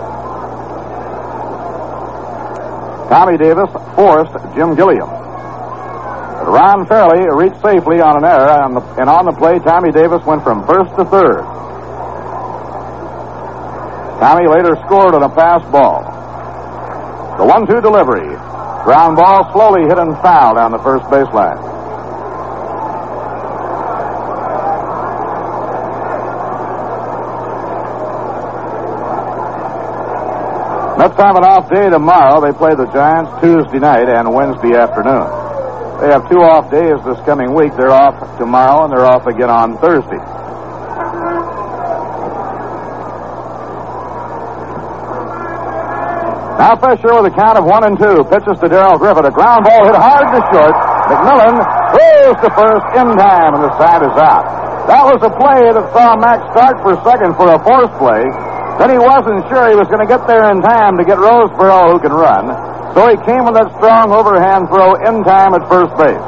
Tommy Davis forced Jim Gilliam. But Ron Fairley reached safely on an error, and on the play, Tommy Davis went from first to third. Tommy later scored on a pass ball. The 1-2 delivery. Ground ball slowly hit and foul down the first baseline. Mets have an off day tomorrow. They play the Giants Tuesday night and Wednesday afternoon. They have 2 off days this coming week. They're off tomorrow and they're off again on Thursday. Now Fisher with a count of 1-2. Pitches to Darrell Griffith. A ground ball hit hard to short. McMillan throws to first in time, and the side is out. That was a play that saw Max start for second for a force play. Then he wasn't sure he was going to get there in time to get Roseboro, who can run. So he came with that strong overhand throw in time at first base.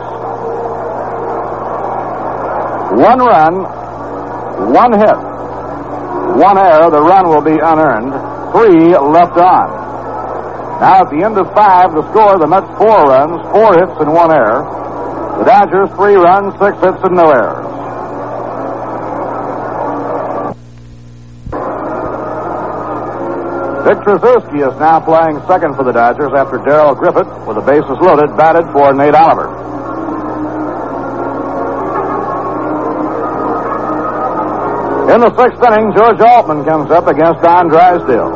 1 run, 1 hit, 1 error. The run will be unearned. 3 left on. Now at the end of 5, the score, the Mets 4 runs, 4 hits, and 1 error. The Dodgers 3 runs, 6 hits, and no errors. Dick Tracewski is now playing second for the Dodgers after Darrell Griffith, with the bases loaded, batted for Nate Oliver. In the 6th inning, George Altman comes up against Don Drysdale.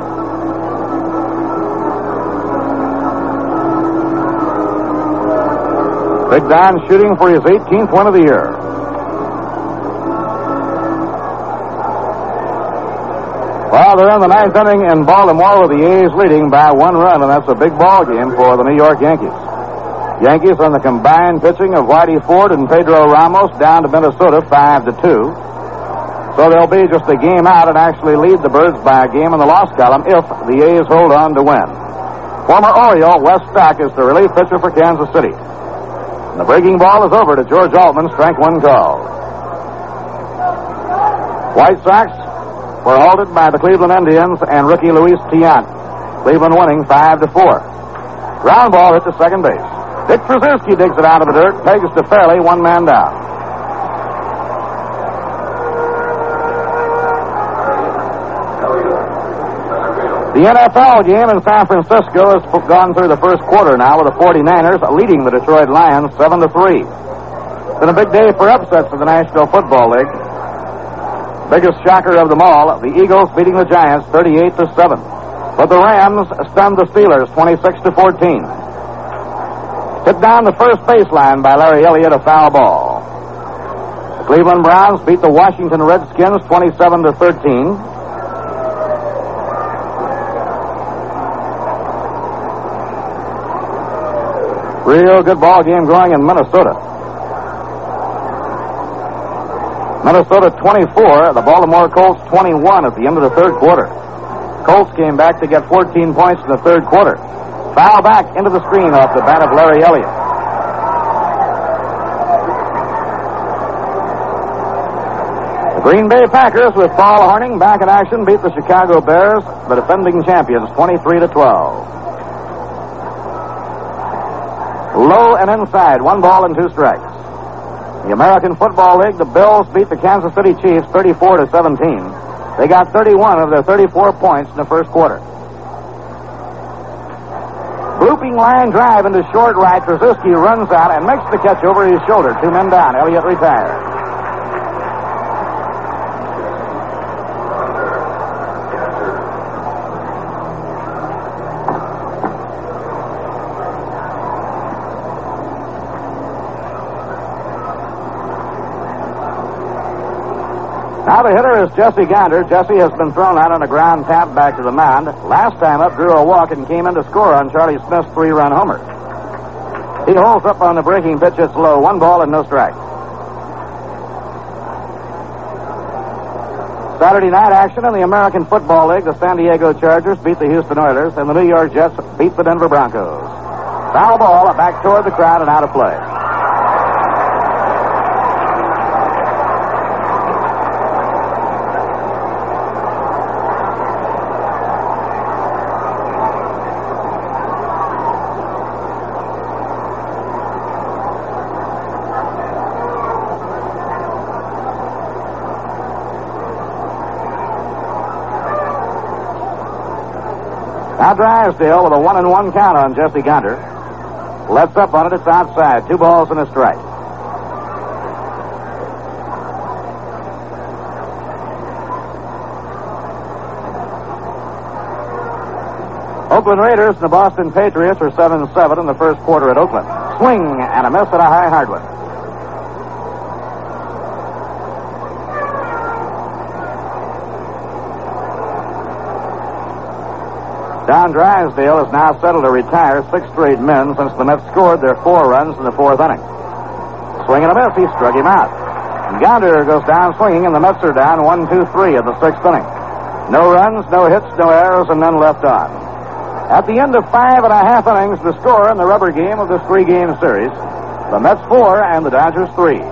Big Don shooting for his 18th win of the year. Well, they're in the ninth inning in Baltimore with the A's leading by 1 run, and that's a big ball game for the New York Yankees. Yankees on the combined pitching of Whitey Ford and Pedro Ramos down to Minnesota 5-2. So they'll be just a game out and actually lead the Birds by a game in the loss column if the A's hold on to win. Former Oriole Wes Stack is the relief pitcher for Kansas City. And the breaking ball is over to George Altman, strike one call. White Sox were halted by the Cleveland Indians and rookie Luis Tiant. Cleveland winning 5-4. Ground ball hit to second base. Dick Trzeski digs it out of the dirt, pegs to Fairley, 1 man down. The NFL game in San Francisco has gone through the first quarter now with the 49ers leading the Detroit Lions 7-3. It's been a big day for upsets in the National Football League. Biggest shocker of them all, the Eagles beating the Giants 38-7. But the Rams stunned the Steelers 26-14. Hit down the first baseline by Larry Elliott, a foul ball. The Cleveland Browns beat the Washington Redskins 27-13. Real good ball game going in Minnesota. Minnesota 24, the Baltimore Colts 21 at the end of the third quarter. Colts came back to get 14 points in the third quarter. Foul back into the screen off the bat of Larry Elliott. The Green Bay Packers with Paul Hornung back in action beat the Chicago Bears, the defending champions, 23-12. Low and inside, 1 ball and 2 strikes. The American Football League, the Bills beat the Kansas City Chiefs 34-17. They got 31 of their 34 points in the first quarter. Looping line drive into short right. Trzeski runs out and makes the catch over his shoulder. 2 men down. Elliott retired. Now the hitter is Jesse Gander. Jesse has been thrown out on a ground tap back to the mound. Last time up, drew a walk and came in to score on Charlie Smith's 3-run homer. He holds up on the breaking pitch. It's low. 1 ball and no strike. Saturday night action in the American Football League. The San Diego Chargers beat the Houston Oilers, and the New York Jets beat the Denver Broncos. Foul ball back toward the crowd and out of play. Now Drysdale with a 1-1 count on Jesse Gunter. Lets up on it. It's outside. 2 balls and a strike. Oakland Raiders and the Boston Patriots are 7-7 in the first quarter at Oakland. Swing and a miss at a high hard one. Don Drysdale is now settled to retire 6 straight men since the Mets scored their 4 runs in the 4th inning. Swing and a miss. He struck him out. And Gounder goes down swinging, and the Mets are down 1-2-3 in the 6th inning. No runs, no hits, no errors, and none left on. At the end of 5.5 innings, the score in the rubber game of this 3-game series, the Mets 4 and the Dodgers 3.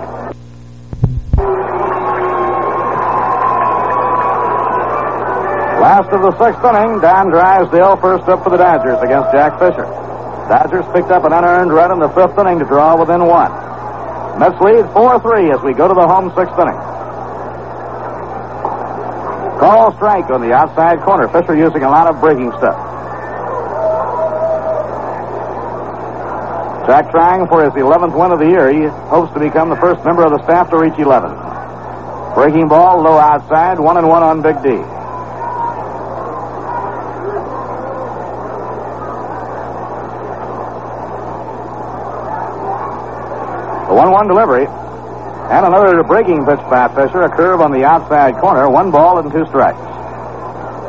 Last of the 6th inning, Don Drysdale first up for the Dodgers against Jack Fisher. Dodgers picked up an unearned run in the 5th inning to draw within 1. Mets lead 4-3 as we go to the home 6th inning. Call strike on the outside corner. Fisher using a lot of breaking stuff. Jack trying for his 11th win of the year. He hopes to become the first member of the staff to reach 11. Breaking ball, low outside, 1-1 on Big D. The 1-1 delivery. And another breaking pitch by Fisher, a curve on the outside corner, 1 ball and 2 strikes.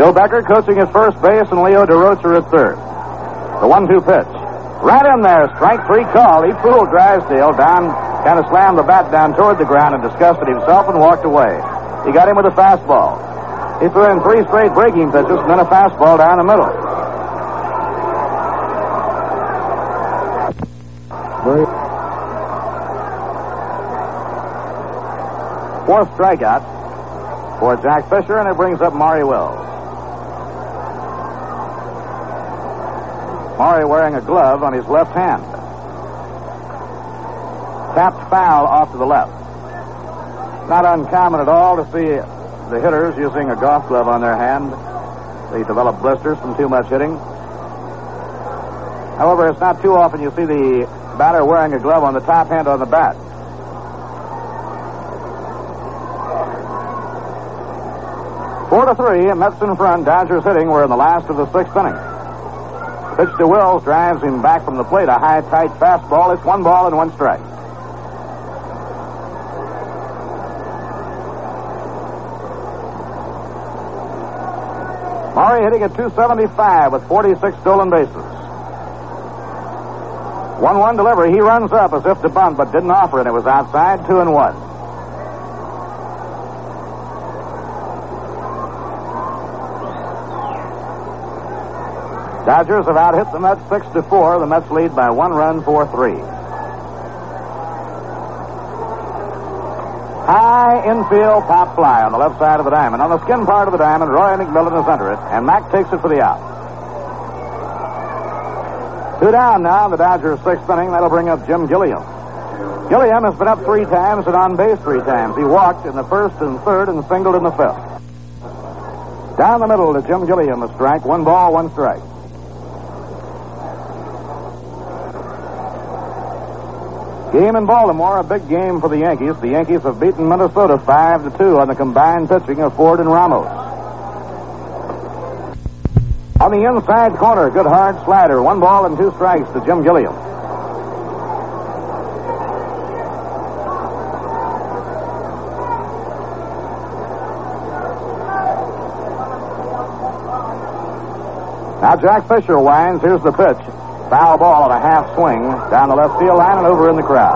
Joe Becker coaching at first base and Leo DeRocher at third. The 1-2 pitch. Right in there, strike three call. He fooled Drysdale down, kind of slammed the bat down toward the ground and disgusted himself and walked away. He got him with a fastball. He threw in three straight breaking pitches and then a fastball down the middle. Fourth strikeout for Jack Fisher, and it brings up Maury Wills. Maury wearing a glove on his left hand. Tapped foul off to the left. Not uncommon at all to see the hitters using a golf glove on their hand. They develop blisters from too much hitting. However, it's not too often you see the batter wearing a glove on the top hand on the bat. Four to three, Mets in front. Dodgers hitting. We're in the last of the sixth inning. Pitch to Wills, drives him back from the plate. A high, tight fastball. It's 1 ball and 1 strike. Maury hitting at 275 with 46 stolen bases. 1-1 delivery. He runs up as if to bunt, but didn't offer it. It was outside, 2-1. Dodgers have out-hit the Mets 6-4. The Mets lead by 1 run, 4-3. High infield pop fly on the left side of the diamond. On the skin part of the diamond, Roy McMillan is under it, and Mack takes it for the out. 2 down now in the Dodgers' sixth inning. That'll bring up Jim Gilliam. Gilliam has been up 3 times and on base 3 times. He walked in the first and third and singled in the fifth. Down the middle to Jim Gilliam, a strike. 1 ball, 1 strike. Game in Baltimore, a big game for the Yankees. The Yankees have beaten Minnesota 5-2 on the combined pitching of Ford and Ramos. On the inside corner, good hard slider. 1 ball and 2 strikes to Jim Gilliam. Now Jack Fisher winds. Here's the pitch. Foul ball on a half swing down the left field line and over in the crowd.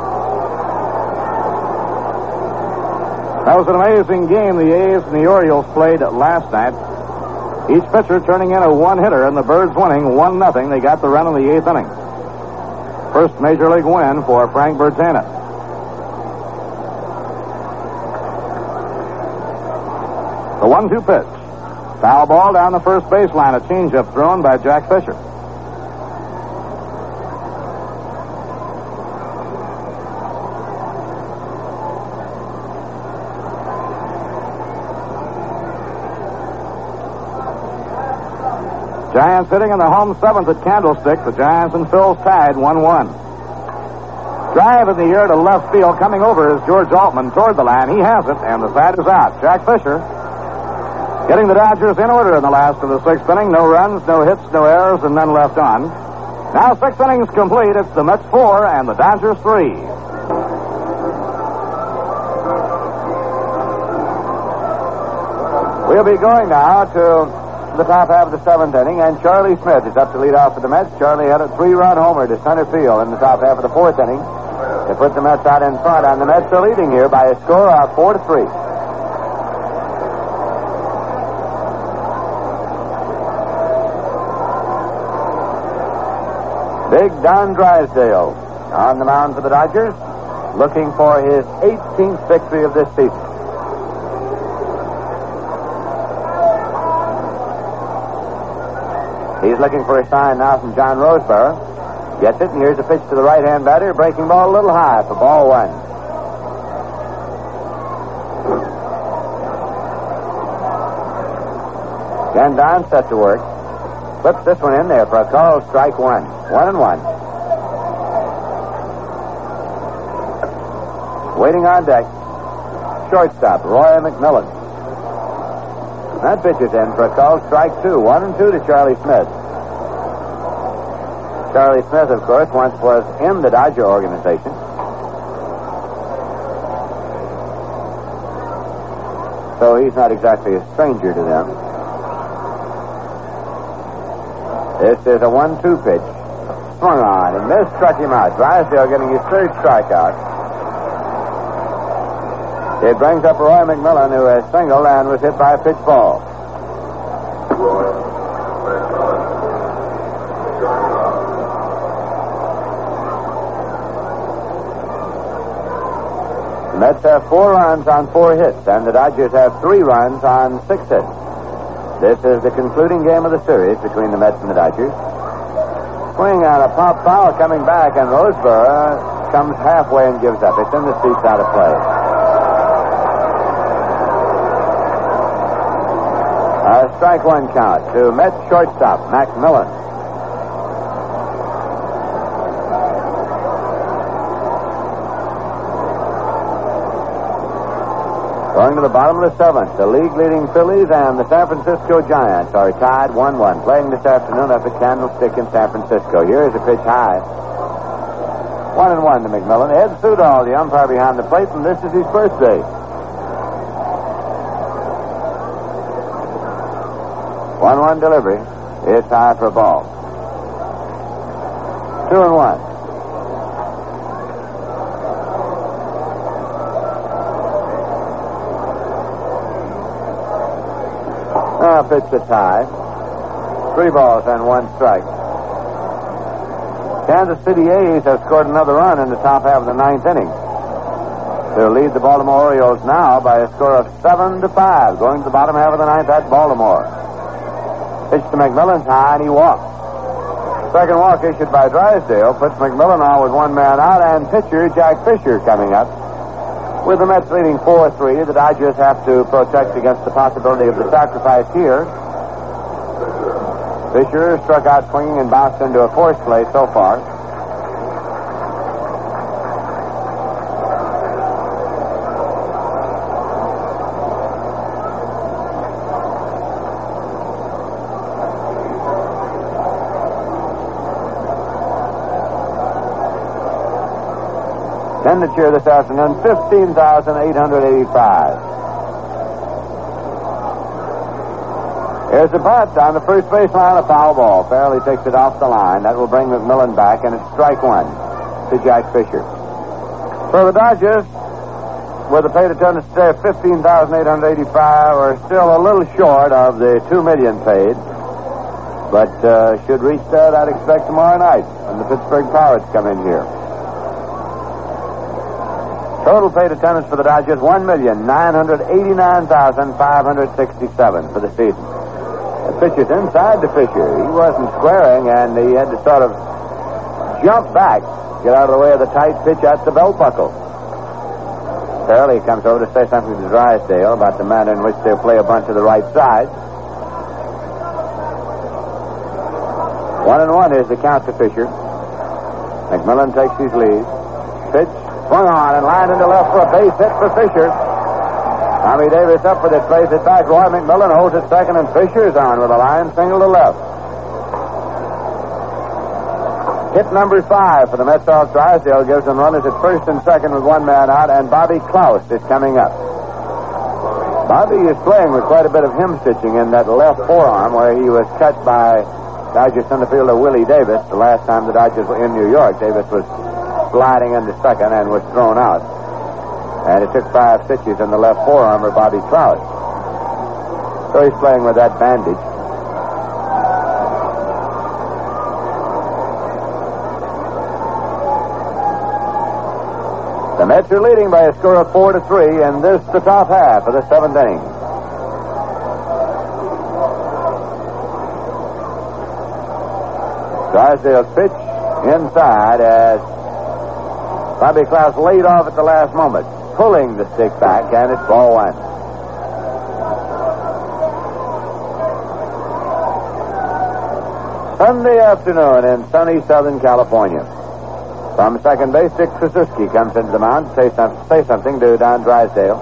That was an amazing game the A's and the Orioles played last night. Each pitcher turning in a 1-hitter, and the Birds winning 1-0. They got the run in the 8th inning. First Major League win for Frank Bertana. The 1-2 pitch. Foul ball down the first baseline. A changeup thrown by Jack Fisher. Giants hitting in the home 7th at Candlestick. The Giants and Phil's tied 1-1. Drive in the air to left field. Coming over is George Altman toward the line. He has it, and the side is out. Jack Fisher getting the Dodgers in order in the last of the 6th inning. No runs, no hits, no errors, and none left on. Now 6 innings complete. It's the Mets 4 and the Dodgers 3. We'll be going now to the top half of the 7th inning, and Charlie Smith is up to lead off for the Mets. Charlie had a 3-run homer to center field in the top half of the 4th inning to put the Mets out in front, and the Mets are leading here by a score of 4-3. Big Don Drysdale on the mound for the Dodgers, looking for his 18th victory of this season. He's looking for a sign now from John Roseborough. Gets it, and here's a pitch to the right-hand batter. Breaking ball a little high for ball 1. Again, Don set to work. Flips this one in there for a call, strike 1. 1-1. Waiting on deck, shortstop, Roy McMillan. That pitcher's in for a call, strike 2. 1-2 to Charlie Smith. Charlie Smith, of course, once was in the Dodger organization. So he's not exactly a stranger to them. This is a 1-2 pitch. Swung on and missed, struck him out. Drysdale getting his third strikeout. It brings up Roy McMillan, who has singled and was hit by a pitch ball. The Mets have 4 runs on 4 hits, and the Dodgers have 3 runs on 6 hits. This is the concluding game of the series between the Mets and the Dodgers. Swing on a pop foul coming back, and Roseboro comes halfway and gives up. It's in the seats out of play. A strike 1 count to Mets shortstop, McMillan. Going to the bottom of the 7th, the league-leading Phillies and the San Francisco Giants are tied 1-1, playing this afternoon up at Candlestick in San Francisco. Here is a pitch high. 1-1 to McMillan. Ed Sudol, the umpire behind the plate, and this is his birthday. 1-1 delivery. It's high for a ball. 2-1. Pitch to tie. 3 balls and 1 strike. Kansas City A's have scored another run in the top half of the 9th inning. They'll lead the Baltimore Orioles now by a score of 7-5, going to the bottom half of the 9th at Baltimore. Pitch to McMillan's high, and he walks. Second walk issued by Drysdale puts McMillan on with 1 man out, and pitcher Jack Fisher coming up. With the Mets leading 4-3, the Dodgers have to protect against the possibility of the sacrifice here. Fisher struck out swinging and bounced into a force play so far. Temperature this afternoon, 15,885. There's a bunt on the first baseline, a foul ball. Fairley takes it off the line. That will bring McMillan back, and it's strike 1 to Jack Fisher. So the Dodgers, with a paid attendance today of 15,885, are still a little short of the $2 million paid, but should reach that, I'd expect, tomorrow night when the Pittsburgh Pirates come in here. Total paid attendance for the Dodgers, 1,989,567 for the season. The pitcher's inside to Fisher. He wasn't squaring, and he had to sort of jump back, get out of the way of the tight pitch at the belt buckle. Fairley comes over to say something to Drysdale about the manner in which they'll play a bunt to the right side. 1-1 is the count to Fisher. McMillan takes his lead. Pitch. Swung on and lined into left for a base hit for Fisher. Tommy Davis up with it, plays it back. Roy McMillan holds it second, and Fisher's on with a line single to left. Hit number 5 for the Mets off Drysdale gives them runners at first and second with 1 man out, and Bobby Klaus is coming up. Bobby is playing with quite a bit of hem-stitching in that left forearm where he was cut by Dodgers center fielder Willie Davis the last time the Dodgers were in New York. Davis was sliding into second and was thrown out. And it took 5 stitches in the left forearm of Bobby Klaus. So he's playing with that bandage. The Mets are leading by a score of 4-3, and this the top half of the 7th inning. Drysdale's pitch inside as Bobby Klaus laid off at the last moment, pulling the stick back, and it's ball 1. Sunday afternoon in sunny Southern California. From second base, Dick Krasuski comes into the mound to say something to Don Drysdale.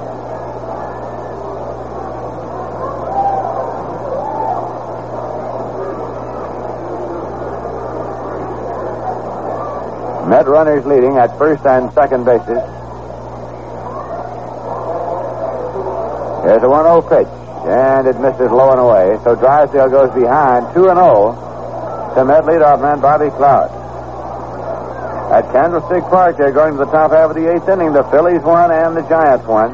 Met runners leading at first and second bases. There's a 1-0 pitch, and it misses low and away. So Drysdale goes behind 2-0 Met leadoff man Bobby Cloud. At Candlestick Park, they're going to the top half of the eighth inning. The Phillies won and the Giants won.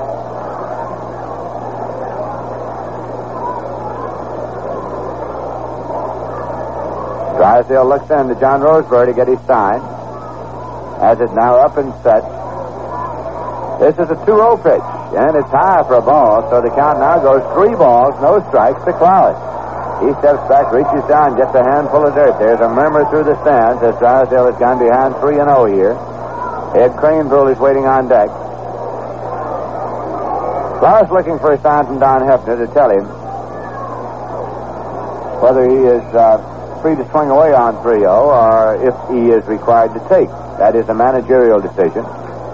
Drysdale looks in to John Roseberry to get his sign. Has it now up and set. This is a 2-0 pitch, and it's high for a ball, so the count now goes 3 balls, no strikes to Cloud. He steps back, reaches down, gets a handful of dirt. There's a murmur through the stands as Drysdale has gone behind 3-0 here. Ed Craneville is waiting on deck. Cloud's looking for a sign from Don Hefner to tell him whether he is free to swing away on 3-0 or if he is required to take. That is a managerial decision.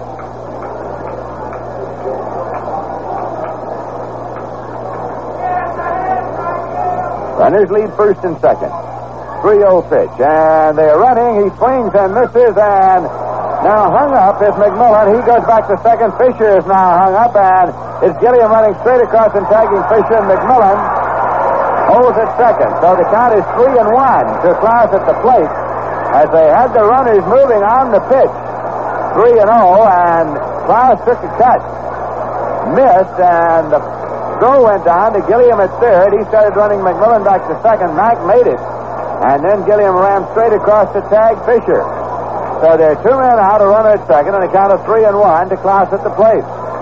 Runners lead first and second. 3-0 pitch, and they're running. He swings and misses, and now hung up is McMillan. He goes back to second. Fisher is now hung up, and it's Gilliam running straight across and tagging Fisher, and McMillan holds at second. So the count is 3-1 to Klaus at the plate as they had the runners moving on the pitch. 3-0, and Klaus took a cut. Missed, and the throw went down to Gilliam at third. He started running McMillan back to second. Mack made it. And then Gilliam ran straight across to tag Fisher. So there are 2 men out, a runner at second, and a count of 3-1 to Klaus at the plate.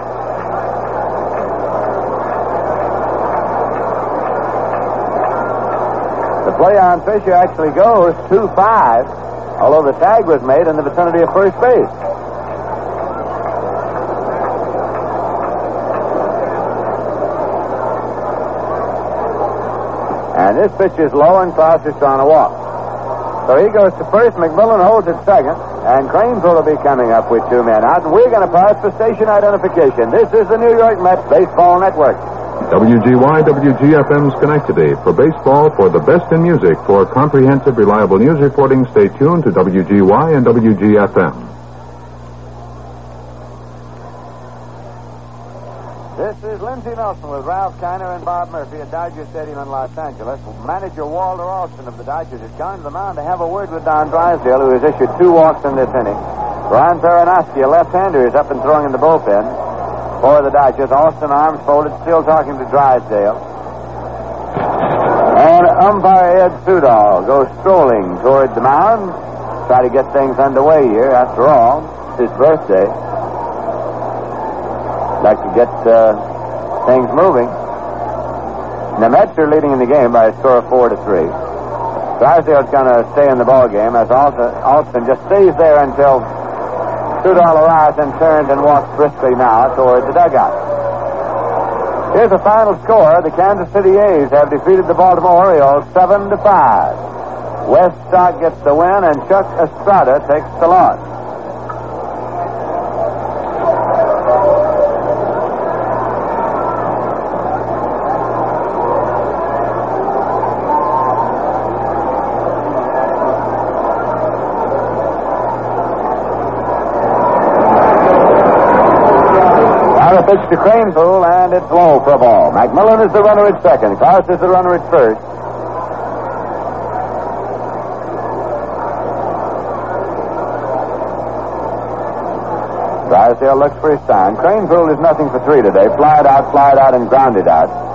The play on Fisher actually goes 2-5, although the tag was made in the vicinity of first base. And this pitch is low, and Klaus is trying to walk. So he goes to first. McMillan holds at second. And Craneville will be coming up with 2 men out. And we're going to pause for station identification. This is the New York Mets Baseball Network. WGY WGFM Schenectady. For baseball, for the best in music, for comprehensive, reliable news reporting, stay tuned to WGY and WGFM. This is Lindsey Nelson with Ralph Kiner and Bob Murphy at Dodger Stadium in Los Angeles. Manager Walter Alston of the Dodgers has gone to the mound to have a word with Don Drysdale, who has issued 2 walks in this inning. Ron Peronoski, a left-hander, is up and throwing in the bullpen for the Dodgers. Alston, arms folded, still talking to Drysdale. And umpire Ed Sudol goes strolling toward the mound, try to get things underway here. After all, it's his birthday. Like to get things moving. The Mets are leading in the game by a score of 4-3. Drysdale's going to stay in the ball game as Alston just stays there until Sudol arrives and turns and walks briskly now toward the dugout. Here's the final score. The Kansas City A's have defeated the Baltimore Orioles 7-5. Wes Stock gets the win, and Chuck Estrada takes the loss. Pitch to Craneville, and it's low for a ball. McMillan is the runner at second. Klaus is the runner at first. Drysdale looks for his sign. Craneville is nothing for 3 today. Flied out, and grounded out.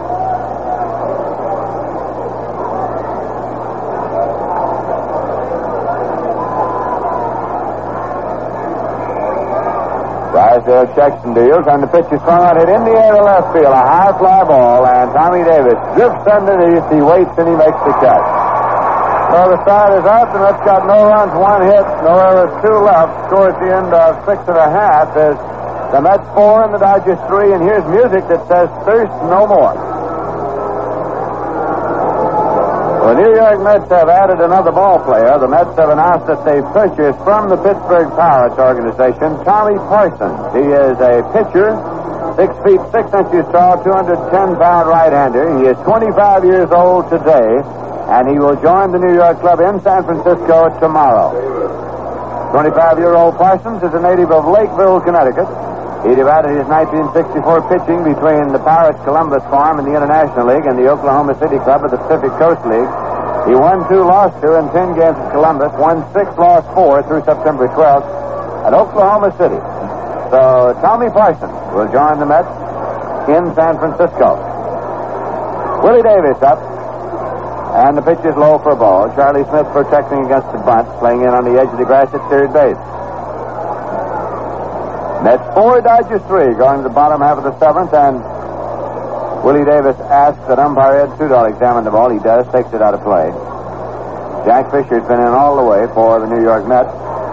Drysdale checks and deals, and the pitch is swung out, hit in the air to left field. A high fly ball, and Tommy Davis drifts underneath. He waits, and he makes the catch. So the side is up, and it's got no runs, 1 hit, no errors, 2 left. Score at the end of 6.5 is the Mets 4 and the Dodgers 3, and here's music that says thirst no more. The New York Mets have added another ball player. The Mets have announced that they've purchased from the Pittsburgh Pirates organization Tommy Parsons. He is a pitcher, 6 feet 6 inches tall, 210-pound right-hander. He is 25 years old today, and he will join the New York club in San Francisco tomorrow. 25-year-old Parsons is a native of Lakeville, Connecticut. He divided his 1964 pitching between the Pirates Columbus farm in the International League and the Oklahoma City Club of the Pacific Coast League. He won 2, lost 2 in 10 games at Columbus, won 6, lost 4 through September 12th at Oklahoma City. So Tommy Parsons will join the Mets in San Francisco. Willie Davis up, and the pitch is low for a ball. Charlie Smith protecting against the bunt, playing in on the edge of the grass at third base. Mets 4, Dodgers 3, going to the bottom half of the 7th, and Willie Davis asks that umpire Ed Sudol examine the ball. He does, takes it out of play. Jack Fisher's been in all the way for the New York Mets.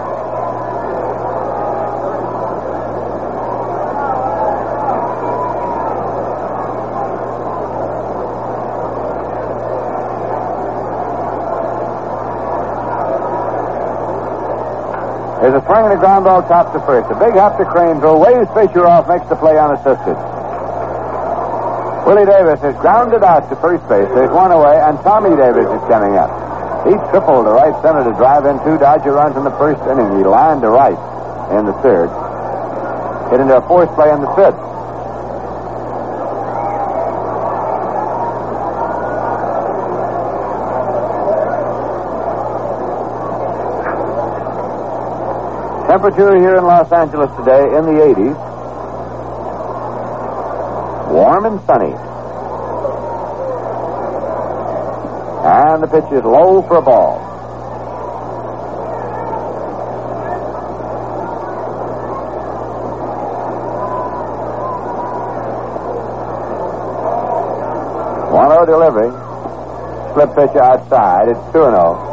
There's a swing and a ground ball top to first. A big hop to Crane throw. Waves Fisher off, makes the play unassisted. Willie Davis is grounded out to first base. There's one away, and Tommy Davis is coming up. He tripled to right center to drive in 2 Dodger runs in the first inning. He lined to right in the third. Hit into a force play in the 5th. Temperature here in Los Angeles today in the 80s. Warm and sunny. And the pitch is low for a ball. One-0 delivery. Slip pitch outside. It's 2-0.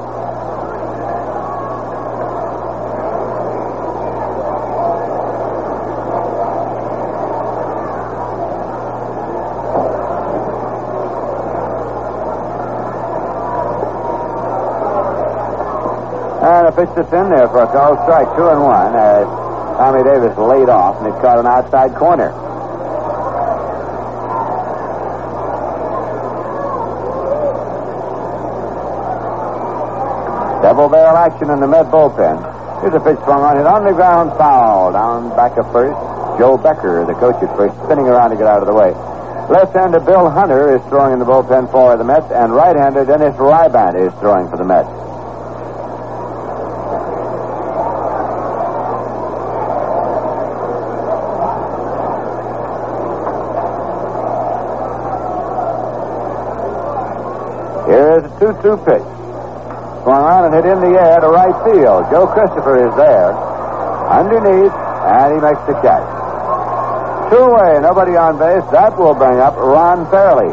Pitch that's in there for a called strike, 2-1, as Tommy Davis laid off, and it caught an outside corner. Double barrel action in the Met bullpen. Here's a pitch swung on it on the ground, foul. Down back of first. Joe Becker, the coach at first, spinning around to get out of the way. Left-hander Bill Hunter is throwing in the bullpen for the Mets, and right-hander Dennis Rybant is throwing for the Mets. Here's a 2-2 pitch. Swung on and hit in the air to right field. Joe Christopher is there. Underneath, and he makes the catch. 2 away, nobody on base. That will bring up Ron Fairley.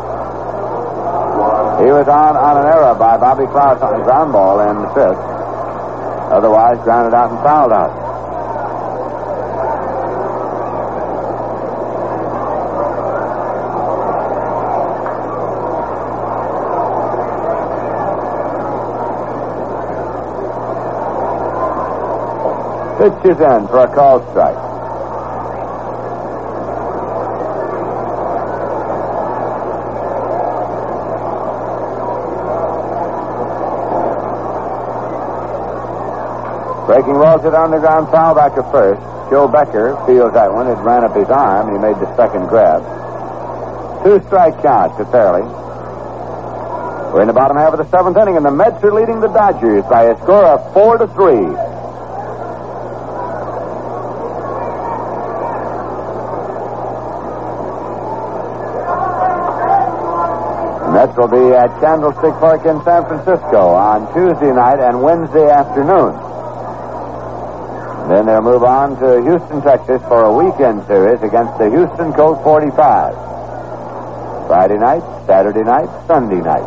He was on an error by Bobby Klaus on the ground ball in the 5th. Otherwise, grounded out and fouled out. Pitch is in for a called strike. Breaking balls it on the ground, foul back to first. Joe Becker feels that one. It ran up his arm. He made the second grab. 2-strike count to Fairley. We're in the bottom half of the 7th inning, and the Mets are leading the Dodgers by a score of 4-3. Mets will be at Candlestick Park in San Francisco on Tuesday night and Wednesday afternoon. Then they'll move on to Houston, Texas for a weekend series against the Houston Colt 45. Friday night, Saturday night, Sunday night.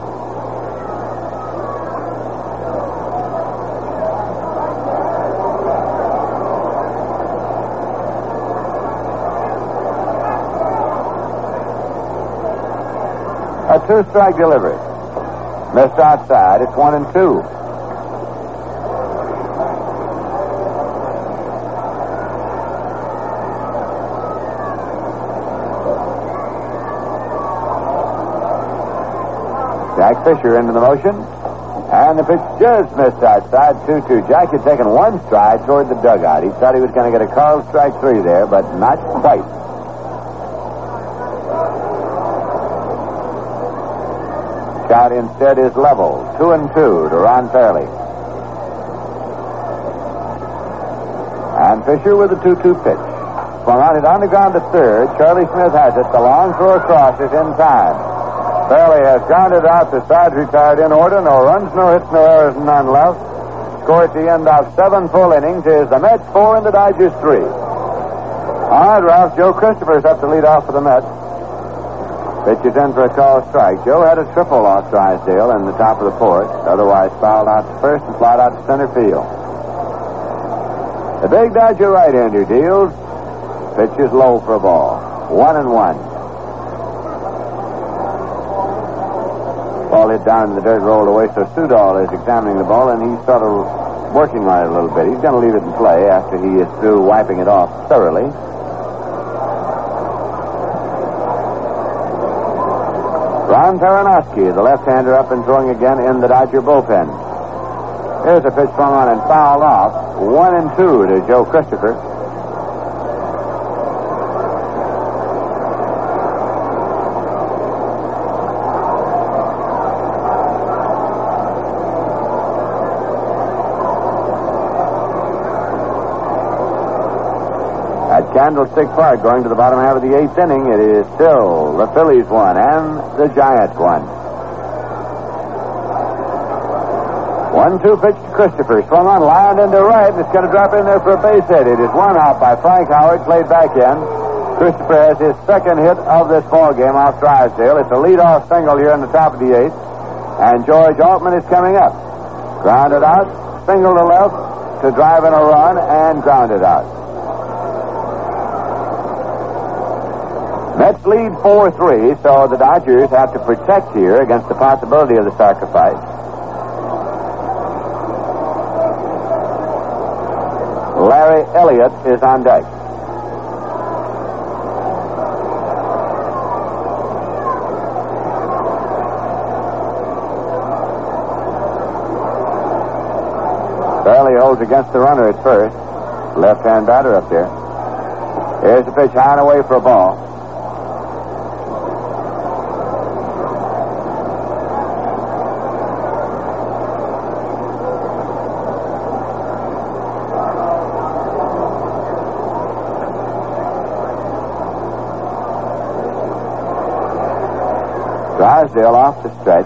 A 2-strike delivery. Missed outside. It's 1-2. Jack Fisher into the motion. And the pitch just missed outside. 2-2. Jack had taken 1 stride toward the dugout. He thought he was going to get a called strike 3 there, but not quite. Count instead is level, 2-2 to Ron Fairley. And Fisher with a 2-2 pitch. Swung on it on the ground to third. Charlie Smith has it. The long throw across is in time. Fairley has grounded out. The sides retired in order. No runs, no hits, no errors, none left. Score at the end of 7 full innings is the Mets 4 and the Dodgers 3. All right, Ralph. Joe Christopher's up to lead off for the Mets. Pitch is in for a called strike. Joe had a triple off Drysdale in the top of the fourth. Otherwise fouled out to first and flied out to center field. The big Dodger right-hander deals. Pitch is low for a ball. 1-1. Ball hit down in the dirt, rolled away, so Sudol is examining the ball, and he's sort of working on it a little bit. He's going to leave it in play after he is through wiping it off thoroughly. Ron Peronoski, the left-hander, up and throwing again in the Dodger bullpen. Here's a pitch swung on and fouled off. 1-2 to Joe Christopher. Candlestick Park, going to the bottom half of the 8th inning. It is still the Phillies 1 and the Giants 1. 1-2 pitch to Christopher. Swung on, lined into right, and it's going to drop in there for a base hit. It is one out by Frank Howard, played back in. Christopher has his second hit of this ball game off Drysdale. It's a leadoff single here in the top of the 8th. And George Altman is coming up. Grounded out, single to left to drive in a run, and grounded out. Mets lead 4-3, so the Dodgers have to protect here against the possibility of the sacrifice. Larry Elliott is on deck. Fairley holds against the runner at first. Left-hand batter up there. Here's the pitch high and away for a ball. Drysdale off the stretch.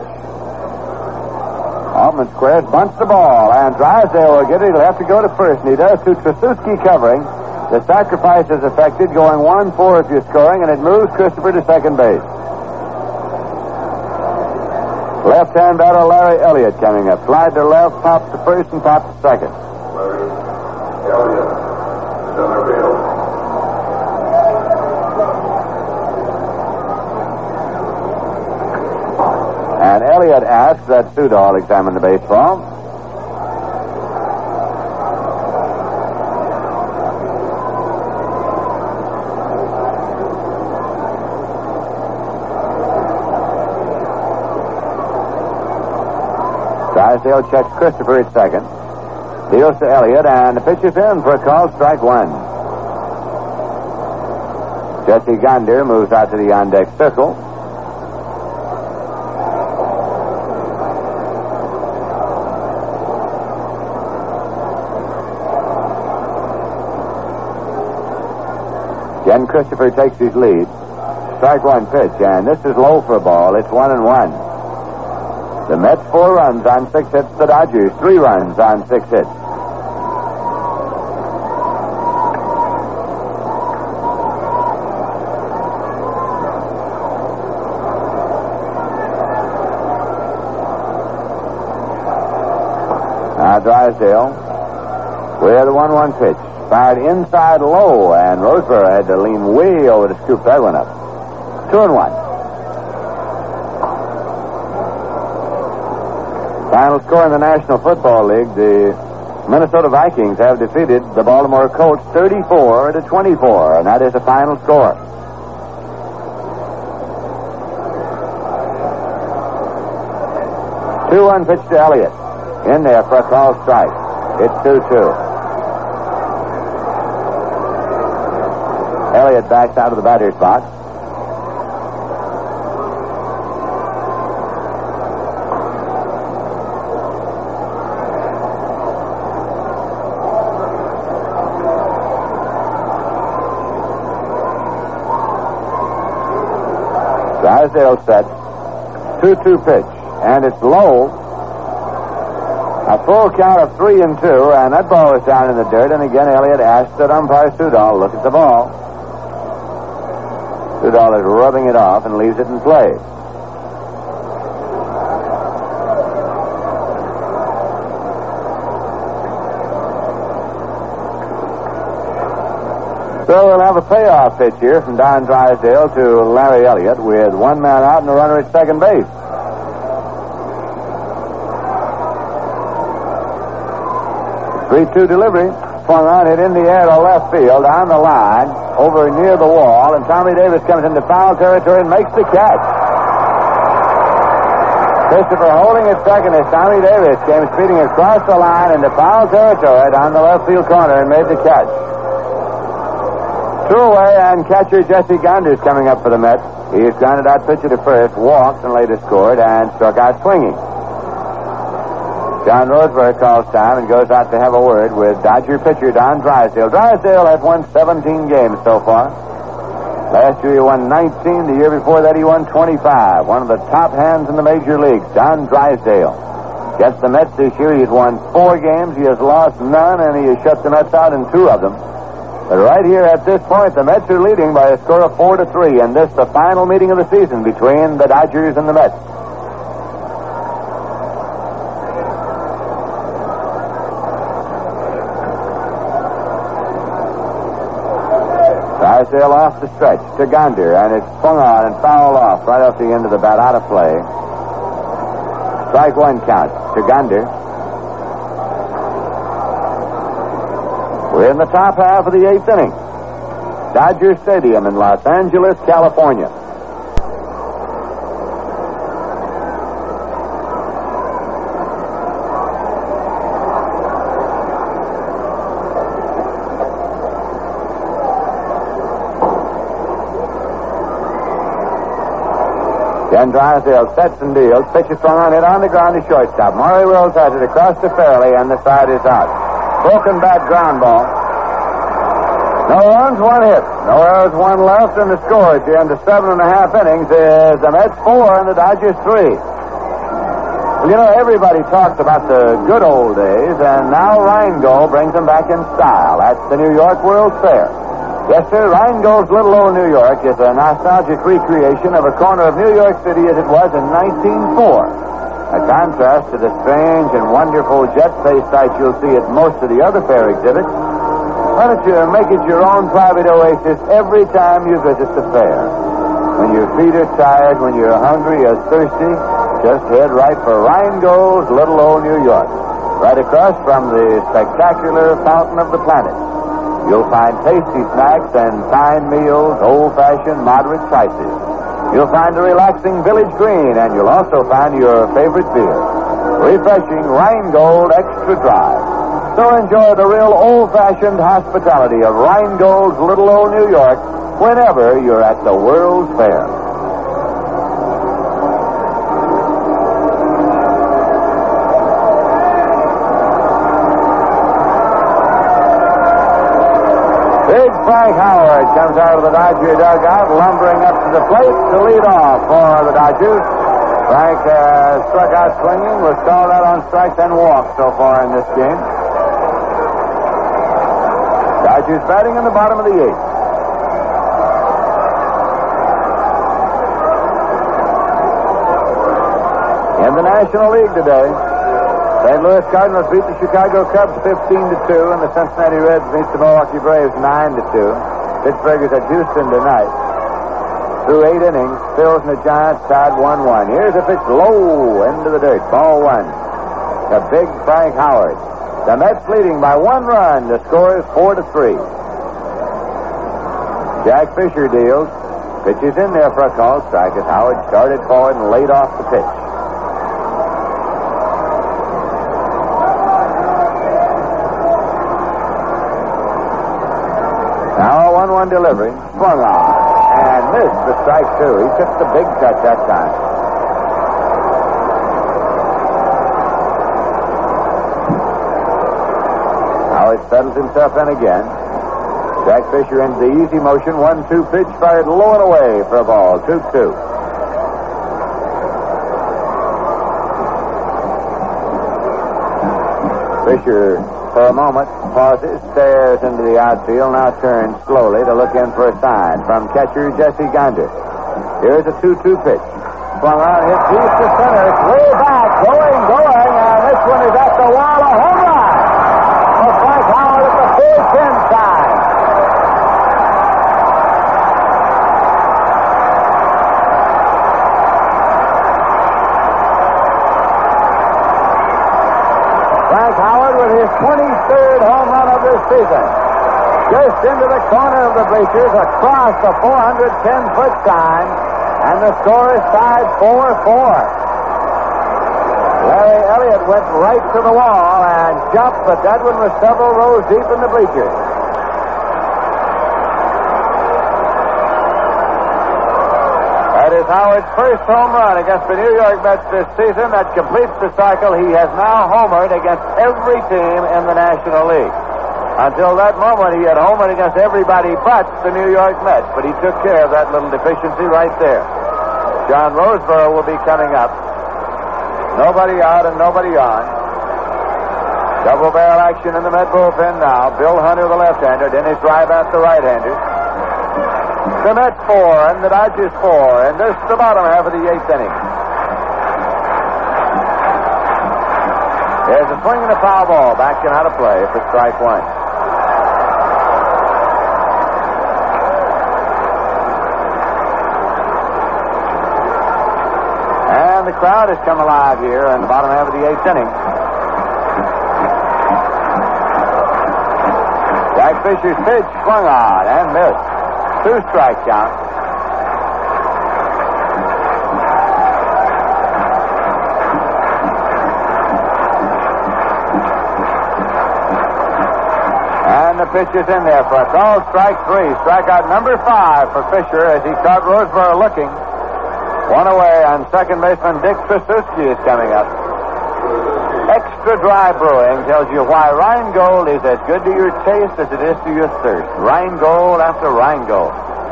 Altman squares, bunts the ball, and Drysdale will get it. He'll have to go to first, and he does to Trasuski covering. The sacrifice is effected, going 1-4 if you're scoring, and it moves Christopher to second base. Left-hand batter Larry Elliott coming up. Slide to left, pops to first, and pops to second. Larry Elliott, center field. And Elliott asks that Sudol examine the baseball. Drysdale checks Christopher at second. Deals to Elliott, and the pitch is in for a call, strike one. Jesse Gonder moves out to the on-deck circle. Ken Christopher takes his lead. Strike one pitch, and this is low for a ball. It's 1-1. The Mets 4 runs on 6 hits. The Dodgers 3 runs on 6 hits. Now Drysdale with the 1-1 pitch. Fired inside low, and Roseboro had to lean way over to scoop that one up. 2-1. Final score in the National Football League, the Minnesota Vikings have defeated the Baltimore Colts 34-24, and that is the final score. Two-one pitch to Elliott. In there for a call strike. It's 2-2. Elliott backs out of the batter's box. Drysdale set. 2-2 pitch. And it's low. A full count of 3-2, and that ball was down in the dirt. And again, Elliott asked that umpire Sudol look at the ball. Sudol is rubbing it off and leaves it in play. So we'll have a payoff pitch here from Don Drysdale to Larry Elliott with one man out and a runner at second base. 3-2 delivery. Swung on it in the air to left field, on the line, over near the wall, and Tommy Davis comes into foul territory and makes the catch. Christopher holding at second as Tommy Davis came speeding across the line into foul territory down the left field corner and made the catch. 2 away, and catcher Jesse Gonder's coming up for the Mets. He has grounded out pitcher to first, walked and later scored, and struck out swinging. John Roseberg calls time and goes out to have a word with Dodger pitcher Don Drysdale. Drysdale has won 17 games so far. Last year he won 19. The year before that he won 25. One of the top hands in the major leagues, Don Drysdale. Against the Mets this year, he's won 4 games. He has lost none, and he has shut the Mets out in 2 of them. But right here at this point, the Mets are leading by a score of 4-3, and this the final meeting of the season between the Dodgers and the Mets. Drysdale off the stretch to Gonder, and it's swung on and fouled off right off the end of the bat, out of play. Strike 1 count to Gonder. We're in the top half of the 8th inning. Dodger Stadium in Los Angeles, California. Ken Drysdale sets and deals. Pitch is swung on, hit on the ground to shortstop. Maury Wills has it across to Fairley, and the side is out. Broken bat ground ball. No runs, 1 hit. No errors, 1 left, and the score at the end of 7.5 innings is the Mets 4 and the Dodgers 3. Well, you know, everybody talks about the good old days, and now Rheingold brings them back in style at the New York World's Fair. Yes, sir, Rheingold's Little Old New York is a nostalgic recreation of a corner of New York City as it was in 1904. A contrast to the strange and wonderful jet-faced sight you'll see at most of the other fair exhibits. Why don't you make it your own private oasis every time you visit the fair? When your feet are tired, when you're hungry or thirsty, just head right for Rheingold's Little Old New York, right across from the spectacular Fountain of the Planets. You'll find tasty snacks and fine meals, old-fashioned, moderate prices. You'll find a relaxing Village Green, and you'll also find your favorite beer. Refreshing Rheingold Extra Dry. So enjoy the real old-fashioned hospitality of Rheingold's Little Old New York whenever you're at the World's Fair. Big Frank Howard comes out of the Dodger dugout, lumbering up to the plate to lead off for the Dodgers. Frank struck out swinging, was called out on strikes, and walked so far in this game. Dodgers batting in the bottom of the 8th. In the National League today, St. Louis Cardinals beat the Chicago Cubs 15-2, and the Cincinnati Reds beat the Milwaukee Braves 9-2. Pittsburgh is at Houston tonight. Through 8 innings, Phils and the Giants tied 1-1. Here's a pitch low into the dirt. Ball 1. The big Frank Howard. The Mets leading by 1 run. The score is 4-3. Jack Fisher deals. Pitch is in there for a called strike as Howard started forward and laid off the pitch. Now a 1-1 delivery. Swung on. And missed the strike, too. He took the big cut that time. Howard settles himself in again. Jack Fisher into the easy motion. 1-2 pitch fired low and away for a ball. 2-2. Fisher, for a moment, pauses, stares into the outfield, now turns slowly to look in for a sign from catcher Jesse Gonder. Here's a 2-2 pitch. Swung on, hit deep to center. It's way back, going, and this one is at the wall, a home run for Frank Howard at the 4-10 sign. Frank Howard with his 23rd home run of this season. Just into the corner of the bleachers, across the 410-foot sign, and the score is tied 4-4. Larry Elliott went right to the wall and jumped, but that one was several rows deep in the bleachers. That is Howard's first home run against the New York Mets this season. That completes the cycle. He has now homered against every team in the National League. Until that moment, he had homered against everybody but the New York Mets, but he took care of that little deficiency right there. John Roseboro will be coming up. Nobody out and nobody on. Double barrel action in the Met bullpen now. Bill Hunter, the left-hander, Dennis Rybat, the right-hander. The Mets 4 and the Dodgers 4, and this is the bottom half of the 8th inning. There's a swing and a foul ball back and out of play for strike one. And the crowd has come alive here in the bottom half of the 8th inning. Jack Fisher's pitch swung on and missed. 2-strike count. And the pitch is in there for a call. Strike 3. Strikeout number 5 for Fisher as he caught Roseboro looking. One away, and second baseman Dick Tracewski is coming up. Extra Dry Brewing tells you why Rheingold is as good to your taste as it is to your thirst. Rheingold after Rheingold.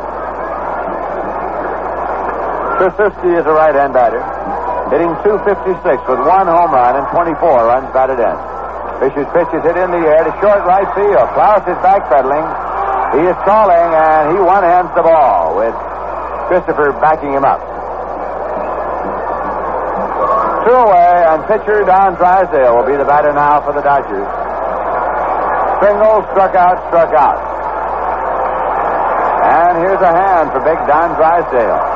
Tracewski is a right-hand batter, hitting .256 with 1 home run and 24 runs batted in. Fisher's pitch is hit in the air to short right field. Klaus is backpedaling. He is calling, and he one-hands the ball with Christopher backing him up. 2 away, and pitcher Don Drysdale will be the batter now for the Dodgers. Single, struck out. And here's a hand for big Don Drysdale.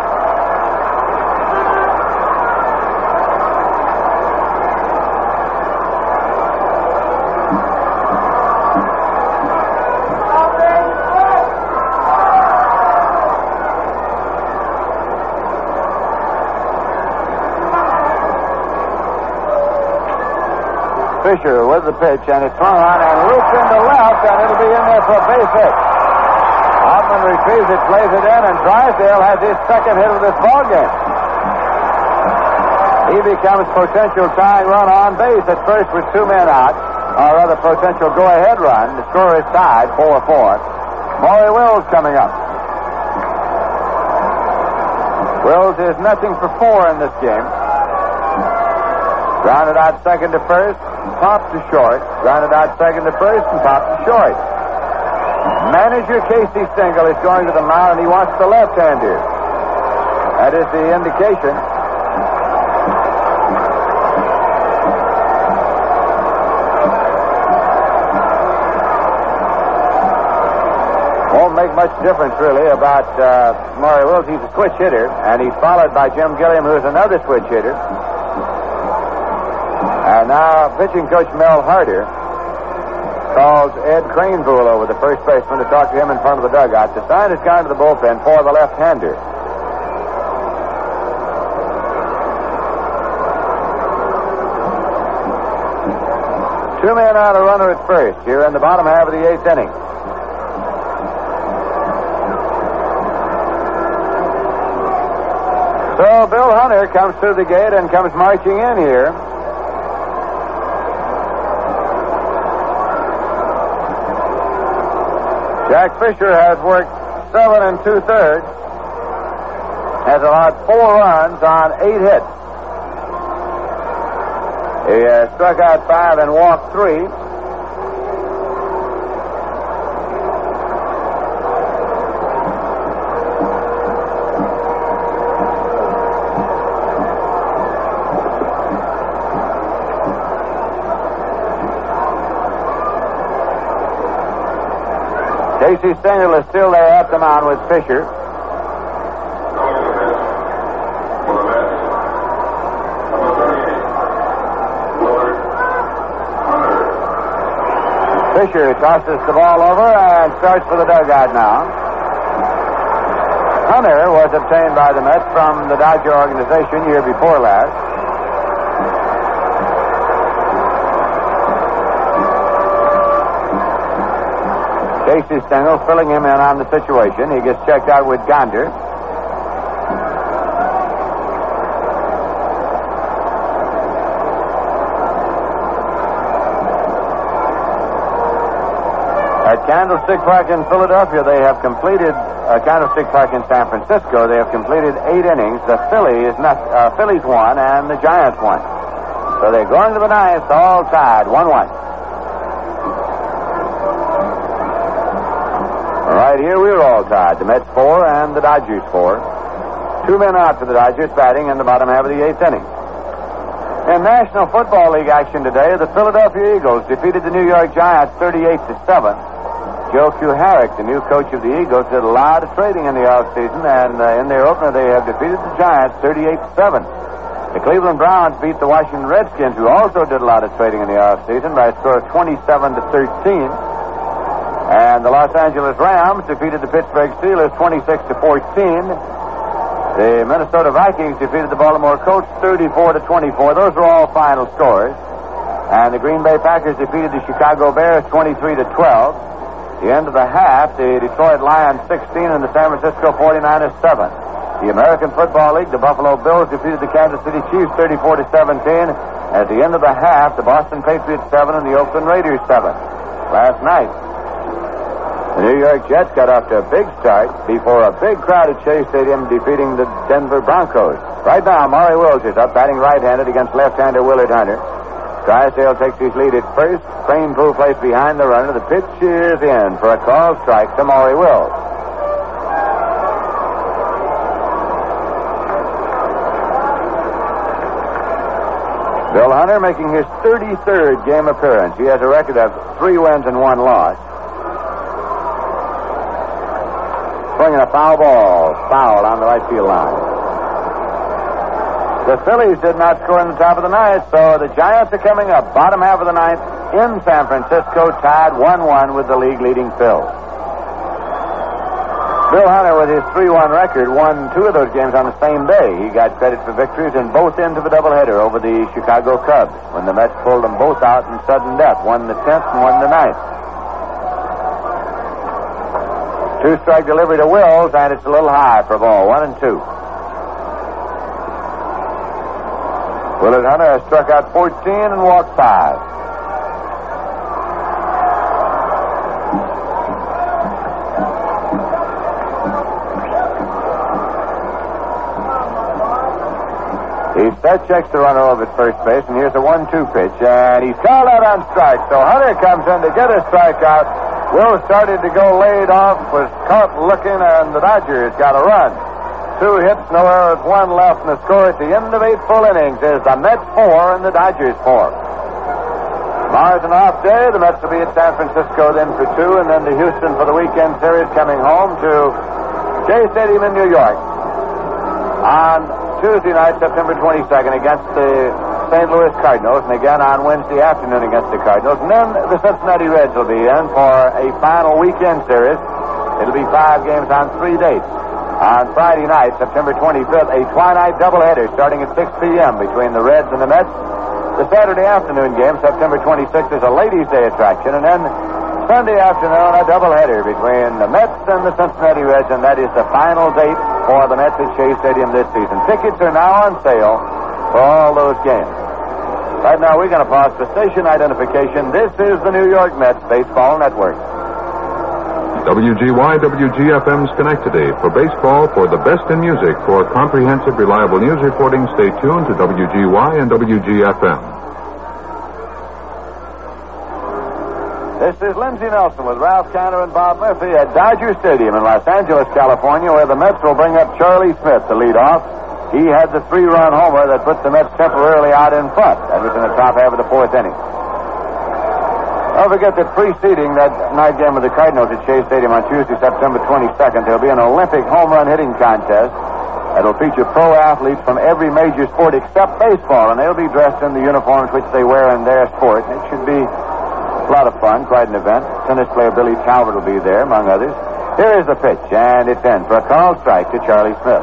Fisher with the pitch, and it's thrown on and looped into left, and it'll be in there for a base hit. Hoffman retrieves it, plays it in, and Drysdale has his second hit of this ballgame. He becomes potential tying run on base at first with 2 men out, or rather potential go-ahead run. The score is tied 4-4. Maury Wills coming up. Wills is nothing for 4 in this game. Grounded out second to first, popped to short. Grounded out second to first and popped to short. Manager Casey Stengel is going to the mound, and he wants the left-hander. That is the indication. Won't make much difference, really, about Maury Wills. He's a switch hitter, and he's followed by Jim Gilliam, who's another switch hitter. And now, pitching coach Mel Harder calls Ed Craneville over, the first baseman, to talk to him in front of the dugout. The sign has gone to the bullpen for the left-hander. Two men out, a runner at first here in the bottom half of the 8th inning. So Bill Hunter comes through the gate and comes marching in here. Jack Fisher has worked 7 2/3. Has allowed 4 runs on 8 hits. He struck out 5 and walked 3. Casey Stengel is still there at the mound with Fisher. Fisher tosses the ball over and starts for the dugout now. Hunter was obtained by the Mets from the Dodger organization year before last. Casey Stengel filling him in on the situation. He gets checked out with Gonder. At Candlestick Park in Philadelphia, they have completed Candlestick Park in San Francisco. They have completed 8 innings. The Phillies won and the Giants won. So they're going to the 9th, all tied, 1-1. Right here, we were all tied. The Mets 4 and the Dodgers 4. 2 men out for the Dodgers batting in the bottom half of the 8th inning. In National Football League action today, the Philadelphia Eagles defeated the New York Giants 38-7. Joe Kuharich, the new coach of the Eagles, did a lot of trading in the offseason, and in their opener, they have defeated the Giants 38-7. The Cleveland Browns beat the Washington Redskins, who also did a lot of trading in the offseason, by a score of 27-13. And the Los Angeles Rams defeated the Pittsburgh Steelers 26-14. The Minnesota Vikings defeated the Baltimore Colts 34-24. Those were all final scores. And the Green Bay Packers defeated the Chicago Bears 23-12. The end of the half, the Detroit Lions 16 and the San Francisco 49ers 7. The American Football League, the Buffalo Bills defeated the Kansas City Chiefs 34-17. At the end of the half, the Boston Patriots 7 and the Oakland Raiders 7. Last night, the New York Jets got off to a big start before a big crowd at Shea Stadium defeating the Denver Broncos. Right now, Maury Wills is up batting right-handed against left-hander Willard Hunter. Drysdale takes his lead at first. Kranepool plays behind the runner. The pitch is in for a called strike to Maury Wills. Bill Hunter making his 33rd game appearance. He has a record of 3 wins and 1 loss. Swinging a foul ball. Foul on the right field line. The Phillies did not score in the top of the 9th, so the Giants are coming up. Bottom half of the 9th in San Francisco, tied 1-1 with the league-leading Phils. Bill Hunter, with his 3-1 record, won 2 of those games on the same day. He got credit for victories in both ends of a doubleheader over the Chicago Cubs when the Mets pulled them both out in sudden death, one the 10th and one the 9th. 2-strike delivery to Wills, and it's a little high for ball 1-2. Willard Hunter has struck out 14 and walked 5. He set, checks the runner over at first base, and here's a 1-2 pitch, and he's called out on strike. So Hunter comes in to get a strikeout. Will started to go laid off, was caught looking, and the Dodgers got a run. 2 hits, no errors, 1 left, and the score at the end of 8 full innings is the Mets 4 and the Dodgers 4. Tomorrow's an off day. The Mets will be at San Francisco then for 2, and then to Houston for the weekend series, coming home to Shea Stadium in New York on Tuesday night, September 22nd, against the St. Louis Cardinals, and again on Wednesday afternoon against the Cardinals. And then the Cincinnati Reds will be in for a final weekend series. It'll be 5 games on 3 dates. On Friday night, September 25th, a twilight doubleheader starting at 6 p.m. between the Reds and the Mets. The Saturday afternoon game, September 26th, is a ladies' day attraction, and then Sunday afternoon, a doubleheader between the Mets and the Cincinnati Reds, and that is the final date for the Mets at Shea Stadium this season. Tickets are now on sale for all those games. Right now, we're going to pause for station identification. This is the New York Mets Baseball Network. WGY, WGFM Schenectady. For baseball, for the best in music, for comprehensive, reliable news reporting, stay tuned to WGY and WGFM. This is Lindsey Nelson with Ralph Cantor and Bob Murphy at Dodger Stadium in Los Angeles, California, where the Mets will bring up Charlie Smith to lead off. He had the 3-run homer that put the Mets temporarily out in front. That was in the top half of the fourth inning. Don't forget that preceding that night game of the Cardinals at Shea Stadium on Tuesday, September 22nd, there'll be an Olympic home run hitting contest that'll feature pro athletes from every major sport except baseball, and they'll be dressed in the uniforms which they wear in their sport. And it should be a lot of fun, quite an event. Tennis player Billy Talbot will be there, among others. Here is the pitch, and it's in for a called strike to Charlie Smith.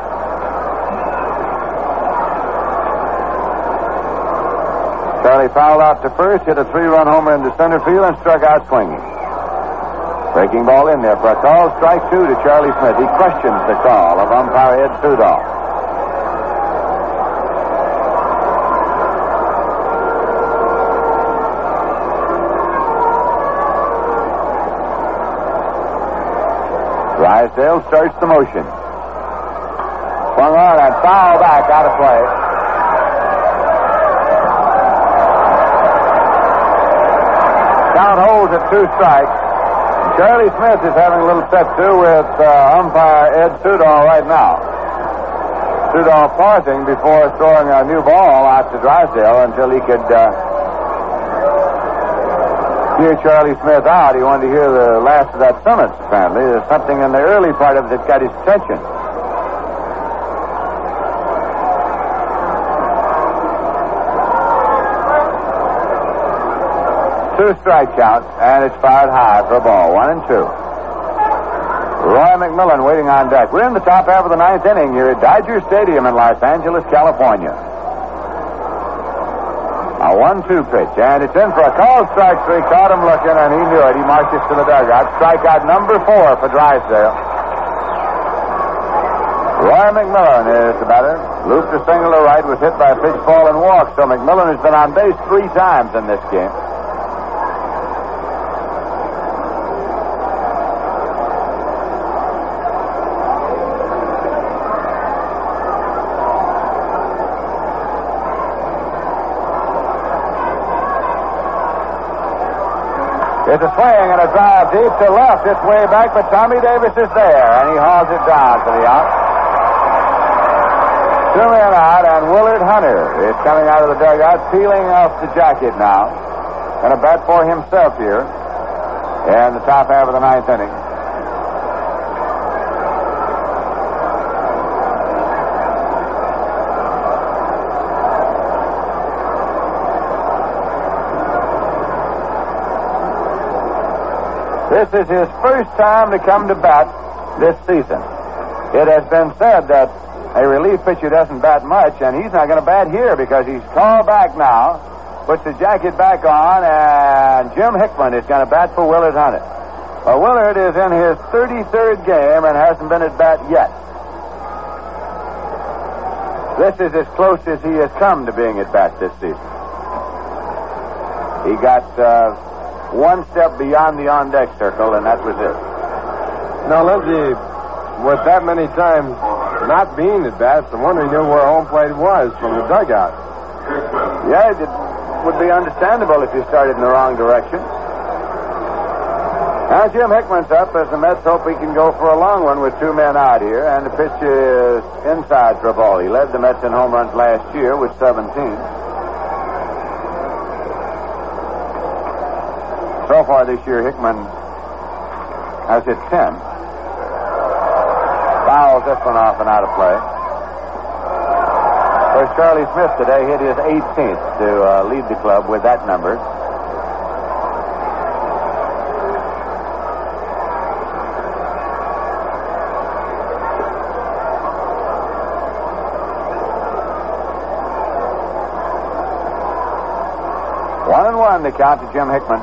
Charlie fouled out to first, hit a 3-run homer into center field, and struck out swinging. Breaking ball in there for a call, strike 2 to Charlie Smith. He questions the call of umpire Ed Sudol. Drysdale starts the motion. Swung on and foul back out of play. Count holds at 2 strikes. Charlie Smith is having a little set-to with umpire Ed Sudol right now. Sudol pausing before throwing a new ball out to Drysdale until he could hear Charlie Smith out. He wanted to hear the last of that summons, apparently. There's something in the early part of it that got his attention. Two strike counts, and it's fired high for a ball. 1-2. Roy McMillan waiting on deck. We're in the top half of the 9th inning here at Dodger Stadium in Los Angeles, California. A 1-2 pitch, and it's in for a called strike 3. Caught him looking, and he knew it. He marches to the dugout. Strikeout number 4 for Drysdale. Roy McMillan is the batter. Looped a single to right, was hit by a pitch ball and walked, so McMillan has been on base 3 times in this game. It's a swing and a drive deep to left. It's way back, but Tommy Davis is there, and he hauls it down to the out. 2 men out, and Willard Hunter is coming out of the dugout, peeling off the jacket now. Going to bat for himself here in the top half of the 9th inning. This is his first time to come to bat this season. It has been said that a relief pitcher doesn't bat much, and he's not going to bat here because he's called back now, puts the jacket back on, and Jim Hickman is going to bat for Willard Hunter. Well, Willard is in his 33rd game and hasn't been at bat yet. This is as close as he has come to being at bat this season. He got 1 step beyond the on-deck circle, and that was it. Now, Lindsey, with that many times not being at bats, I'm wondering where home plate was from the dugout. Yeah, it would be understandable if you started in the wrong direction. Now, Jim Hickman's up as the Mets hope he can go for a long one with 2 men out here, and the pitch is inside for a ball. He led the Mets in home runs last year with 17. So far this year, Hickman has hit 10. Fouls this one off and out of play. Of course, Charlie Smith today hit his 18th to lead the club with that number. One the count to Jim Hickman.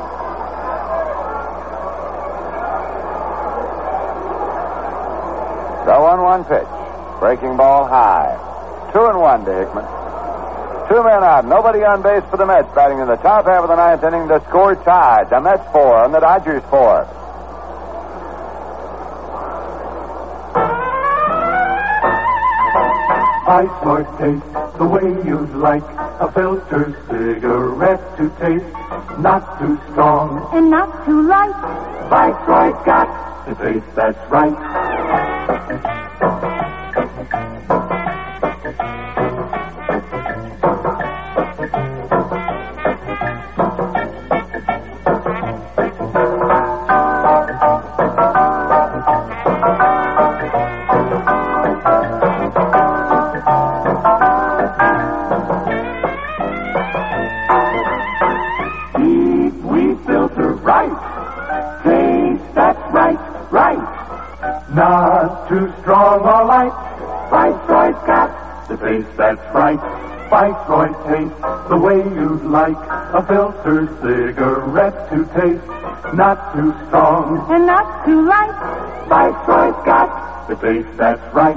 The 1-1 pitch. Breaking ball high. 2-1 to Hickman. 2 men out. Nobody on base for the Mets. Batting in the top half of the 9th inning. The score tied. The Mets 4 and the Dodgers 4. Viceroy taste the way you'd like. a filter cigarette to taste. Not too strong and not too light. Viceroy's got the taste that's right. Not too strong or light. Viceroy's got the taste that's right. Viceroy taste the way you'd like. A filter cigarette to taste. Not too strong and not too light. Viceroy's got the taste that's right.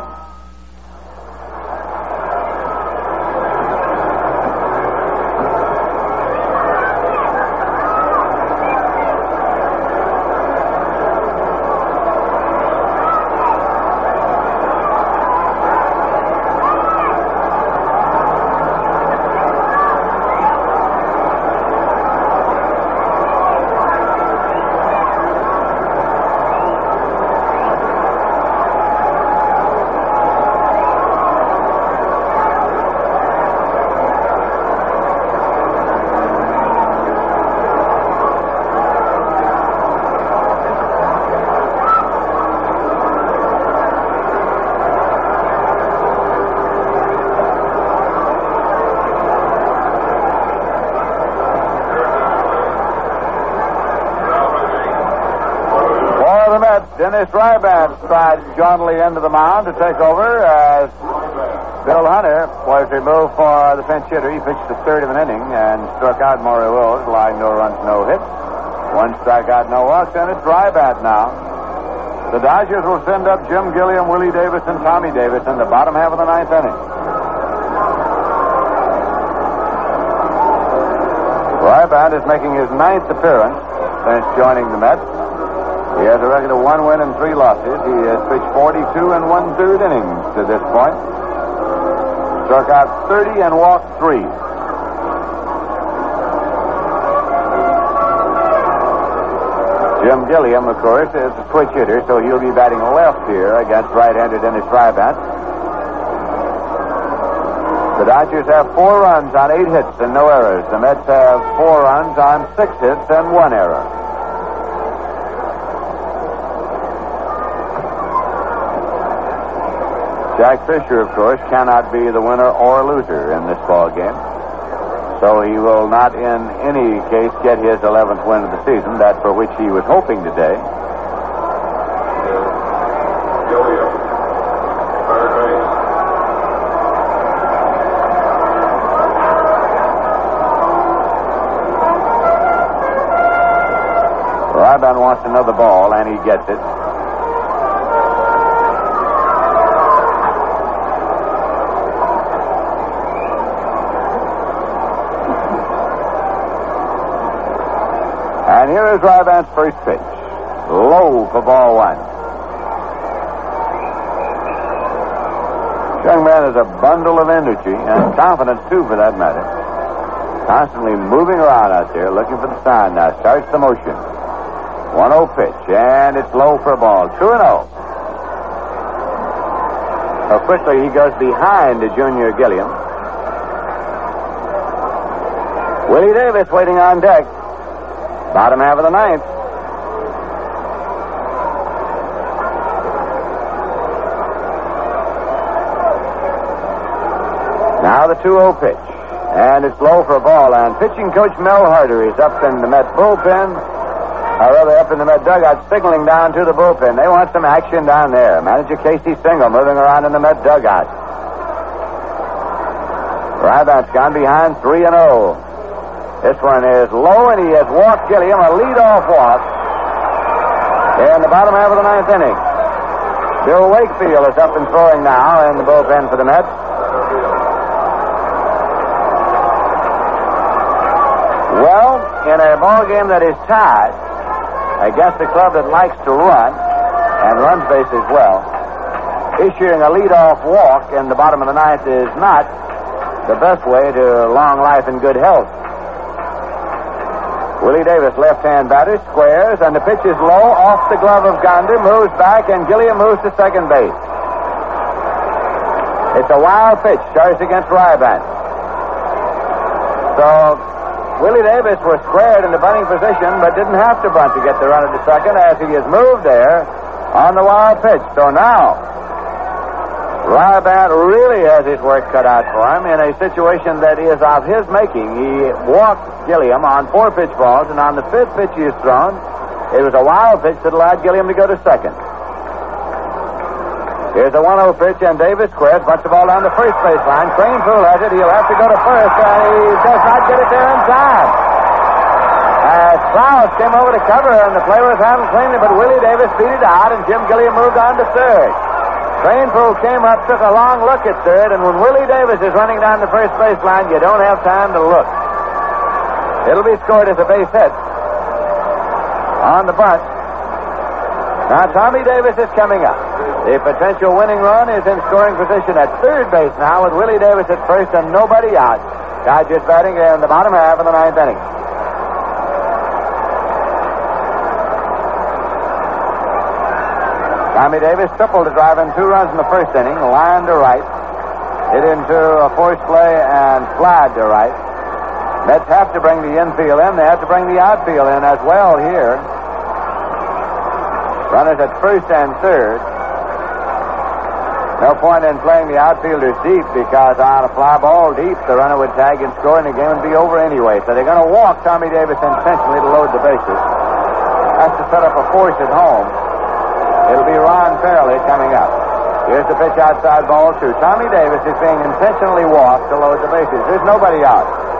Dennis Ryban strides jauntily into the mound to take over as Bill Hunter was removed for the pinch hitter. He pitched the third of an inning and struck out Maury Wills, allowing no runs, no hits. One strikeout, no walks, and it's Ryban now. The Dodgers will send up Jim Gilliam, Willie Davis, and Tommy Davis in the bottom half of the ninth inning. Ryban is making his ninth appearance since joining the Mets. He has a record of 1 win and 3 losses. He has pitched 42 and 1/3 innings to this point. Struck out 30 and walked 3. Jim Gilliam, of course, is a switch hitter, so he'll be batting left here against right-hander Dennis Ryban. The Dodgers have 4 runs on 8 hits and no errors. The Mets have 4 runs on 6 hits and 1 error. Jack Fisher, of course, cannot be the winner or loser in this ball game. So he will not in any case get his 11th win of the season, that for which he was hoping today. Ryban wants another ball, and he gets it. And here is Ryban's first pitch. Low for ball 1. Young man is a bundle of energy and confidence, too, for that matter. Constantly moving around out there, looking for the sign now. Starts the motion. 1-0 pitch, and it's low for a ball. 2-0. So quickly he goes behind the Junior Gilliam. Willie Davis waiting on deck. Bottom half of the ninth. Now the 2-0 pitch. And it's low for a ball. And pitching coach Mel Harder is up in the Met bullpen. Or rather, up in the Met dugout, signaling down to the bullpen. They want some action down there. Manager Casey Stengel moving around in the Met dugout. Ryban's gone behind 3-0. This one is low, and he has walked Gilliam, a leadoff walk in the bottom half of the ninth inning. Bill Wakefield is up and throwing now in the bullpen for the Mets. Well, in a ball game that is tied against a club that likes to run and runs bases well, issuing a leadoff walk in the bottom of the ninth is not the best way to long life and good health. Willie Davis, left-hand batter, squares, and the pitch is low off the glove of Gonder, moves back, and Gilliam moves to second base. It's a wild pitch, charged against Ryban. So Willie Davis was squared in the bunting position, but didn't have to bunt to get the runner to second, as he has moved there on the wild pitch. So now, Ryban really has his work cut out for him in a situation that is of his making. He walked Gilliam on 4 pitch balls, and on the 5th pitch he is thrown, it was a wild pitch that allowed Gilliam to go to second. Here's a 1-0 pitch, and Davis squares, bunts the ball down the first baseline. Cranepool has it. He'll have to go to first, and he does not get it there in time. As Klaus came over to cover, and the play was handled cleanly, but Willie Davis beat it out, and Jim Gilliam moved on to third. Cranepool came up, took a long look at third, and when Willie Davis is running down the first baseline, you don't have time to look. It'll be scored as a base hit on the bunt. Now, Tommy Davis is coming up. The potential winning run is in scoring position at third base now with Willie Davis at first and nobody out. Dodgers batting in the bottom half of the 9th inning. Tommy Davis tripled to drive in 2 runs in the first inning, line to right, hit into a forced play and fly to right. Mets have to bring the infield in. They have to bring the outfield in as well here. Runners at first and third. No point in playing the outfielders deep because on a fly ball deep, the runner would tag and score, and the game would be over anyway. So they're going to walk Tommy Davis intentionally to load the bases. Has to set up a force at home. It'll be Ron Fairley coming up. Here's the pitch outside ball 2. Tommy Davis is being intentionally walked to load the bases. There's nobody out.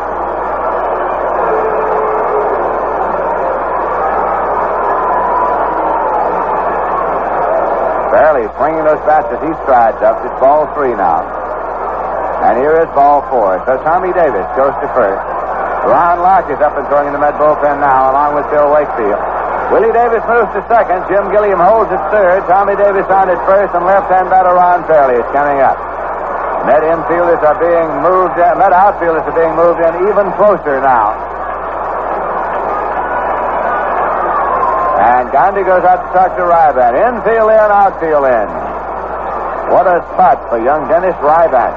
Fairley swinging those bats as he strides up. It's ball 3 now. And here is ball 4. So Tommy Davis goes to first. Ron Locke is up and throwing in the Met bullpen now, along with Bill Wakefield. Willie Davis moves to second. Jim Gilliam holds at third. Tommy Davis on at first, and left-hand batter Ron Fairley is coming up. Met infielders are being moved in. Met outfielders are being moved in even closer now. And Gandhi goes out to talk to Ryban. Infield in, outfield in. What a spot for young Dennis Ryban.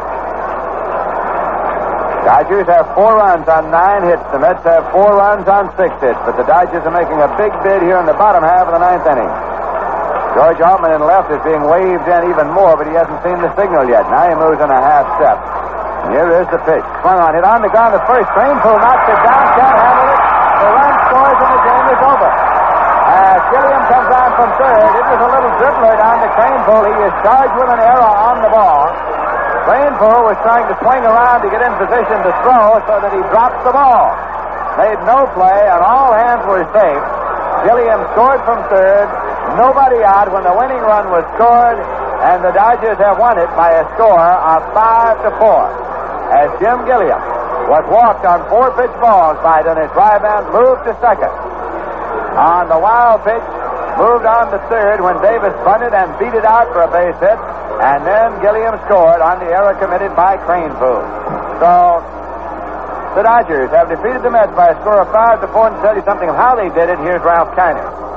Dodgers have 4 runs on 9 hits. The Mets have 4 runs on 6 hits. But the Dodgers are making a big bid here in the bottom half of the 9th inning. George Altman in left is being waved in even more, but he hasn't seen the signal yet. Now he moves in a half step. And here is the pitch. Swung on, hit on the ground at first. Cranepool knocks it down, can't handle it. The run scores and the game is over. As Gilliam comes on from third, it was a little dribbler down to Cranepool. He is charged with an error on the ball. Cranepool was trying to swing around to get in position to throw so that he dropped the ball. Made no play, and all hands were safe. Gilliam scored from third. Nobody out when the winning run was scored, and the Dodgers have won it by a score of 5-4. As Jim Gilliam was walked on 4 pitch balls by Dennis Ryban, moved to second. On the wild pitch, moved on to third when Davis bunted and beat it out for a base hit. And then Gilliam scored on the error committed by Cranepool. So the Dodgers have defeated the Mets by a score of 5-4. And to tell you something of how they did it, here's Ralph Kiner.